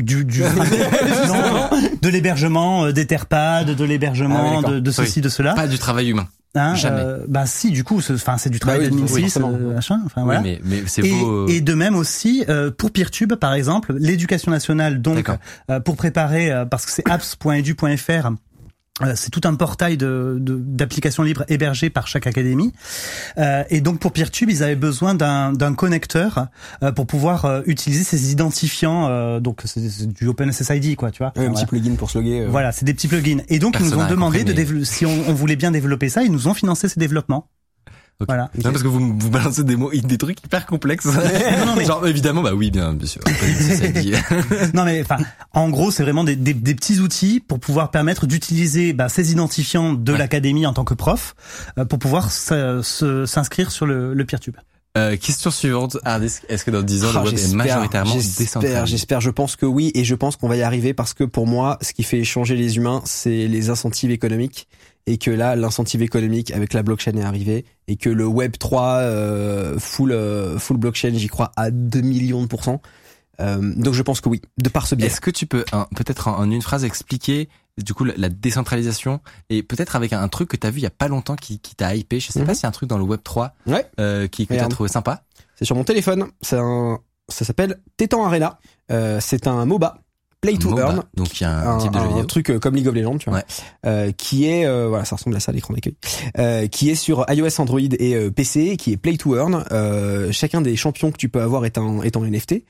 De l'hébergement, d'Etherpad, de l'hébergement, de ceci, de cela. Pas du travail humain. Jamais. Si, du coup, c'est du travail d'admin 6, machin. Enfin voilà. Oui, mais c'est beau. Et de même aussi pour PeerTube, par exemple, l'éducation nationale, donc pour préparer, parce que c'est apps.edu.fr. C'est tout un portail d'applications libres hébergées par chaque académie. Et donc pour PeerTube, ils avaient besoin d'un connecteur pour pouvoir utiliser ces identifiants. Donc c'est du OpenSSID, quoi, tu vois. Un petit plugin pour se loguer. Voilà, c'est des petits plugins. Et donc ils nous ont demandé si on voulait bien développer ça, ils nous ont financé ces développements. Okay. Voilà. Non, parce que vous balancez des trucs hyper complexes. Non, mais... Genre, évidemment, oui, bien sûr. Non, mais, en gros, c'est vraiment des petits outils pour pouvoir permettre d'utiliser, ces identifiants de l'académie en tant que prof, pour pouvoir s'inscrire sur le PeerTube. Question suivante. Est-ce que dans 10 ans, le web est majoritairement décentralisé? J'espère. Je pense que oui, et je pense qu'on va y arriver parce que pour moi, ce qui fait changer les humains, c'est les incentives économiques. Et que là, l'incentive économique avec la blockchain est arrivé. Et que le Web 3, full blockchain, j'y crois à 2 millions de %. Donc je pense que oui, de par ce biais. Est-ce que tu peux, peut-être en une phrase, expliquer du coup la décentralisation et peut-être avec un truc que t'as vu il y a pas longtemps qui t'a hypé. Je sais pas s'il y a un truc dans le Web 3 que t'as trouvé sympa. C'est sur mon téléphone. Ça s'appelle Tétan Arena. C'est un MOBA. Play to Earn. Donc il y a un type de jeu vidéo. Un truc comme League of Legends, tu vois. Qui est voilà, ça ressemble à ça l'écran d'accueil. Qui est sur iOS, Android et PC, qui est Play to Earn. Chacun des champions que tu peux avoir est en NFT.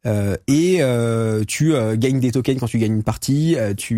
Tu gagnes des tokens quand tu gagnes une partie,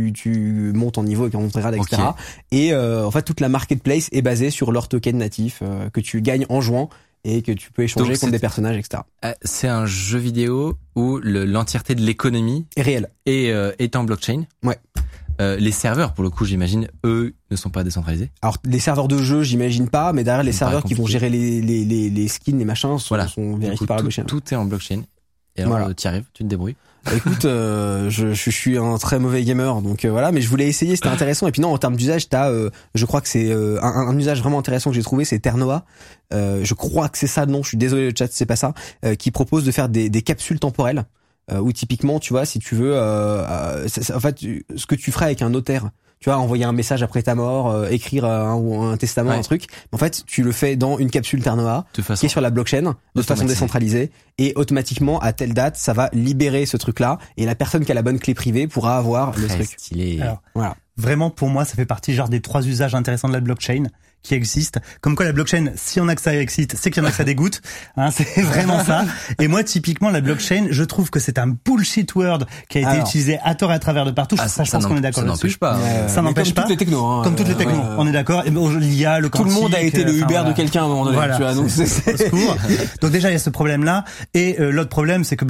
tu montes en niveau avec un grade, etc. Et en fait toute la marketplace est basée sur leurs tokens natifs que tu gagnes en jouant et que tu peux échanger contre des personnages, etc. C'est un jeu vidéo où l'entièreté de l'économie est réelle et est en blockchain. Ouais. Les serveurs, pour le coup, j'imagine, eux, ne sont pas décentralisés. Alors, les serveurs de jeu, j'imagine pas, mais derrière les serveurs qui vont gérer les skins, les machins, sont vérifiés par la blockchain. Tout est en blockchain. Et alors, tu y arrives, tu te débrouilles. Écoute, je suis un très mauvais gamer, donc voilà, mais je voulais essayer, c'était intéressant. Et puis non, en termes d'usage, je crois que c'est un usage vraiment intéressant que j'ai trouvé, c'est Ternoa. Je crois que c'est ça le nom. Je suis désolé le chat, c'est pas ça. Qui propose de faire des capsules temporelles. Où typiquement, tu vois, si tu veux, en fait, ce que tu ferais avec un notaire. Tu vois, envoyer un message après ta mort, écrire un testament, un truc. En fait, tu le fais dans une capsule Ternoa qui est sur la blockchain de façon décentralisée et automatiquement à telle date, ça va libérer ce truc-là et la personne qui a la bonne clé privée pourra avoir le truc. Stylé. Alors, voilà. Vraiment, pour moi, ça fait partie genre des 3 usages intéressants de la blockchain qui existent. Comme quoi la blockchain, si on a que ça excite, c'est qu'il y en a que ça dégoûte. Hein, c'est vraiment ça. Et moi, typiquement, la blockchain, je trouve que c'est un bullshit word qui a été utilisé à tort et à travers de partout. Je pense qu'on est d'accord là-dessus. Ça n'empêche pas. Ça n'empêche pas. Comme toutes les technos. Comme toutes les technos. On est d'accord. Et l'IA, le quantique. Tout le monde a été le Uber de quelqu'un à un moment donné. Voilà. Tu vois, donc c'est... Donc déjà, il y a ce problème-là. Et l'autre problème, c'est que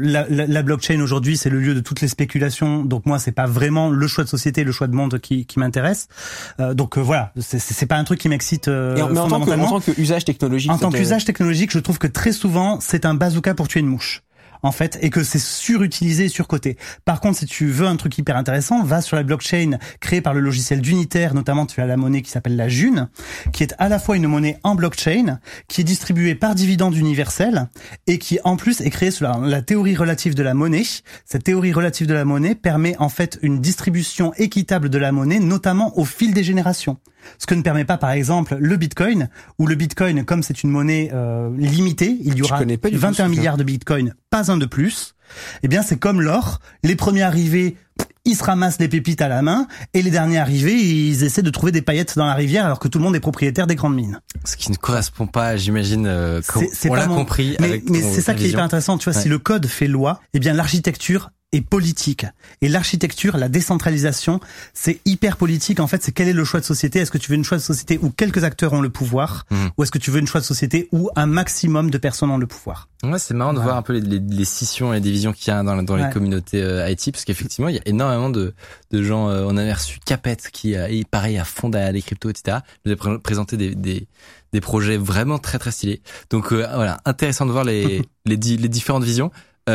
la blockchain aujourd'hui, c'est le lieu de toutes les spéculations. Donc moi, c'est pas vraiment le choix de société, le choix de monde qui m'intéresse. Donc voilà, c'est pas un truc qui m'excite. Mais en tant que usage technologique. En tant qu'usage technologique, je trouve que très souvent, c'est un bazooka pour tuer une mouche. En fait, et que c'est surutilisé et surcoté. Par contre, si tu veux un truc hyper intéressant, va sur la blockchain créée par le logiciel d'Unitaire, notamment tu as la monnaie qui s'appelle la June, qui est à la fois une monnaie en blockchain, qui est distribuée par dividende universel, et qui en plus est créée sur la théorie relative de la monnaie. Cette théorie relative de la monnaie permet en fait une distribution équitable de la monnaie, notamment au fil des générations. Ce que ne permet pas, par exemple, le Bitcoin, où le Bitcoin, comme c'est une monnaie limitée, il y aura 21 milliards de Bitcoin, pas un de plus. Eh bien, c'est comme l'or. Les premiers arrivés, ils se ramassent les pépites à la main, et les derniers arrivés, ils essaient de trouver des paillettes dans la rivière, alors que tout le monde est propriétaire des grandes mines. Ce qui ne correspond pas, j'imagine, on l'a compris. Mais c'est ça qui est hyper intéressant. Tu vois, si le code fait loi, eh bien, l'architecture et politique. Et l'architecture, la décentralisation, c'est hyper politique. En fait, c'est quel est le choix de société? Est-ce que tu veux une choix de société où quelques acteurs ont le pouvoir, ou est-ce que tu veux une choix de société où un maximum de personnes ont le pouvoir? Ouais, c'est marrant de voir un peu les scissions et les divisions qu'il y a dans les communautés IT, parce qu'effectivement, il y a énormément de gens. On avait reçu Capet qui est pareil à fond derrière les cryptos, etc. Je vous ai présenté des projets vraiment très très stylés. Donc voilà, intéressant de voir les différentes visions.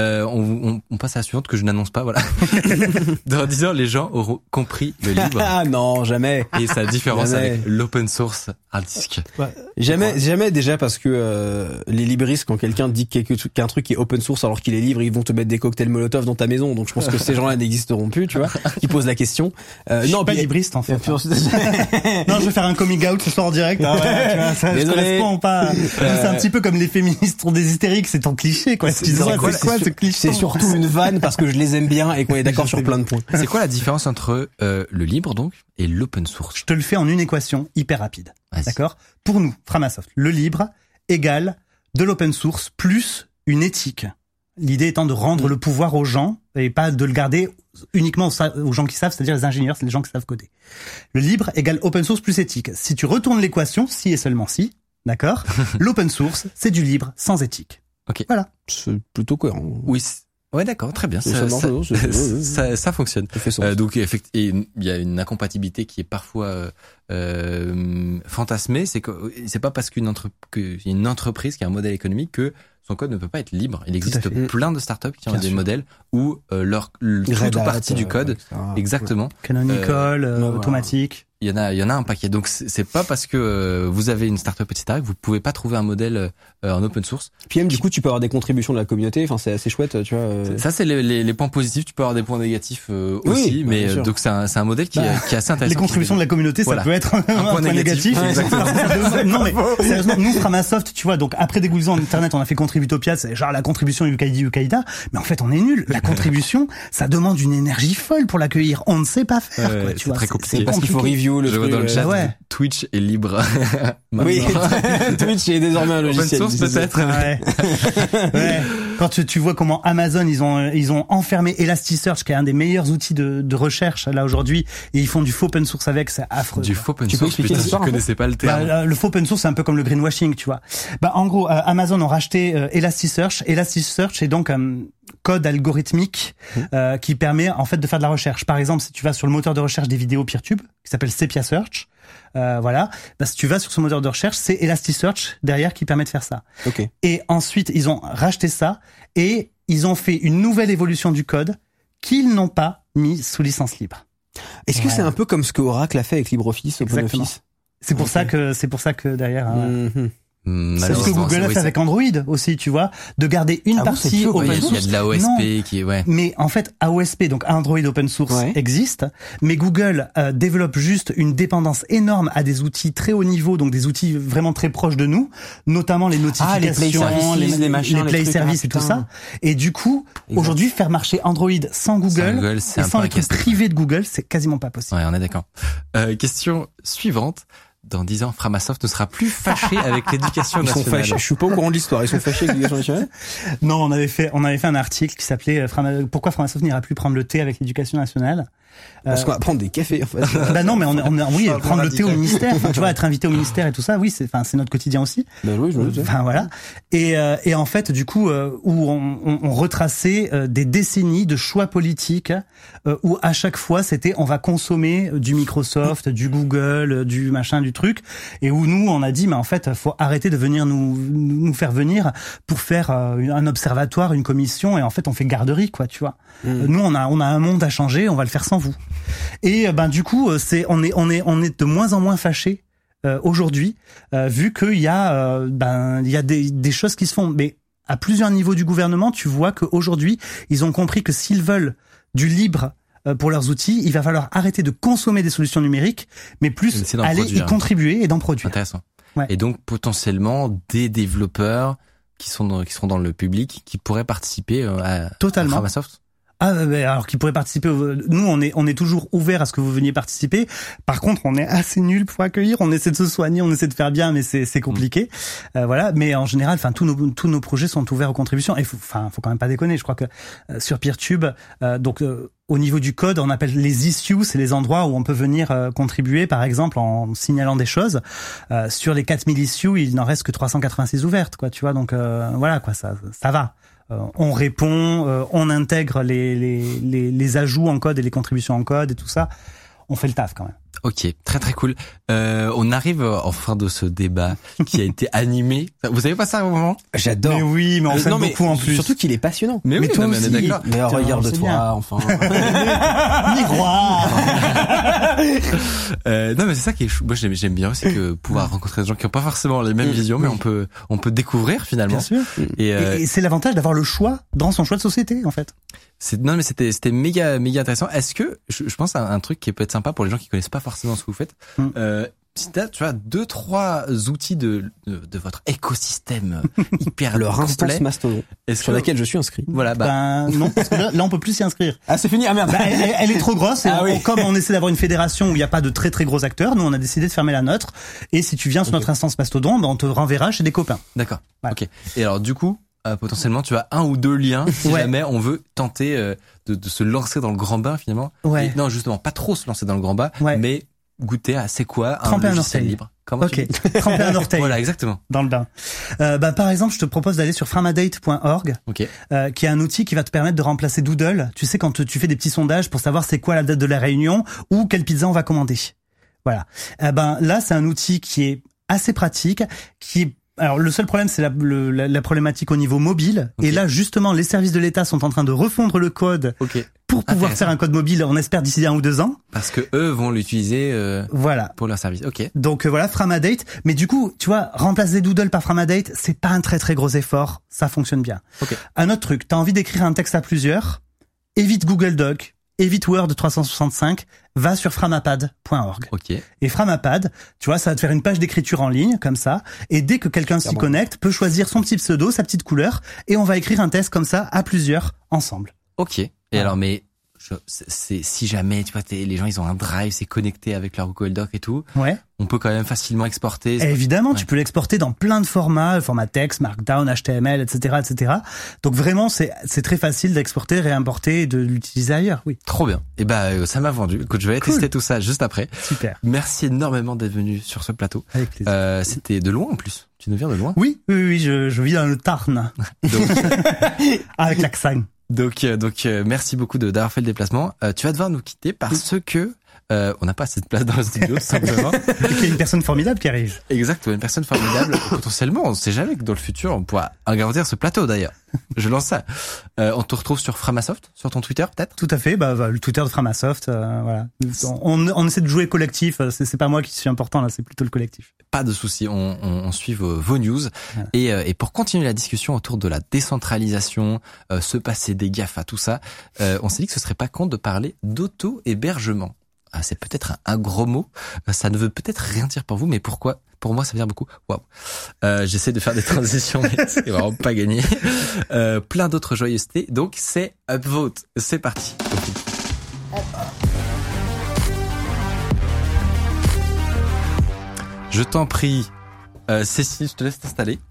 On passe à la suivante que je n'annonce pas, voilà. Dans 10 ans, les gens auront compris le libre. Ah non, jamais. Et sa différence avec l'open source hard disk. Ouais. Jamais déjà parce que les libristes, quand quelqu'un dit qu'un truc est open source alors qu'il est libre, ils vont te mettre des cocktails Molotov dans ta maison. Donc je pense que ces gens-là n'existeront plus, tu vois. Qui posent la question. Je suis pas libriste en fait. Non, je vais faire un coming out ce soir en direct. Ah ouais, tu vois, ça correspond pas. C'est un petit peu comme les féministes ont des hystériques, c'est en cliché quoi. C'est surtout une vanne parce que je les aime bien et qu'on est d'accord sur plein de points. C'est quoi la différence entre le libre donc et l'open source? Je te le fais en une équation hyper rapide. Vas-y. D'accord? Pour nous, Framasoft, le libre égale de l'open source plus une éthique. L'idée étant de rendre le pouvoir aux gens et pas de le garder uniquement aux gens qui savent, c'est-à-dire les ingénieurs, c'est les gens qui savent coder. Le libre égale open source plus éthique. Si tu retournes l'équation, si et seulement si, d'accord? L'open source, c'est du libre sans éthique. Ok. Voilà. C'est plutôt cohérent. Oui. Ouais, d'accord, très bien. Ça fonctionne. Donc, il y a une incompatibilité qui est parfois fantasmée. C'est que c'est pas parce qu'il y a une entreprise qui a un modèle économique que son code ne peut pas être libre. Il existe plein de startups qui ont des modèles où toute partie du code, exactement, Canonical, automatique. Il y en a un paquet. Donc c'est pas parce que vous avez une startup etc que vous pouvez pas trouver un modèle en open source. Puis même du coup tu peux avoir des contributions de la communauté. Enfin c'est assez chouette, tu vois. Ça c'est les points positifs. Tu peux avoir des points négatifs aussi, mais donc c'est un modèle qui est assez intéressant. Les contributions de la communauté, ça peut être un point négatif. Non mais sérieusement, nous Framasoft, tu vois, donc après dégoulissant Internet, on a fait Contributopia, c'est genre la contribution Ukaïda, mais en fait on est nul. La contribution, ça demande une énergie folle pour l'accueillir. On ne sait pas faire. Quoi, tu vois, très compliqué. Parce qu'il faut review le truc. Je vois dans le chat, Twitch est libre. Oui, Twitch est désormais un logiciel. Open source peut-être. Ouais. Quand tu vois comment Amazon ils ont enfermé Elasticsearch qui est un des meilleurs outils de recherche là aujourd'hui et ils font du faux open source avec, c'est affreux. Du faux open source, putain, je connaissais pas le terme. Le faux open source c'est un peu comme le greenwashing, tu vois. En gros, Amazon ont racheté Elasticsearch. Elasticsearch est donc code algorithmique qui permet en fait de faire de la recherche. Par exemple, si tu vas sur le moteur de recherche des vidéos PeerTube qui s'appelle Sepia Search, si tu vas sur ce moteur de recherche, c'est Elasticsearch derrière qui permet de faire ça. Okay. Et ensuite, ils ont racheté ça et ils ont fait une nouvelle évolution du code qu'ils n'ont pas mis sous licence libre. Est-ce que c'est un peu comme ce que Oracle a fait avec LibreOffice, OpenOffice? C'est pour ça que derrière. C'est ce que Malheureusement, Google a fait avec Android aussi, tu vois, de garder une partie open source. Il y a de l'AOSP qui est, Mais en fait, AOSP, donc Android Open Source, existe, mais Google développe juste une dépendance énorme à des outils très haut niveau, donc des outils vraiment très proches de nous, notamment les notifications, les machins, les Play Services et tout ça. Et du coup, aujourd'hui, faire marcher Android sans Google et sans les trucs privés de Google, c'est quasiment pas possible. Ouais, on est d'accord. Question suivante. Dans 10 ans, Framasoft ne sera plus fâché avec l'éducation nationale. Ils sont fâchés. Je suis pas au courant de l'histoire. Ils sont fâchés avec l'éducation nationale? Non, on avait fait un article qui s'appelait Pourquoi Framasoft n'ira plus prendre le thé avec l'éducation nationale? Parce qu'on va prendre des cafés, en fait. Non, mais oui, prendre le thé au ministère. Enfin, tu vois, être invité au ministère et tout ça. Oui, c'est notre quotidien aussi. Oui, je me dis. Enfin, voilà. Et en fait, du coup, où on retraçait des décennies de choix politiques, où à chaque fois, c'était, on va consommer du Microsoft, du Google, du machin, du truc. Et où nous, on a dit, mais en fait, faut arrêter de venir nous faire venir pour faire un observatoire, une commission. Et en fait, on fait garderie, quoi, tu vois. Nous, on a un monde à changer, on va le faire sans vous. Et du coup, on est de moins en moins fâchés aujourd'hui, vu qu'il y a des choses qui se font, mais à plusieurs niveaux du gouvernement. Tu vois qu'aujourd'hui, ils ont compris que s'ils veulent du libre pour leurs outils, il va falloir arrêter de consommer des solutions numériques, mais plus aller y contribuer et d'en produire. Intéressant. Ouais. Et donc potentiellement des développeurs qui seront dans le public qui pourraient participer à Framasoft. Alors qu'ils pourraient participer. Nous, on est toujours ouvert à ce que vous veniez participer. Par contre, on est assez nuls pour accueillir. On essaie de se soigner, on essaie de faire bien, mais c'est compliqué. Voilà. Mais en général, tous nos projets sont ouverts aux contributions. Et faut quand même pas déconner. Je crois que sur PeerTube, au niveau du code, on appelle les issues, c'est les endroits où on peut venir contribuer, par exemple, en signalant des choses. Sur les 4000 issues, il n'en reste que 386 ouvertes, quoi. Tu vois, donc voilà, quoi, ça va. On répond, on intègre les ajouts en code et les contributions en code et tout ça. On fait le taf quand même. Ok, très très cool. On arrive en fin de ce débat qui a été animé. Vous savez pas ça au moment? J'adore. Mais oui, mais on fait beaucoup en plus. Surtout qu'il est passionnant. Mais oui, toi on est d'accord. Mais regarde-toi, enfin. Miroir. Non, mais c'est ça qui est moi j'aime bien aussi que pouvoir rencontrer des gens qui ont pas forcément les mêmes visions, mais on peut découvrir finalement. Bien sûr. Et c'est l'avantage d'avoir le choix dans son choix de société, en fait. Non, mais c'était méga intéressant. Est-ce que je pense à un truc qui peut être sympa pour les gens qui connaissent pas forcément ce que vous faites. Si t'as, tu vois, 2-3 outils de votre écosystème hyper leur instance Mastodon sur laquelle je suis inscrit. Voilà, non, parce que là on peut plus s'y inscrire. Ah, c'est fini. Ah merde. Elle est trop grosse. Et comme on essaie d'avoir une fédération où il n'y a pas de très très gros acteurs, nous on a décidé de fermer la nôtre. Et si tu viens sur notre instance Mastodon, on te renverra chez des copains. D'accord. Voilà. Ok. Et alors du coup, potentiellement, tu as 1 ou 2 liens si jamais on veut tenter de se lancer dans le grand bain finalement. Ouais. Et non, justement, pas trop se lancer dans le grand bain, mais goûter à c'est quoi un logiciel libre. Comment ok. Tremper un orteil. Voilà, exactement. Dans le bain. Par exemple, je te propose d'aller sur framadate.org, qui est un outil qui va te permettre de remplacer Doodle. Tu sais, quand tu fais des petits sondages pour savoir c'est quoi la date de la réunion ou quelle pizza on va commander. Voilà. Là, c'est un outil qui est assez pratique, alors le seul problème c'est la problématique au niveau mobile, et là justement les services de l'État sont en train de refondre le code pour pouvoir faire un code mobile, on espère d'ici 1 ou 2 ans. Parce que eux vont l'utiliser pour leur service. Ok. Donc voilà, Framadate, mais du coup, tu vois, remplacer Doodle par Framadate, c'est pas un très très gros effort, ça fonctionne bien. Un autre truc, t'as envie d'écrire un texte à plusieurs, évite Google Doc, évite Word 365, va sur framapad.org. Et Framapad, tu vois, ça va te faire une page d'écriture en ligne, comme ça, et dès que quelqu'un s'y connecte, peut choisir son petit pseudo, sa petite couleur, et on va écrire un texte comme ça, à plusieurs, ensemble. Ok. Et alors, mais c'est si jamais, tu vois, les gens ils ont un drive, c'est connecté avec leur Google Doc et tout. On peut quand même facilement exporter. Et évidemment, tu peux l'exporter dans plein de formats, format texte, Markdown, HTML, etc., etc. Donc vraiment, c'est très facile d'exporter, réimporter et de l'utiliser ailleurs. Oui. Trop bien. Et ça m'a vendu. Écoute, je vais aller tester tout ça juste après. Super. Merci énormément d'être venu sur ce plateau. Avec plaisir. C'était de loin en plus. Tu nous viens de loin? Oui, je vis dans le Tarn. Donc... avec l'accent. Donc, merci beaucoup d'avoir fait le déplacement. Tu vas devoir nous quitter parce que on n'a pas assez de place dans le studio, simplement. Il y a une personne formidable qui arrive. Exactement, une personne formidable. Potentiellement, on ne sait jamais que dans le futur, on pourra agrandir ce plateau d'ailleurs. Je lance ça. On te retrouve sur Framasoft, sur ton Twitter peut-être? Tout à fait, le Twitter de Framasoft, voilà. On essaie de jouer collectif, c'est pas moi qui suis important là, c'est plutôt le collectif. Pas de souci, on suit vos news. Voilà. Et pour continuer la discussion autour de la décentralisation, se passer des GAFA, tout ça, on s'est dit que ce serait pas con de parler d'auto-hébergement. C'est peut-être un gros mot, ça ne veut peut-être rien dire pour vous, mais pourquoi? Pour moi, ça veut dire beaucoup. Waouh. J'essaie de faire des transitions, mais c'est vraiment pas gagné. Plein d'autres joyeusetés. Donc, c'est Upvote. C'est parti. Je t'en prie, Cécile, je te laisse t'installer.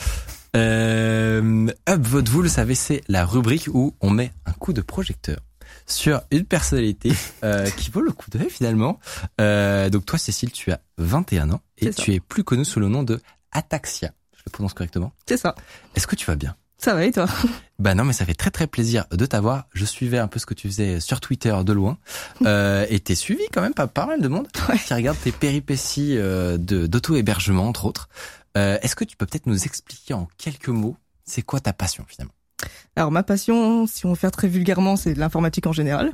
Upvote, vous le savez, c'est la rubrique où on met un coup de projecteur sur une personnalité qui vaut le coup d'œil finalement. Donc toi, Cécile, tu as 21 ans et tu es plus connue sous le nom de Ataxia. Je le prononce correctement? C'est ça. Est-ce que tu vas bien? Ça va et toi? Non, mais ça fait très très plaisir de t'avoir. Je suivais un peu ce que tu faisais sur Twitter de loin et t'es suivi quand même pas mal de monde qui regarde tes péripéties d'auto-hébergement entre autres. Est-ce que tu peux peut-être nous expliquer en quelques mots c'est quoi ta passion finalement? Alors ma passion, si on veut faire très vulgairement, c'est de l'informatique en général.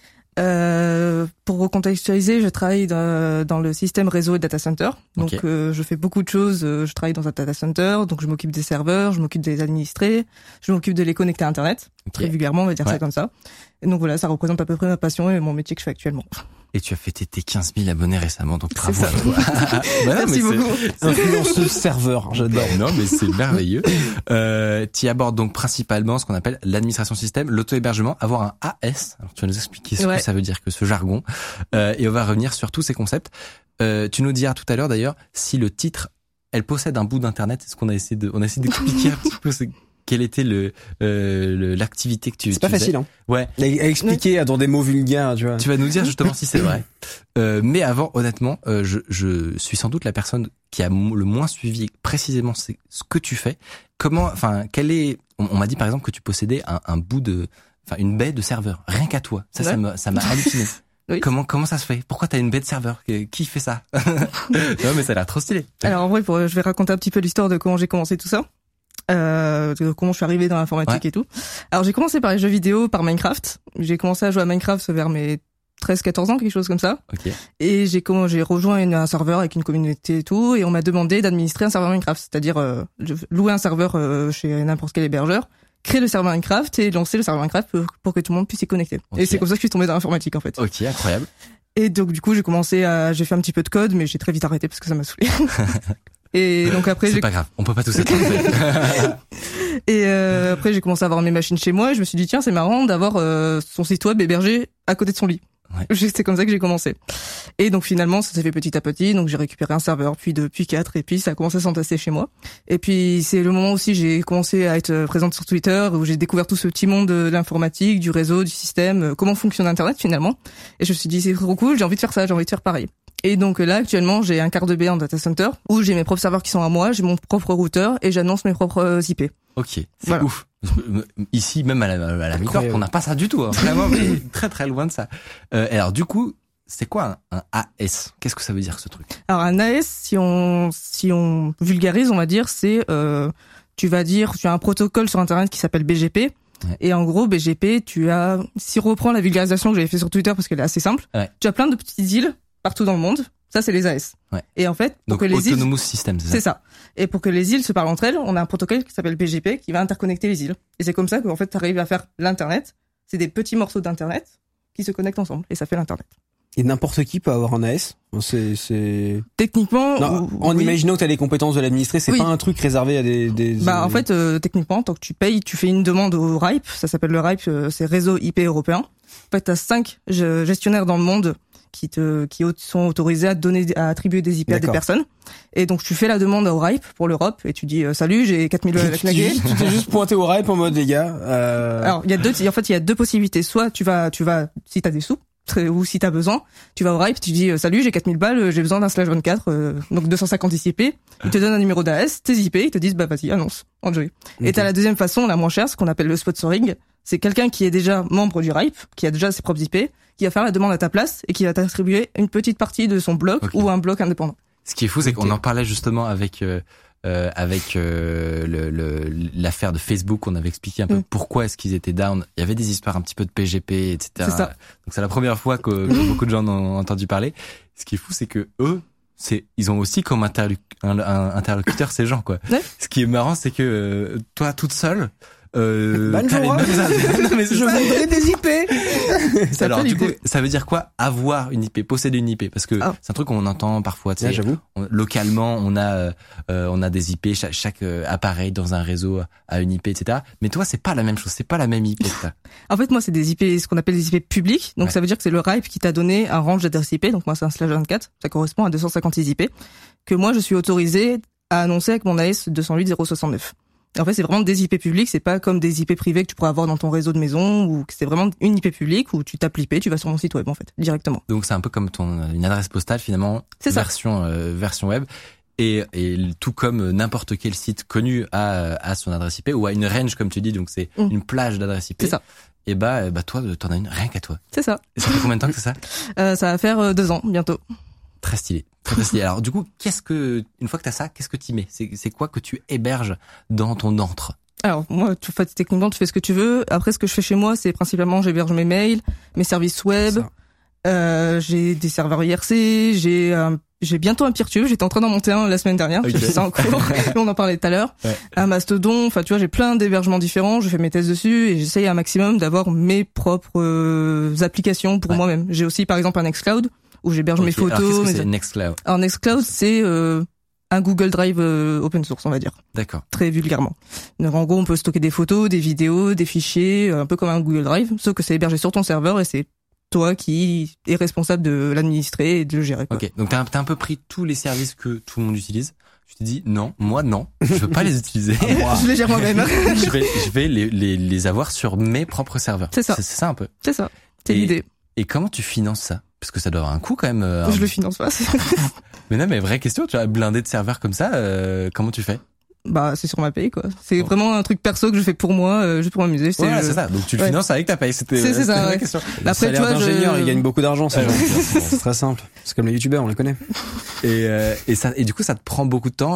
Pour recontextualiser, je travaille dans le système réseau et data center. Donc je fais beaucoup de choses. Je travaille dans un data center, donc je m'occupe des serveurs, je m'occupe des administrés, je m'occupe de les connecter à Internet. Très vulgairement, on va dire ça comme ça. Et donc voilà, ça représente à peu près ma passion et mon métier que je fais actuellement. Et tu as fêté tes 15 000 abonnés récemment, donc bravo à toi. Merci beaucoup. Influenceuse serveur, j'adore. Non, mais c'est merveilleux. Tu y abordes donc principalement ce qu'on appelle l'administration système, l'auto-hébergement, avoir un AS. Alors tu vas nous expliquer ce que ça veut dire que ce jargon. Et on va revenir sur tous ces concepts. Tu nous diras tout à l'heure d'ailleurs si le titre, elle possède un bout d'internet. C'est ce qu'on a essayé d'expliquer un petit peu. Quelle était l'activité que tu C'est pas facile, hein. Ouais. À expliquer dans des mots vulgaires, tu vois. Tu vas nous dire justement si c'est vrai. Mais honnêtement, je suis sans doute la personne qui a le moins suivi précisément ce que tu fais. On m'a dit par exemple que tu possédais un bout une baie de serveur. Rien qu'à toi. Ça m'a halluciné. Oui. Comment ça se fait? Pourquoi t'as une baie de serveur? Qui fait ça? Non, mais ça a l'air trop stylé. Alors en vrai, je vais raconter un petit peu l'histoire de comment j'ai commencé tout ça. Comment je suis arrivée dans l'informatique et tout. Alors j'ai commencé par les jeux vidéo, par Minecraft. J'ai commencé à jouer à Minecraft vers mes 13-14 ans, quelque chose comme ça. Et j'ai rejoint un serveur avec une communauté et tout, et on m'a demandé d'administrer un serveur Minecraft, c'est-à-dire louer un serveur chez n'importe quel hébergeur, créer le serveur Minecraft et lancer le serveur Minecraft pour que tout le monde puisse y connecter. Et c'est comme ça que je suis tombée dans l'informatique en fait. Ok, incroyable. Et donc du coup j'ai fait un petit peu de code, mais j'ai très vite arrêté parce que ça m'a saoulé. Et donc après c'est pas grave, on peut pas tous être Et après j'ai commencé à avoir mes machines chez moi et je me suis dit tiens c'est marrant d'avoir son site web hébergé à côté de son lit. C'est comme ça que j'ai commencé. Et donc finalement ça s'est fait petit à petit, donc j'ai récupéré un serveur, puis 2, puis 4, et puis ça a commencé à s'entasser chez moi. Et puis c'est le moment aussi j'ai commencé à être présente sur Twitter, où j'ai découvert tout ce petit monde de l'informatique, du réseau, du système, comment fonctionne Internet finalement. Et je me suis dit c'est trop cool, j'ai envie de faire ça, j'ai envie de faire pareil. Et donc là, actuellement, j'ai un quart de B en data center où j'ai mes propres serveurs qui sont à moi, j'ai mon propre routeur et j'annonce mes propres IP. Ok, c'est ouf. Ici, même à la Micorp, on n'a pas ça du tout. Hein. Vraiment, très très loin de ça. Alors du coup, c'est quoi un AS? Qu'est-ce que ça veut dire ce truc? Alors un AS, si on vulgarise, on va dire, c'est tu as un protocole sur Internet qui s'appelle BGP. Ouais. Et en gros, BGP, si on reprend la vulgarisation que j'avais fait sur Twitter parce qu'elle est assez simple, tu as plein de petites îles partout dans le monde. Ça, c'est les AS. Ouais. Et en fait, pour que les Autonomous Systems, c'est ça. Et pour que les îles se parlent entre elles, on a un protocole qui s'appelle BGP qui va interconnecter les îles. Et c'est comme ça qu'en fait, tu arrives à faire l'Internet. C'est des petits morceaux d'Internet qui se connectent ensemble. Et ça fait l'Internet. Et n'importe qui peut avoir un AS? C'est... Techniquement... Non, en imaginant que tu as les compétenences de l'administrer, c'est pas un truc réservé à des... en fait, techniquement, tant que tu payes, tu fais une demande au RIPE. Ça s'appelle le RIPE, c'est Réseau IP européen. En fait, tu as 5 gestionnaires dans le monde qui sont autorisés à attribuer des IP à des personnes. Et donc, tu fais la demande au RIPE pour l'Europe et tu dis, salut, j'ai 4000 balles à knaguer. Tu t'es juste pointé au RIPE en mode, les gars, Alors, il y a deux possibilités. Soit tu vas, si t'as des sous, ou si t'as besoin, tu vas au RIPE, tu dis, salut, j'ai 4000 balles, j'ai besoin d'un /24, donc 250 IP. Ils te donnent un numéro d'AS, tes IP, ils te disent, vas-y, annonce, enjoy. Okay. Et t'as la deuxième façon, la moins chère, ce qu'on appelle le sponsoring. C'est quelqu'un qui est déjà membre du RIPE, qui a déjà ses propres IP, qui va faire la demande à ta place et qui va t'attribuer une petite partie de son bloc ou un bloc indépendant. Ce qui est fou, c'est qu'on en parlait justement avec l'affaire de Facebook. On avait expliqué un peu pourquoi est-ce qu'ils étaient down. Il y avait des histoires un petit peu de PGP, etc. C'est ça. Donc c'est la première fois que beaucoup de gens en ont entendu parler. Ce qui est fou, c'est que eux, ils ont aussi comme interlocuteur ces gens, quoi. Ouais. Ce qui est marrant, c'est que toi, toute seule, bonjour. Je voudrais des IP. Alors du coup, ça veut dire quoi avoir une IP, posséder une IP? Parce que c'est un truc qu'on entend parfois. Tu sais, j'avoue. Localement, on a des IP. Chaque appareil dans un réseau a une IP, etc. Mais toi, c'est pas la même chose. C'est pas la même IP que ça. En fait, moi, c'est des IP, ce qu'on appelle des IP publics. Donc ça veut dire que c'est le RIPE qui t'a donné un range d'adresses IP. Donc moi, c'est un /24. Ça correspond à 256 IP que moi, je suis autorisé à annoncer avec mon AS 208.0.69. En fait, c'est vraiment des IP publics, c'est pas comme des IP privés que tu pourrais avoir dans ton réseau de maison, ou c'est vraiment une IP publique où tu tapes l'IP, tu vas sur mon site web, en fait, directement. Donc c'est un peu comme une adresse postale, finalement, version web. Et tout comme n'importe quel site connu a son adresse IP, ou a une range, comme tu dis, donc c'est une plage d'adresse IP. C'est ça. Et bah toi, t'en as une rien qu'à toi. C'est ça. Et ça fait combien de temps que c'est ça? Ça va faire 2 ans, bientôt. Très stylé. Très stylé. Alors, du coup, une fois que t'as ça, qu'est-ce que tu mets? C'est quoi que tu héberges dans ton antre? Alors, moi, techniquement, tu fais ce que tu veux. Après, ce que je fais chez moi, c'est principalement, j'héberge mes mails, mes services web, j'ai des serveurs IRC, j'ai bientôt un PeerTube. J'étais en train d'en monter un la semaine dernière. Okay. Je fais ça en cours. On en parlait tout à l'heure. Ouais. Un Mastodon. Enfin, tu vois, j'ai plein d'hébergements différents. Je fais mes tests dessus et j'essaye un maximum d'avoir mes propres applications pour moi-même. J'ai aussi, par exemple, un Nextcloud où j'héberge mes photos. Alors, qu'est-ce que c'est Nextcloud? Alors, Nextcloud, c'est un Google Drive open source, on va dire. D'accord. Très vulgairement. Donc, en gros, on peut stocker des photos, des vidéos, des fichiers, un peu comme un Google Drive, sauf que c'est hébergé sur ton serveur et c'est toi qui es responsable de l'administrer et de le gérer, quoi. Ok, donc t'as un peu pris tous les services que tout le monde utilise. Tu t'es dit non, moi non, je veux pas les utiliser. Je les gère moi-même. je vais les avoir sur mes propres serveurs. C'est ça. C'est ça un peu. C'est ça. C'est l'idée. Et comment tu finances ça? Parce que ça doit avoir un coût quand même. Je le finance pas. Mais non, mais vraie question, tu as blindé de serveurs comme ça, comment tu fais? Bah, c'est sur ma paye, quoi. C'est vraiment un truc perso que je fais pour moi, juste pour m'amuser. Ouais, c'est ça. Donc tu le finances avec ta paye. C'était ça, la question. Après, tu vois, ingénieur, il gagne beaucoup d'argent, ça. C'est très simple. C'est comme les youtubeurs, on les connaît. Et du coup, ça te prend beaucoup de temps,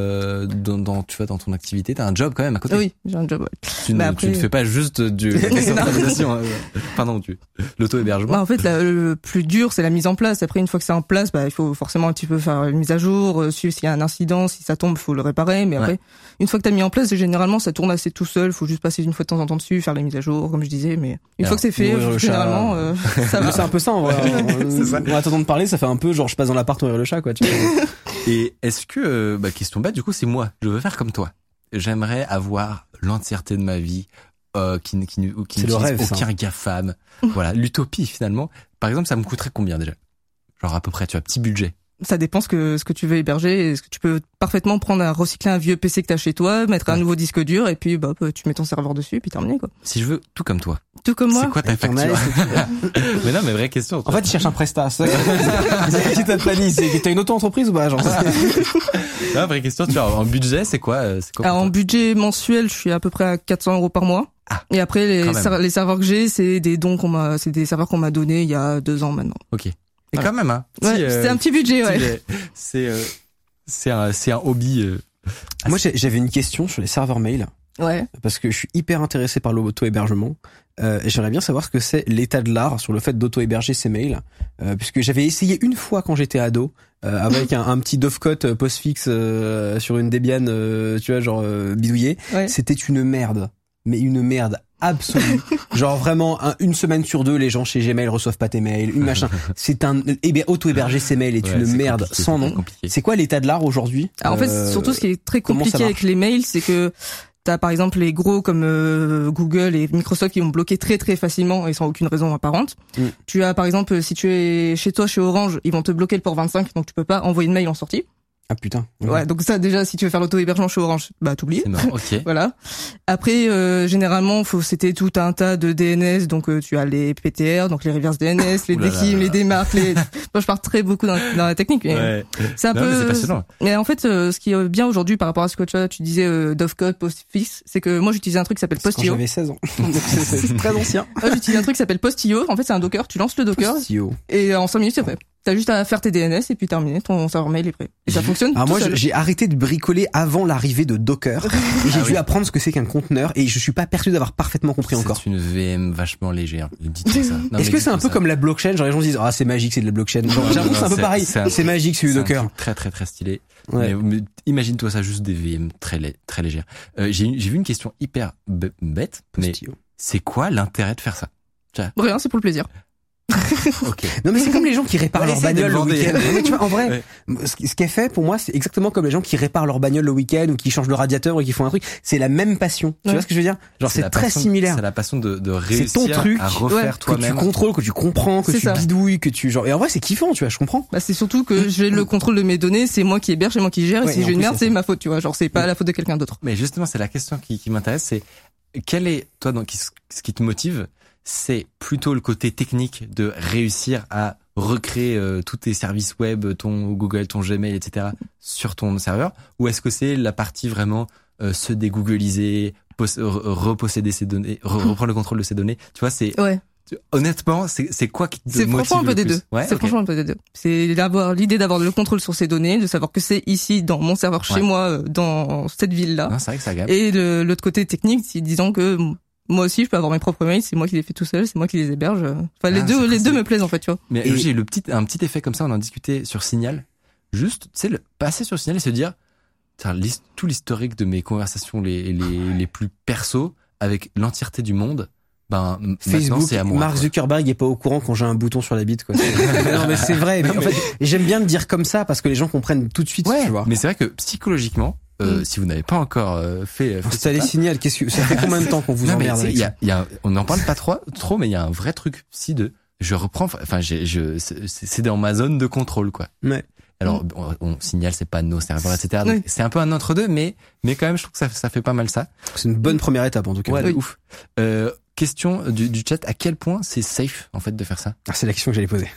dans ton activité. T'as un job quand même à côté. Oui, j'ai un job, ouais. Tu ne fais pas juste la décentralisation. Pardon, l'auto-hébergement. Bah, en fait, le plus dur, c'est la mise en place. Après, une fois que c'est en place, il faut forcément un petit peu faire une mise à jour. S'il y a un incident, si ça tombe, faut le réparer. Mais après, une fois que t'as mis en place, généralement, ça tourne assez tout seul. Faut juste passer une fois de temps en temps dessus, faire les mises à jour, comme je disais. Mais une fois que c'est fait, généralement, ça va. C'est un peu ça, en vrai. En attendant de parler, ça fait un peu genre je passe dans l'appart ouvrir le chat, quoi. Tu vois. Et est-ce que, question bête, du coup, c'est moi. Je veux faire comme toi. J'aimerais avoir l'entièreté de ma vie qui n'utilise aucun GAFAM. Voilà, l'utopie finalement. Par exemple, ça me coûterait combien déjà? Genre à peu près, tu as petit budget. Ça dépend ce que tu veux héberger. Est-ce que tu peux parfaitement recycler un vieux PC que t'as chez toi, mettre un nouveau disque dur et puis tu mets ton serveur dessus et puis terminé quoi. Si je veux tout comme toi. Tout comme moi. C'est quoi ta facture? Mais non, mais vraie question. En fait, il cherche un prestat. C'est t'as une auto-entreprise ou pas, genre? Non, vraie question. Tu vois, en budget, c'est quoi Alors, en budget mensuel, je suis à peu près à 400 € par mois. Ah. Et après, les serveurs que j'ai, c'est des dons c'est des serveurs qu'on m'a donnés il y a 2 ans maintenant. Ok. Et quand même, hein. C'est un petit budget, ouais. C'est un hobby. Moi, j'avais une question sur les serveurs mail. Ouais. Parce que je suis hyper intéressé par l'auto-hébergement. Et j'aimerais bien savoir ce que c'est l'état de l'art sur le fait d'auto-héberger ses mails. Puisque j'avais essayé une fois quand j'étais ado, avec un petit Dovecot postfixe sur une Debian, tu vois, genre bidouillé. Ouais. C'était une merde. Mais une merde absolue. Genre vraiment, une semaine sur 2, les gens chez Gmail reçoivent pas tes mails, une machin. C'est auto-héberger ses mails est une merde sans nom. C'est quoi l'état de l'art aujourd'hui? En fait, surtout ce qui est très compliqué avec les mails, c'est que t'as par exemple les gros comme Google et Microsoft qui vont bloquer très très facilement et sans aucune raison apparente. Tu as par exemple, si tu es chez toi chez Orange, ils vont te bloquer le port 25, donc tu peux pas envoyer de mail en sortie. Ah putain. Ouais, donc ça déjà si tu veux faire l'auto-hébergement chez Orange, t'oublies. C'est marrant, ok. Voilà. Après généralement, c'était tout un tas de DNS, donc tu as les PTR, donc les reverse DNS, les DKIM, les démarques, Moi je pars très beaucoup dans la technique, mais ouais. c'est un peu c'est passionnant. Mais en fait ce qui est bien aujourd'hui par rapport à ce que tu disais Dovecot, Postfix, c'est que moi j'utilisais un truc qui s'appelle Postio. J'avais 16 ans. c'est très ancien. Moi j'utilisais un truc qui s'appelle Postio. En fait, c'est un Docker, tu lances le Docker Postio. Et en 5 minutes c'est prêt. T'as juste à faire tes DNS et puis terminer, ton serveur mail est prêt. Et ça fonctionne. Alors moi, j'ai arrêté de bricoler avant l'arrivée de Docker et j'ai dû apprendre ce que c'est qu'un conteneur et je suis pas persuadé d'avoir parfaitement compris encore. C'est une VM vachement légère. Dites ça. Est-ce que c'est un peu comme la blockchain? Genre les gens disent c'est magique, c'est de la blockchain. Genre, j'ai l'impression que c'est un peu pareil. C'est magique, c'est du Docker. Très très très stylé. Ouais. Mais imagine-toi ça juste des VM très légères. J'ai vu une question hyper bête, mais c'est quoi l'intérêt de faire ça? Rien, c'est pour le plaisir. Okay. Non mais c'est comme les gens qui réparent leur bagnole le week-end. Mais tu vois, en vrai, ce qui est fait pour moi, c'est exactement comme les gens qui réparent leur bagnole le week-end ou qui changent le radiateur ou qui font un truc. C'est la même passion. Tu vois ce que je veux dire? Genre c'est très similaire. C'est la passion de réussir ton truc, à refaire toi-même. Que tu contrôles, que tu comprends, que tu bidouilles, que tu genre. Et en vrai c'est kiffant, tu vois, je comprends. C'est surtout que j'ai le contrôle de mes données, c'est moi qui héberge, c'est moi qui gère. Et si j'ai une merde, c'est ma faute, tu vois. Genre c'est pas la faute de quelqu'un d'autre. Mais justement, c'est la question qui m'intéresse, c'est quel est toi donc ce qui te motive? C'est plutôt le côté technique de réussir à recréer tous tes services web, ton Google, ton Gmail, etc. sur ton serveur, ou est-ce que c'est la partie vraiment se dégoogliser, reposséder ses données, reprendre le contrôle de ses données? Tu vois, c'est honnêtement, c'est quoi qui te motive le plus? C'est franchement un peu des deux. Ouais, c'est franchement un peu des deux. C'est l'idée d'avoir le contrôle sur ces données, de savoir que c'est ici dans mon serveur chez moi, dans cette ville-là. Non, c'est vrai que ça gagne. Et l'autre côté technique, c'est disons que moi aussi, je peux avoir mes propres mails, c'est moi qui les fais tout seul, c'est moi qui les héberge. Enfin, les deux me plaisent, en fait, tu vois. Mais j'ai un petit effet comme ça, on en discutait sur Signal. Juste, tu sais, passer sur Signal et se dire, tout l'historique de mes conversations les plus perso avec l'entièreté du monde, Facebook, c'est à moi, Mark Zuckerberg est pas au courant quand j'ai un bouton sur la bite, quoi. Non, mais c'est vrai. Mais en fait, j'aime bien le dire comme ça parce que les gens comprennent tout de suite, tu vois. Mais c'est vrai que psychologiquement, si vous n'avez pas encore fait installer Signal, ça fait combien de temps qu'on vous emmerde avec ça? On n'en parle pas trop, mais il y a un vrai truc je reprends, enfin, c'est dans ma zone de contrôle, quoi. Ouais. Alors, on Signal, c'est pas nos serveurs, etc. Donc, c'est un peu un entre-deux, mais quand même, je trouve que ça fait pas mal ça. C'est une bonne première étape, en tout cas. Ouais, ouf. Question du chat, à quel point c'est safe, en fait, de faire ça? C'est la question que j'allais poser.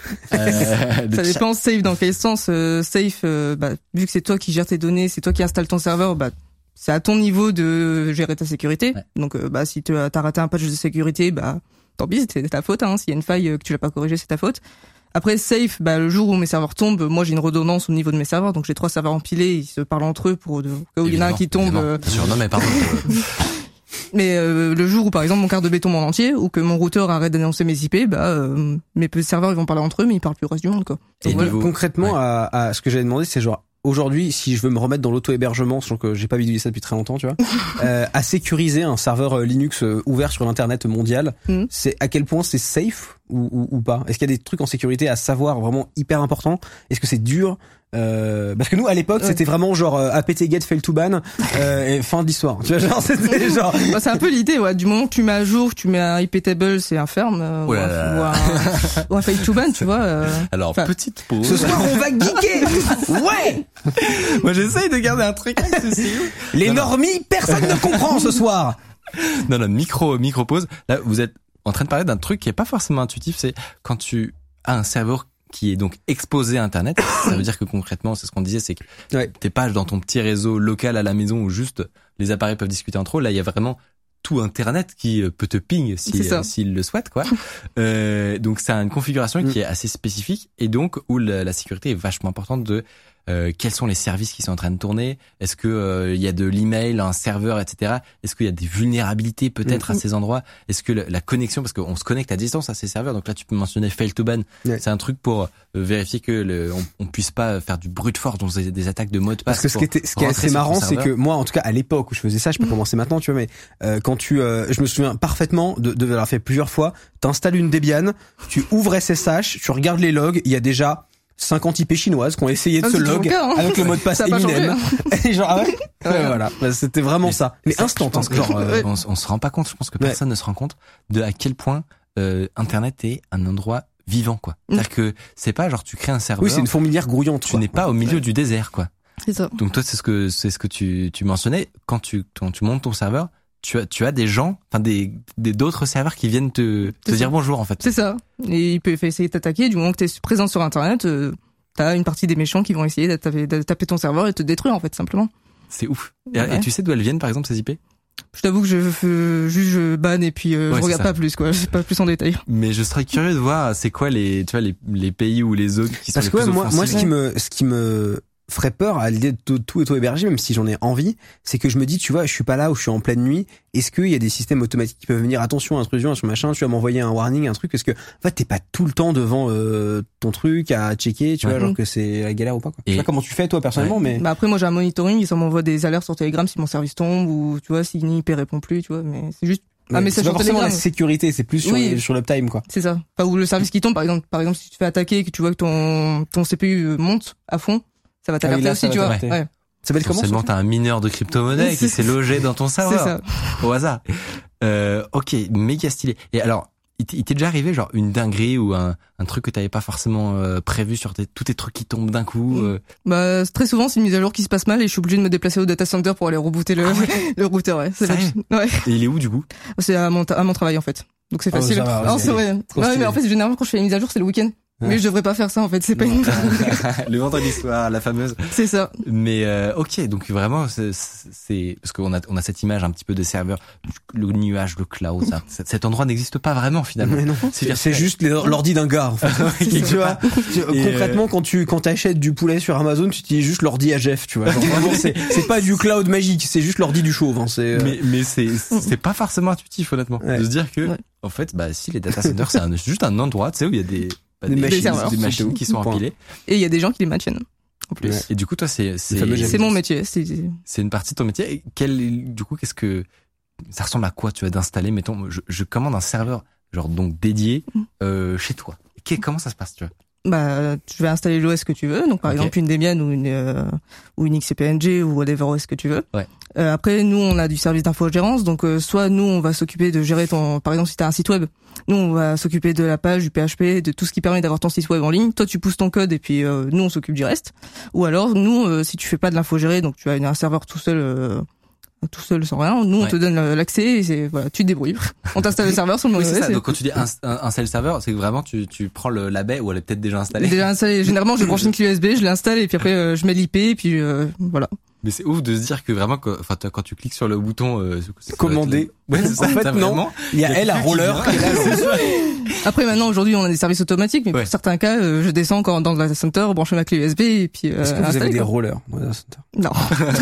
Ça dépend safe dans quel sens. Safe, vu que c'est toi qui gères tes données, c'est toi qui installes ton serveur, c'est à ton niveau de gérer ta sécurité. Ouais. Donc, si t'as raté un patch de sécurité, tant pis, c'est ta faute, hein. S'il y a une faille que tu l'as pas corrigée, c'est ta faute. Après, safe, le jour où mes serveurs tombent, moi j'ai une redondance au niveau de mes serveurs, donc j'ai 3 serveurs empilés, ils se parlent entre eux pour cas où il y en a un qui tombe. Non, mais pardon. Mais le jour où par exemple mon quart de béton tombe en entier ou que mon routeur arrête d'annoncer mes IP, mes serveurs ils vont parler entre eux mais ils parlent plus au reste du monde, quoi. Et voilà. Concrètement à ce que j'avais demandé, c'est genre aujourd'hui si je veux me remettre dans l'auto-hébergement, sachant que j'ai pas bidouillé ça depuis très longtemps, tu vois, à sécuriser un serveur Linux ouvert sur l'internet mondial, c'est à quel point c'est safe ou pas? Est-ce qu'il y a des trucs en sécurité à savoir vraiment hyper importants? Est-ce que c'est dur? Parce que nous à l'époque c'était vraiment genre apt-get fail to ban et fin de l'histoire. Tu vois, genre c'était genre bah, c'est un peu l'idée, ouais, du moment que tu mets à jour, que tu mets un IP table, c'est un ferme ou un fail to ban, tu vois. Alors petite pause. Ce soir on va geeker. Ouais. Moi j'essaye de garder un truc. Les normies, personne ne comprend ce soir. Non, micro pause. Là vous êtes en train de parler d'un truc qui est pas forcément intuitif, c'est quand tu as un serveur qui est donc exposé à Internet. Ça veut dire que concrètement, c'est ce qu'on disait, c'est que t'es pas dans ton petit réseau local à la maison où juste les appareils peuvent discuter entre eux. Là, il y a vraiment tout Internet qui peut te ping s'il le souhaite, quoi. Donc, c'est une configuration qui est assez spécifique et donc où la sécurité est vachement importante de quels sont les services qui sont en train de tourner. Est-ce que il y a de l'email, un serveur, etc. Est-ce qu'il y a des vulnérabilités peut-être à ces endroits? Est-ce que la connexion, parce qu'on se connecte à distance à ces serveurs, donc là tu peux mentionner fail to ban. C'est un truc pour vérifier que on puisse pas faire du brute force dans des attaques de mot de passe. Parce que ce qui est assez marrant, c'est que moi, en tout cas à l'époque où je faisais ça, je peux commencer maintenant, tu vois, mais quand je me souviens parfaitement de l'avoir fait plusieurs fois. T'installes une Debian, tu ouvres SSH, tu regardes les logs, il y a déjà 50 IP chinoises qui ont essayé de se log avec le mot de passe Eminem. Et genre, ouais. Voilà. C'était vraiment ça. Mais instant, genre, on se rend pas compte, je pense que personne ne se rend compte de à quel point, Internet est un endroit vivant, quoi. C'est-à-dire que c'est pas genre tu crées un serveur. Oui, c'est une fourmilière grouillante. Tu n'es pas au milieu du désert, quoi. C'est ça. Donc toi, c'est ce que tu mensonnais. Quand tu montes ton serveur, tu as des gens, enfin d'autres serveurs qui viennent te dire bonjour, en fait. C'est ça. Et ils peuvent essayer de t'attaquer du moment que t'es présent sur Internet. T'as une partie des méchants qui vont essayer de taper ton serveur et te détruire, en fait, simplement. C'est ouf. Et tu sais d'où elles viennent, par exemple, ces IP? Je t'avoue que je banne et puis je regarde pas plus, quoi. Je sais pas plus en détail. Mais je serais curieux de voir c'est quoi les pays ou les zones qui sont les plus offensifs. Moi, ce qui me ferait peur à l'idée de tout héberger, même si j'en ai envie, c'est que je me dis, tu vois, je suis pas là où je suis en pleine nuit. Est-ce qu'il y a des systèmes automatiques qui peuvent venir, attention, intrusion, sur machin, tu vas m'envoyer un warning, un truc, parce que, en fait, t'es pas tout le temps devant ton truc à checker, tu vois, genre que c'est la galère ou pas, quoi. Je sais pas comment tu fais, toi, personnellement, mais... Bah après, moi, j'ai un monitoring, ça m'envoie des alertes sur Telegram si mon service tombe, ou, tu vois, si une IP répond plus, tu vois, mais c'est juste un message sur Telegram. C'est pas forcément la sécurité, c'est plus sur l'uptime, quoi. C'est ça. Enfin, ou le service qui tombe, par exemple, si tu te fais attaquer et que tu vois que ton CPU monte à fond, ça va t'alerter aussi, tu vois. Ouais. Ça s'appelle comment? Seulement t'as un mineur de crypto-monnaie qui s'est logé dans ton serveur. C'est ça. Au hasard. Ok, méga stylé. Et alors, il t'est déjà arrivé genre une dinguerie ou un truc que t'avais pas forcément prévu sur tous tes trucs qui tombent d'un coup? Bah très souvent c'est une mise à jour qui se passe mal et je suis obligé de me déplacer au data center pour aller rebooter le routeur. Ouais. Ouais. Et il est où du coup? C'est à mon travail en fait. Donc c'est facile. C'est vrai. Ouais, mais en fait généralement quand je fais les mises à jour c'est le week-end. Mais je devrais pas faire ça en fait, c'est pas une... Le vendredi soir, la fameuse. C'est ça. Mais ok, donc vraiment c'est parce qu'on a cette image un petit peu des serveurs, le nuage, le cloud, ça. Cet endroit n'existe pas vraiment finalement. Mais non, c'est juste l'ordi d'un gars en fait. Tu vois, concrètement quand t'achètes du poulet sur Amazon, tu utilises juste l'ordi à Jeff, tu vois. Genre, vraiment, c'est pas du cloud magique, c'est juste l'ordi du chauve, hein, Mais c'est pas forcément intuitif honnêtement de se dire que en fait bah si les data centers c'est juste un endroit, tu sais où il y a des machines qui sont empilées. Et il y a des gens qui les maintiennent. En plus. Ouais. Et du coup, toi, c'est mon métier. C'est une partie de ton métier. Et qu'est-ce que ça ressemble à quoi tu vas d'installer? Mettons, je commande un serveur, genre donc dédié chez toi. Comment ça se passe, tu vois? Bah, tu vas installer l'OS que tu veux. Donc, par exemple, une Debian ou une XCPNG ou whatever OS que tu veux. Ouais. Après, nous, on a du service d'infogérance. Donc, soit nous, on va s'occuper de gérer par exemple, si t'as un site web, nous, on va s'occuper de la page, du PHP, de tout ce qui permet d'avoir ton site web en ligne. Toi, tu pousses ton code et puis nous, on s'occupe du reste. Ou alors, nous, si tu fais pas de l'infogéré, donc tu as un serveur tout seul sans rien, nous on te donne l'accès et c'est voilà, tu te débrouilles. On t'installe le serveur sur le c'est ça. Donc quand tu dis installe le serveur, c'est que vraiment tu prends la baie ou elle est peut-être déjà installée. Déjà installée. Généralement, je branche une clé USB, je l'installe et puis après je mets l'IP et puis voilà. Mais c'est ouf de se dire que vraiment quand tu cliques sur le bouton commander. Ouais, c'est ça. En fait non, il y a elle à roller. Après maintenant aujourd'hui on a des services automatiques mais pour certains cas je descends encore dans le data center, brancher ma clé USB et puis est-ce que vous avez des rollers dans le data center? Non.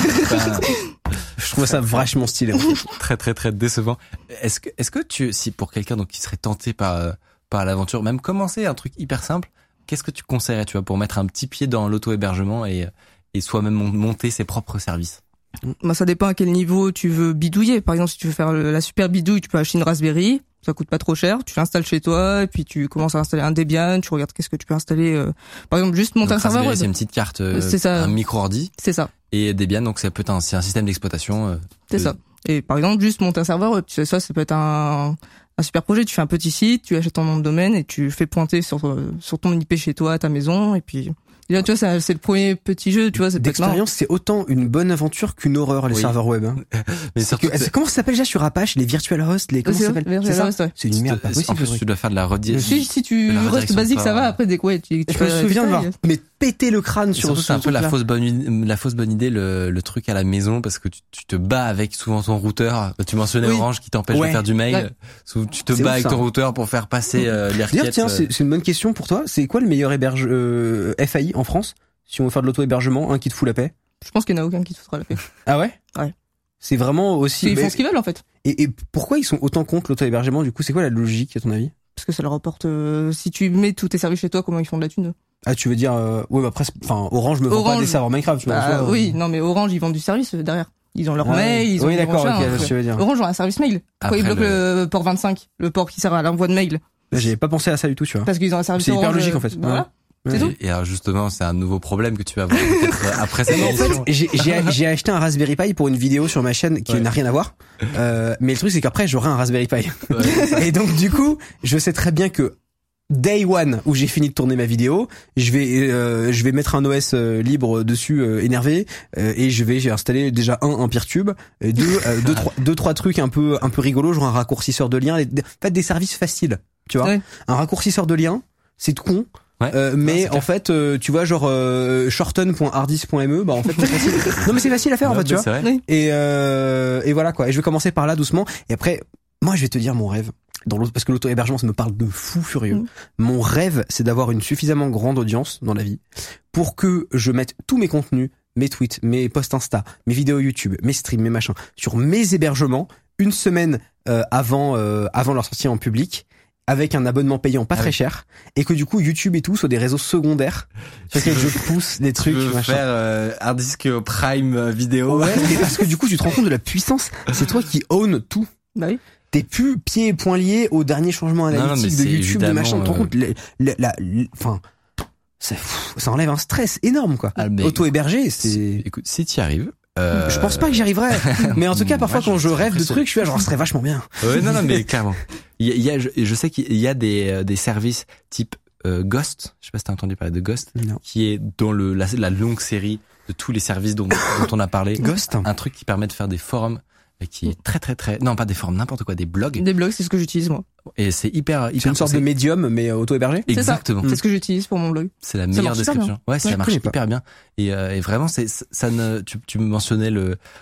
Je trouve ça vachement stylé. Très très très décevant. Est-ce que si pour quelqu'un donc qui serait tenté par l'aventure, même commencer un truc hyper simple, qu'est-ce que tu conseillerais, tu vois, pour mettre un petit pied dans l'auto-hébergement et soi-même monter ses propres services? Bah ça dépend à quel niveau tu veux bidouiller. Par exemple, si tu veux faire la super bidouille, tu peux acheter une Raspberry Ça coûte pas trop cher. Tu l'installes chez toi et puis tu commences à installer un Debian. Tu regardes qu'est-ce que tu peux installer. Par exemple, juste monter un serveur web. C'est une petite carte, c'est ça. Un micro-ordi. C'est ça. Et Debian, donc ça peut être c'est un système d'exploitation. C'est ça. Et par exemple, juste monter un serveur web. Tu sais, ça peut être un super projet. Tu fais un petit site, tu achètes ton nom de domaine et tu fais pointer sur ton IP chez toi, à ta maison, et puis. Et là, tu vois, c'est le premier petit jeu, tu vois, c'est d'expérience, c'est autant une bonne aventure qu'une horreur, les serveurs web. Hein. Mais surtout comment ça s'appelle déjà sur Apache, les virtual hosts, comment ça s'appelle? C'est ça? Ouais. C'est une merde, pas possible. En plus, tu dois faire de la redirection. Si tu restes basique, ça va. Après, tu je me souviens de voir, mais péter le crâne sur c'est un peu la fausse bonne idée, le truc à la maison, parce que tu te bats avec souvent ton routeur. Tu mentionnais Orange qui t'empêche de faire du mail. Tu te bats avec ton routeur pour faire passer les requêtes. D'ailleurs, tiens, c'est une bonne question pour toi. C'est quoi le meilleur FAI en France? Si on veut faire de l'auto-hébergement, un qui te fout la paix? Je pense qu'il n'y en a aucun qui te foutra la paix. Ah ouais? Ouais. C'est vraiment aussi... Ils font ce qu'ils veulent, en fait. Et pourquoi ils sont autant contre l'auto-hébergement, du coup? C'est quoi la logique, à ton avis? Parce que ça leur apporte... si tu mets tous tes services chez toi, comment ils font de la thune? Ah, tu veux dire... ouais, après, Orange me vend pas des serveurs Minecraft, tu vois. Oui, non, mais Orange, ils vendent du service derrière. Ils ont leur mail, ils ont... Oui, d'accord, ok, je veux dire. Orange ont un service mail. Pourquoi ils bloquent le port 25? Le port qui sert à l'envoi de mail. J'avais pas pensé à ça du tout, tu vois. Parce qu'ils ont un service C'est hyper Orange, logique, en fait. Voilà. C'est tout. Et alors justement, c'est un nouveau problème que tu vas avoir peut-être après cette émission. En fait, j'ai acheté un Raspberry Pi pour une vidéo sur ma chaîne qui n'a rien à voir. Mais le truc, c'est qu'après, j'aurai un Raspberry Pi. Et donc, du coup, je sais très bien que Day one où j'ai fini de tourner ma vidéo, je vais mettre un OS libre dessus, énervé, et j'ai installé déjà un Peertube, et deux trois trucs un peu rigolos, genre un raccourcisseur de lien, en fait des services faciles, tu vois. Ouais. Un raccourcisseur de lien, c'est tout con. Ouais. Mais en fait, tu vois, genre shorten.harddisk.me, bah en fait c'est facile. Non mais c'est facile à faire en fait, tu vois. Vrai. Et voilà quoi. Et je vais commencer par là doucement. Et après, moi je vais te dire mon rêve. Parce que l'auto-hébergement, ça me parle de fou furieux. Mon rêve, c'est d'avoir une suffisamment grande audience dans la vie pour que je mette tous mes contenus, mes tweets, mes posts Insta, mes vidéos YouTube, mes streams, mes machins, sur mes hébergements une semaine avant leur sortie en public, avec un abonnement payant pas très cher, et que du coup YouTube et tout soient des réseaux secondaires sur lesquels je pousse des trucs. Tu veux faire hard disk prime vidéo. Ouais, mais parce que du coup tu te rends compte de la puissance. C'est toi qui own tout. Bah oui. T'es plus pieds et poings liés au dernier changement analytique de YouTube, de machin. Tu te rends compte, enfin, ça enlève un stress énorme, quoi. Auto-héberger, c'est... Écoute, si t'y arrives... Je pense pas que j'y arriverai. Mais en tout cas, parfois, quand je rêve de trucs, je suis là, genre, ce serait vachement bien. Ouais, non, mais clairement. Je sais qu'il y a des services type Ghost. Je sais pas si t'as entendu parler de Ghost. Non. Qui est dans la longue série de tous les services dont on a parlé. Ghost. Un truc qui permet de faire des forums. Qui est très non, pas des forums, n'importe quoi, des blogs. Des blogs, c'est ce que j'utilise moi. Et c'est hyper c'est une sorte de médium mais auto-hébergé. Exactement. C'est ce que j'utilise pour mon blog. C'est la meilleure description. Ouais, ça marche hyper bien. Et vraiment, tu mentionnais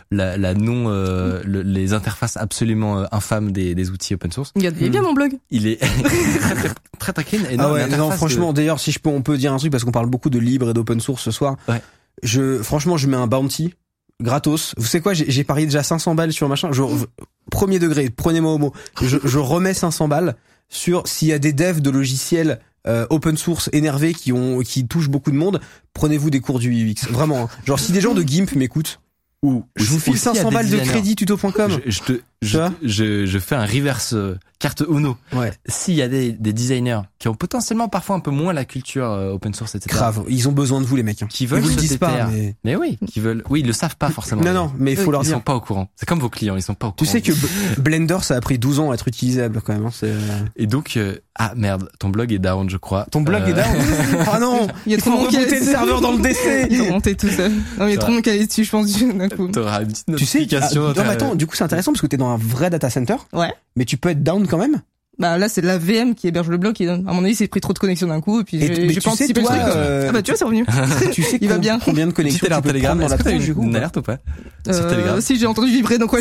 les interfaces absolument infâmes des outils open source. Il est bien mon blog. Il est très clean. Et non, franchement, d'ailleurs, si on peut dire un truc parce qu'on parle beaucoup de libre et d'open source ce soir. Ouais. Franchement, je mets un bounty. Gratos. Vous savez quoi, j'ai parié déjà 500 balles sur machin. Premier degré, prenez-moi au mot. Je remets 500 balles sur s'il y a des devs de logiciels open source énervés qui touchent beaucoup de monde, prenez-vous des cours du UX. Vraiment. Hein. Genre si des gens de GIMP m'écoutent, ou je vous file 500 balles de crédit tuto.com. Je fais un reverse carte Uno. Ouais. S'il y a des designers qui ont potentiellement parfois un peu moins la culture open source, etc. Grave, ils ont besoin de vous les mecs. Hein. Qui veulent ils vous se le disent pas, mais oui, ils le savent pas forcément. Non, mais il faut leur dire. Ils sont pas au courant. C'est comme vos clients, ils sont pas au courant. Tu sais que Blender, ça a pris 12 ans à être utilisable quand même. Hein, Et donc, ah merde, ton blog est down, je crois. Ton blog est down. Ah non, il y a trop de monde qui a le serveur dans le DC. Ils ont monté tout seul. Non, il y a trop de monde qui est dessus, je pense, d'un coup. T'auras une petite notification. Non, mais attends, du coup, c'est intéressant parce que t'es dans un vrai data center. Ouais. Mais tu peux être down quand même. Bah là c'est la VM qui héberge le blog qui donne. À mon avis c'est pris trop de connexion d'un coup et puis j'ai pas anticipé le truc. Ah bah tu vois c'est revenu. Tu sais il va bien. Combien de connexions tu peux prendre dans la tronche du coup? Une alerte ou pas? Sur Telegram. Si j'ai entendu vibrer donc ouais.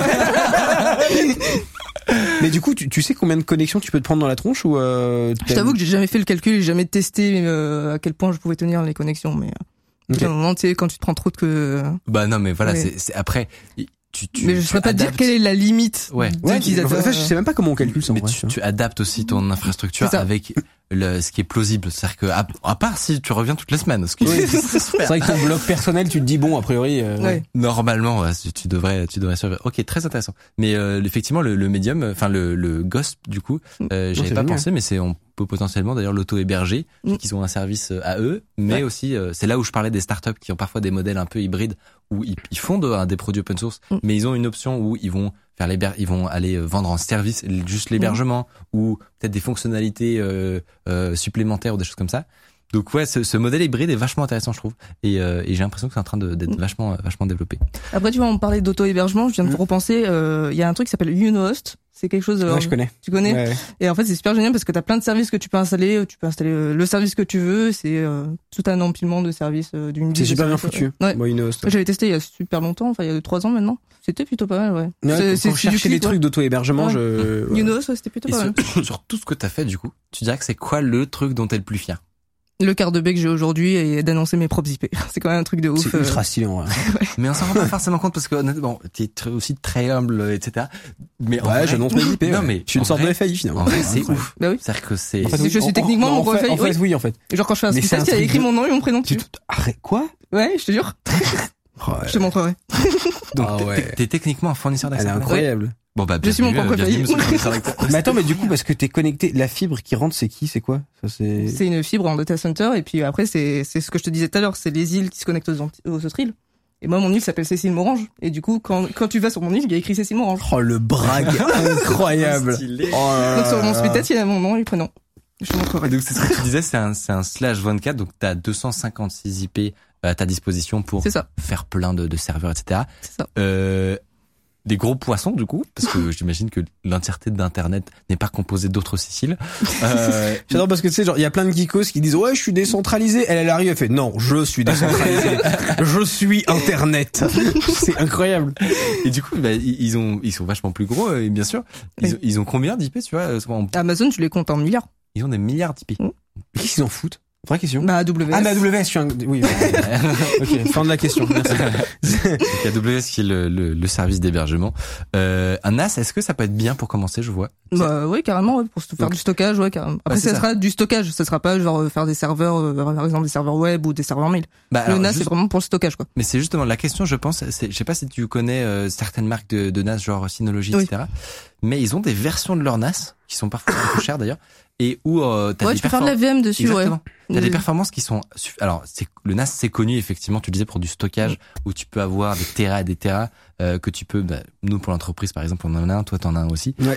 Mais du coup tu sais combien de connexions tu peux te prendre dans la tronche ou Je t'avoue que j'ai jamais fait le calcul, j'ai jamais testé à quel point je pouvais tenir les connexions mais à un moment tu sais quand tu te prends trop de Bah non mais voilà c'est après mais je saurais pas dire quelle est la limite d'utilisateur. En fait, je sais même pas comment on calcule ça. Mais tu adaptes aussi ton infrastructure avec ce qui est plausible. C'est-à-dire que, à part si tu reviens toutes les semaines, ce qui est super. C'est vrai que ton blog personnel, tu te dis bon, a priori, normalement, tu devrais survivre. Ok, très intéressant. Mais, effectivement, le Medium, enfin, le Ghost, du coup, j'avais pas pensé, mais on peut potentiellement d'ailleurs l'auto-héberger, qu'ils ont un service à eux, mais aussi, c'est là où je parlais des startups qui ont parfois des modèles un peu hybrides où ils font des produits open source, mais ils ont une option où ils vont ils vont aller vendre en service juste l'hébergement ou peut-être des fonctionnalités supplémentaires ou des choses comme ça. Donc ouais, ce modèle hybride est vachement intéressant, je trouve, et j'ai l'impression que c'est en train d'être vachement développé. Après, tu vois, on parlait d'auto-hébergement, je viens de repenser, il y a un truc qui s'appelle Unohost. C'est quelque chose. Ouais, je connais. Tu connais. Ouais. Et en fait, c'est super génial parce que t'as plein de services que tu peux installer. Tu peux installer le service que tu veux. C'est tout un empilement de services d'une. C'est super bien foutu. Ouais. Moi, Unohost. J'avais testé il y a super longtemps. Enfin, il y a 3 ans maintenant. C'était plutôt pas mal, ouais. Quand je cherchais des trucs d'auto-hébergement, Unohost, c'était plutôt pas mal. Sur tout ce que t'as fait, du coup, tu dirais que c'est quoi le truc dont t'es le plus fier? Le quart de bec que j'ai aujourd'hui et d'annoncer mes propres IP. C'est quand même un truc de ouf. C'est ultra stylé, en vrai. Mais on s'en rend pas forcément compte parce que honnêtement, t'es aussi très humble, etc. Mais ouais, j'annonce mes IP. Non, mais je suis une sorte de FAI finalement. En vrai, c'est ouf. Bah oui. C'est-à-dire que c'est. En fait, je suis techniquement mon FAI. En fait, oui, en fait. Genre quand je fais un speed test, il y a écrit mon nom et mon prénom dessus. Arrête, quoi? Ouais, je te jure. Je te montrerai. Donc, t'es techniquement un fournisseur d'accès. Elle est incroyable. Bon bah, je suis mon propre FAI. Mais attends, mais du coup, parce que t'es connecté, la fibre qui rentre, c'est qui, c'est quoi? C'est une fibre en data center, et puis après, c'est ce que je te disais tout à l'heure, c'est les îles qui se connectent aux autres îles. Et moi, mon île s'appelle Cécile Morange. Et du coup, quand tu vas sur mon île, il y a écrit Cécile Morange. Oh, le brag incroyable. Donc sur mon speed test, il y a mon nom et le prénom. Je te montrerai. Donc c'est ce que tu disais, c'est un /24, donc t'as 256 IP à ta disposition pour faire plein de serveurs, etc. C'est ça. Des gros poissons du coup, parce que j'imagine que l'entièreté d'internet n'est pas composée d'autres Céciles. J'adore parce que tu sais, genre il y a plein de geekos qui disent ouais je suis décentralisé, elle arrive, elle fait non je suis décentralisé, je suis internet. C'est incroyable. Et du coup ils sont vachement plus gros et bien sûr ils ont combien d'IP tu vois? Amazon tu les comptes en milliards. Ils ont des milliards d'IP. Qu'est-ce qu'ils en foutent? Vraie question. Bah, AWS. Ah, mais AWS, je suis oui. Ok, fin de la question. Merci. Donc, AWS qui est le service d'hébergement. Un NAS, est-ce que ça peut être bien pour commencer, je vois? Bah, oui, carrément, ouais, pour faire du stockage, ouais, carrément. Après, ça sera du stockage. Ça sera pas, genre, faire des serveurs, par exemple, des serveurs web ou des serveurs mail. Bah, le NAS, c'est vraiment pour le stockage, quoi. Mais c'est justement la question, je pense, je sais pas si tu connais, certaines marques de NAS, genre Synology, etc. Mais ils ont des versions de leur NAS, qui sont parfois un peu chères d'ailleurs, et où t'as tu peux faire de la VM dessus. Exactement. T'as des performances qui sont alors le NAS c'est connu effectivement, tu le disais, pour du stockage où tu peux avoir des téras et des téras que tu peux nous pour l'entreprise par exemple on en a un, toi t'en as un aussi. Ouais.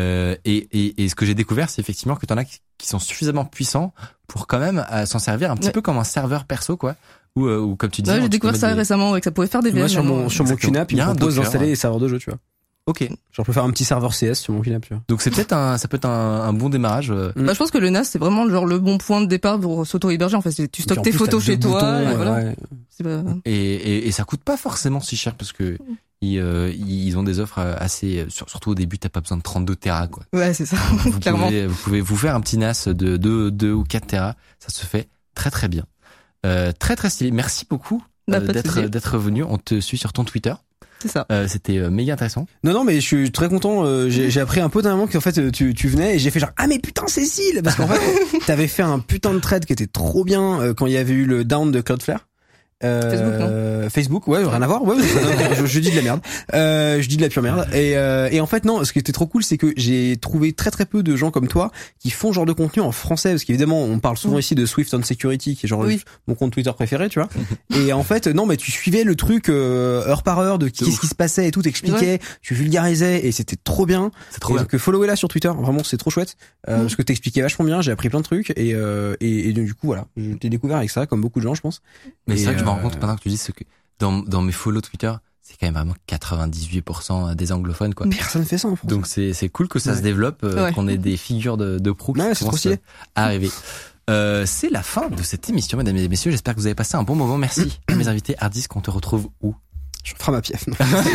Et ce que j'ai découvert c'est effectivement que t'en as qui sont suffisamment puissants pour quand même s'en servir un petit peu comme un serveur perso quoi. Ou comme tu dis. Ouais, j'ai découvert ça récemment, que ça pouvait faire des VM. Moi sur mon QNAP, il me propose d'installer des serveurs de jeu, tu vois. Ok. Genre, je peux faire un petit serveur CS sur mon QNAP, tu vois. Donc c'est peut-être ça peut être un bon démarrage. Bah, je pense que le NAS, c'est vraiment genre le bon point de départ pour s'auto-héberger. En fait, tu stockes tes photos chez toi, et voilà. Ouais. C'est pas... Et ça coûte pas forcément si cher parce que ils ont des offres assez, surtout au début, t'as pas besoin de 32 Tera, quoi. Ouais, c'est ça. Clairement. Vous pouvez vous faire un petit NAS de 2 ou 4 Tera. Ça se fait très très bien. Très très stylé. Merci beaucoup d'être venu. On te suit sur ton Twitter. C'est ça. C'était méga intéressant. Non, mais je suis très content. J'ai appris un peu d'un moment qu'en fait tu venais et j'ai fait genre ah mais putain Cécile, parce qu'en fait t'avais fait un putain de trade qui était trop bien quand il y avait eu le down de Cloudflare. Facebook, ouais, rien à voir. Ouais, je dis de la merde. Je dis de la pure merde. Et en fait non, ce qui était trop cool, c'est que j'ai trouvé très très peu de gens comme toi qui font ce genre de contenu en français, parce qu'évidemment on parle souvent ici de Swift on Security, qui est genre mon compte Twitter préféré, tu vois. Et en fait non, mais tu suivais le truc heure par heure de qu'est-ce qui se passait et tout, t'expliquais, tu vulgarisais et c'était trop bien. C'est trop bien. Donc followez-la sur Twitter, vraiment c'est trop chouette parce que t'expliquais vachement bien, j'ai appris plein de trucs et du coup voilà, je t'ai découvert avec ça comme beaucoup de gens je pense. Mais c'est vrai que je me rends compte pendant que tu dis ce que dans mes follow Twitter, c'est quand même vraiment 98% des anglophones quoi. Personne fait ça en France. Donc c'est cool que ça se développe, qu'on ait des figures de pro qui commencent à arriver. C'est la fin de cette émission, mesdames et messieurs. J'espère que vous avez passé un bon moment. Merci à mes invités. Hardisk, on te retrouve où? Je ferai ma pièce.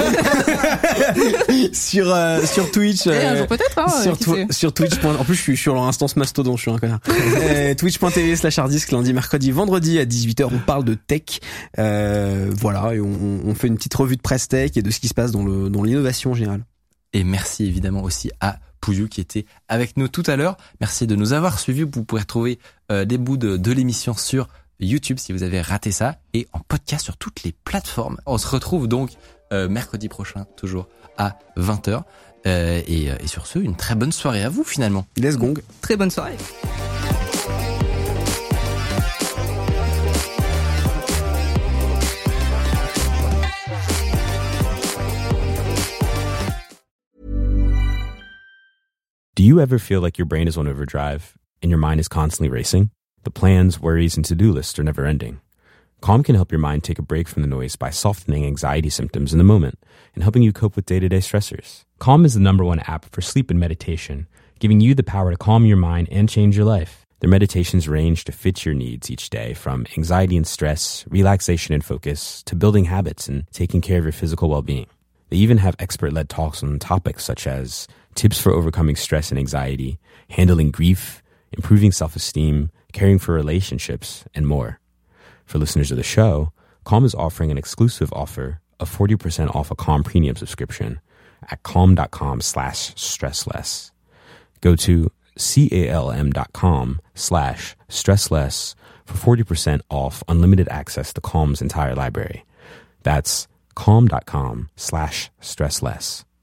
sur Twitch. Un jour peut-être, hein, sur Twitch. En plus, je suis sur leur instance Mastodon, je suis un connard. Twitch.tv/harddisk lundi, mercredi, vendredi à 18h. On parle de tech. Voilà. Et on fait une petite revue de presse tech et de ce qui se passe dans l'innovation en général. Et merci évidemment aussi à Pouillou qui était avec nous tout à l'heure. Merci de nous avoir suivis. Vous pouvez retrouver des bouts de l'émission sur YouTube si vous avez raté ça et en podcast sur toutes les plateformes. On se retrouve donc mercredi prochain toujours à 20h et sur ce une très bonne soirée à vous finalement. Let's gong. Très bonne soirée. Do you ever feel like your brain is on overdrive and your mind is constantly racing? The plans, worries, and to-do lists are never ending. Calm can help your mind take a break from the noise by softening anxiety symptoms in the moment and helping you cope with day-to-day stressors. Calm is the #1 app for sleep and meditation, giving you the power to calm your mind and change your life. Their meditations range to fit your needs each day, from anxiety and stress, relaxation and focus, to building habits and taking care of your physical well-being. They even have expert-led talks on topics such as tips for overcoming stress and anxiety, handling grief, improving self-esteem, caring for relationships, and more. For listeners of the show, Calm is offering an exclusive offer of 40% off a Calm premium subscription at calm.com/stressless. Go to calm.com/stressless for 40% off unlimited access to Calm's entire library. That's calm.com/stressless.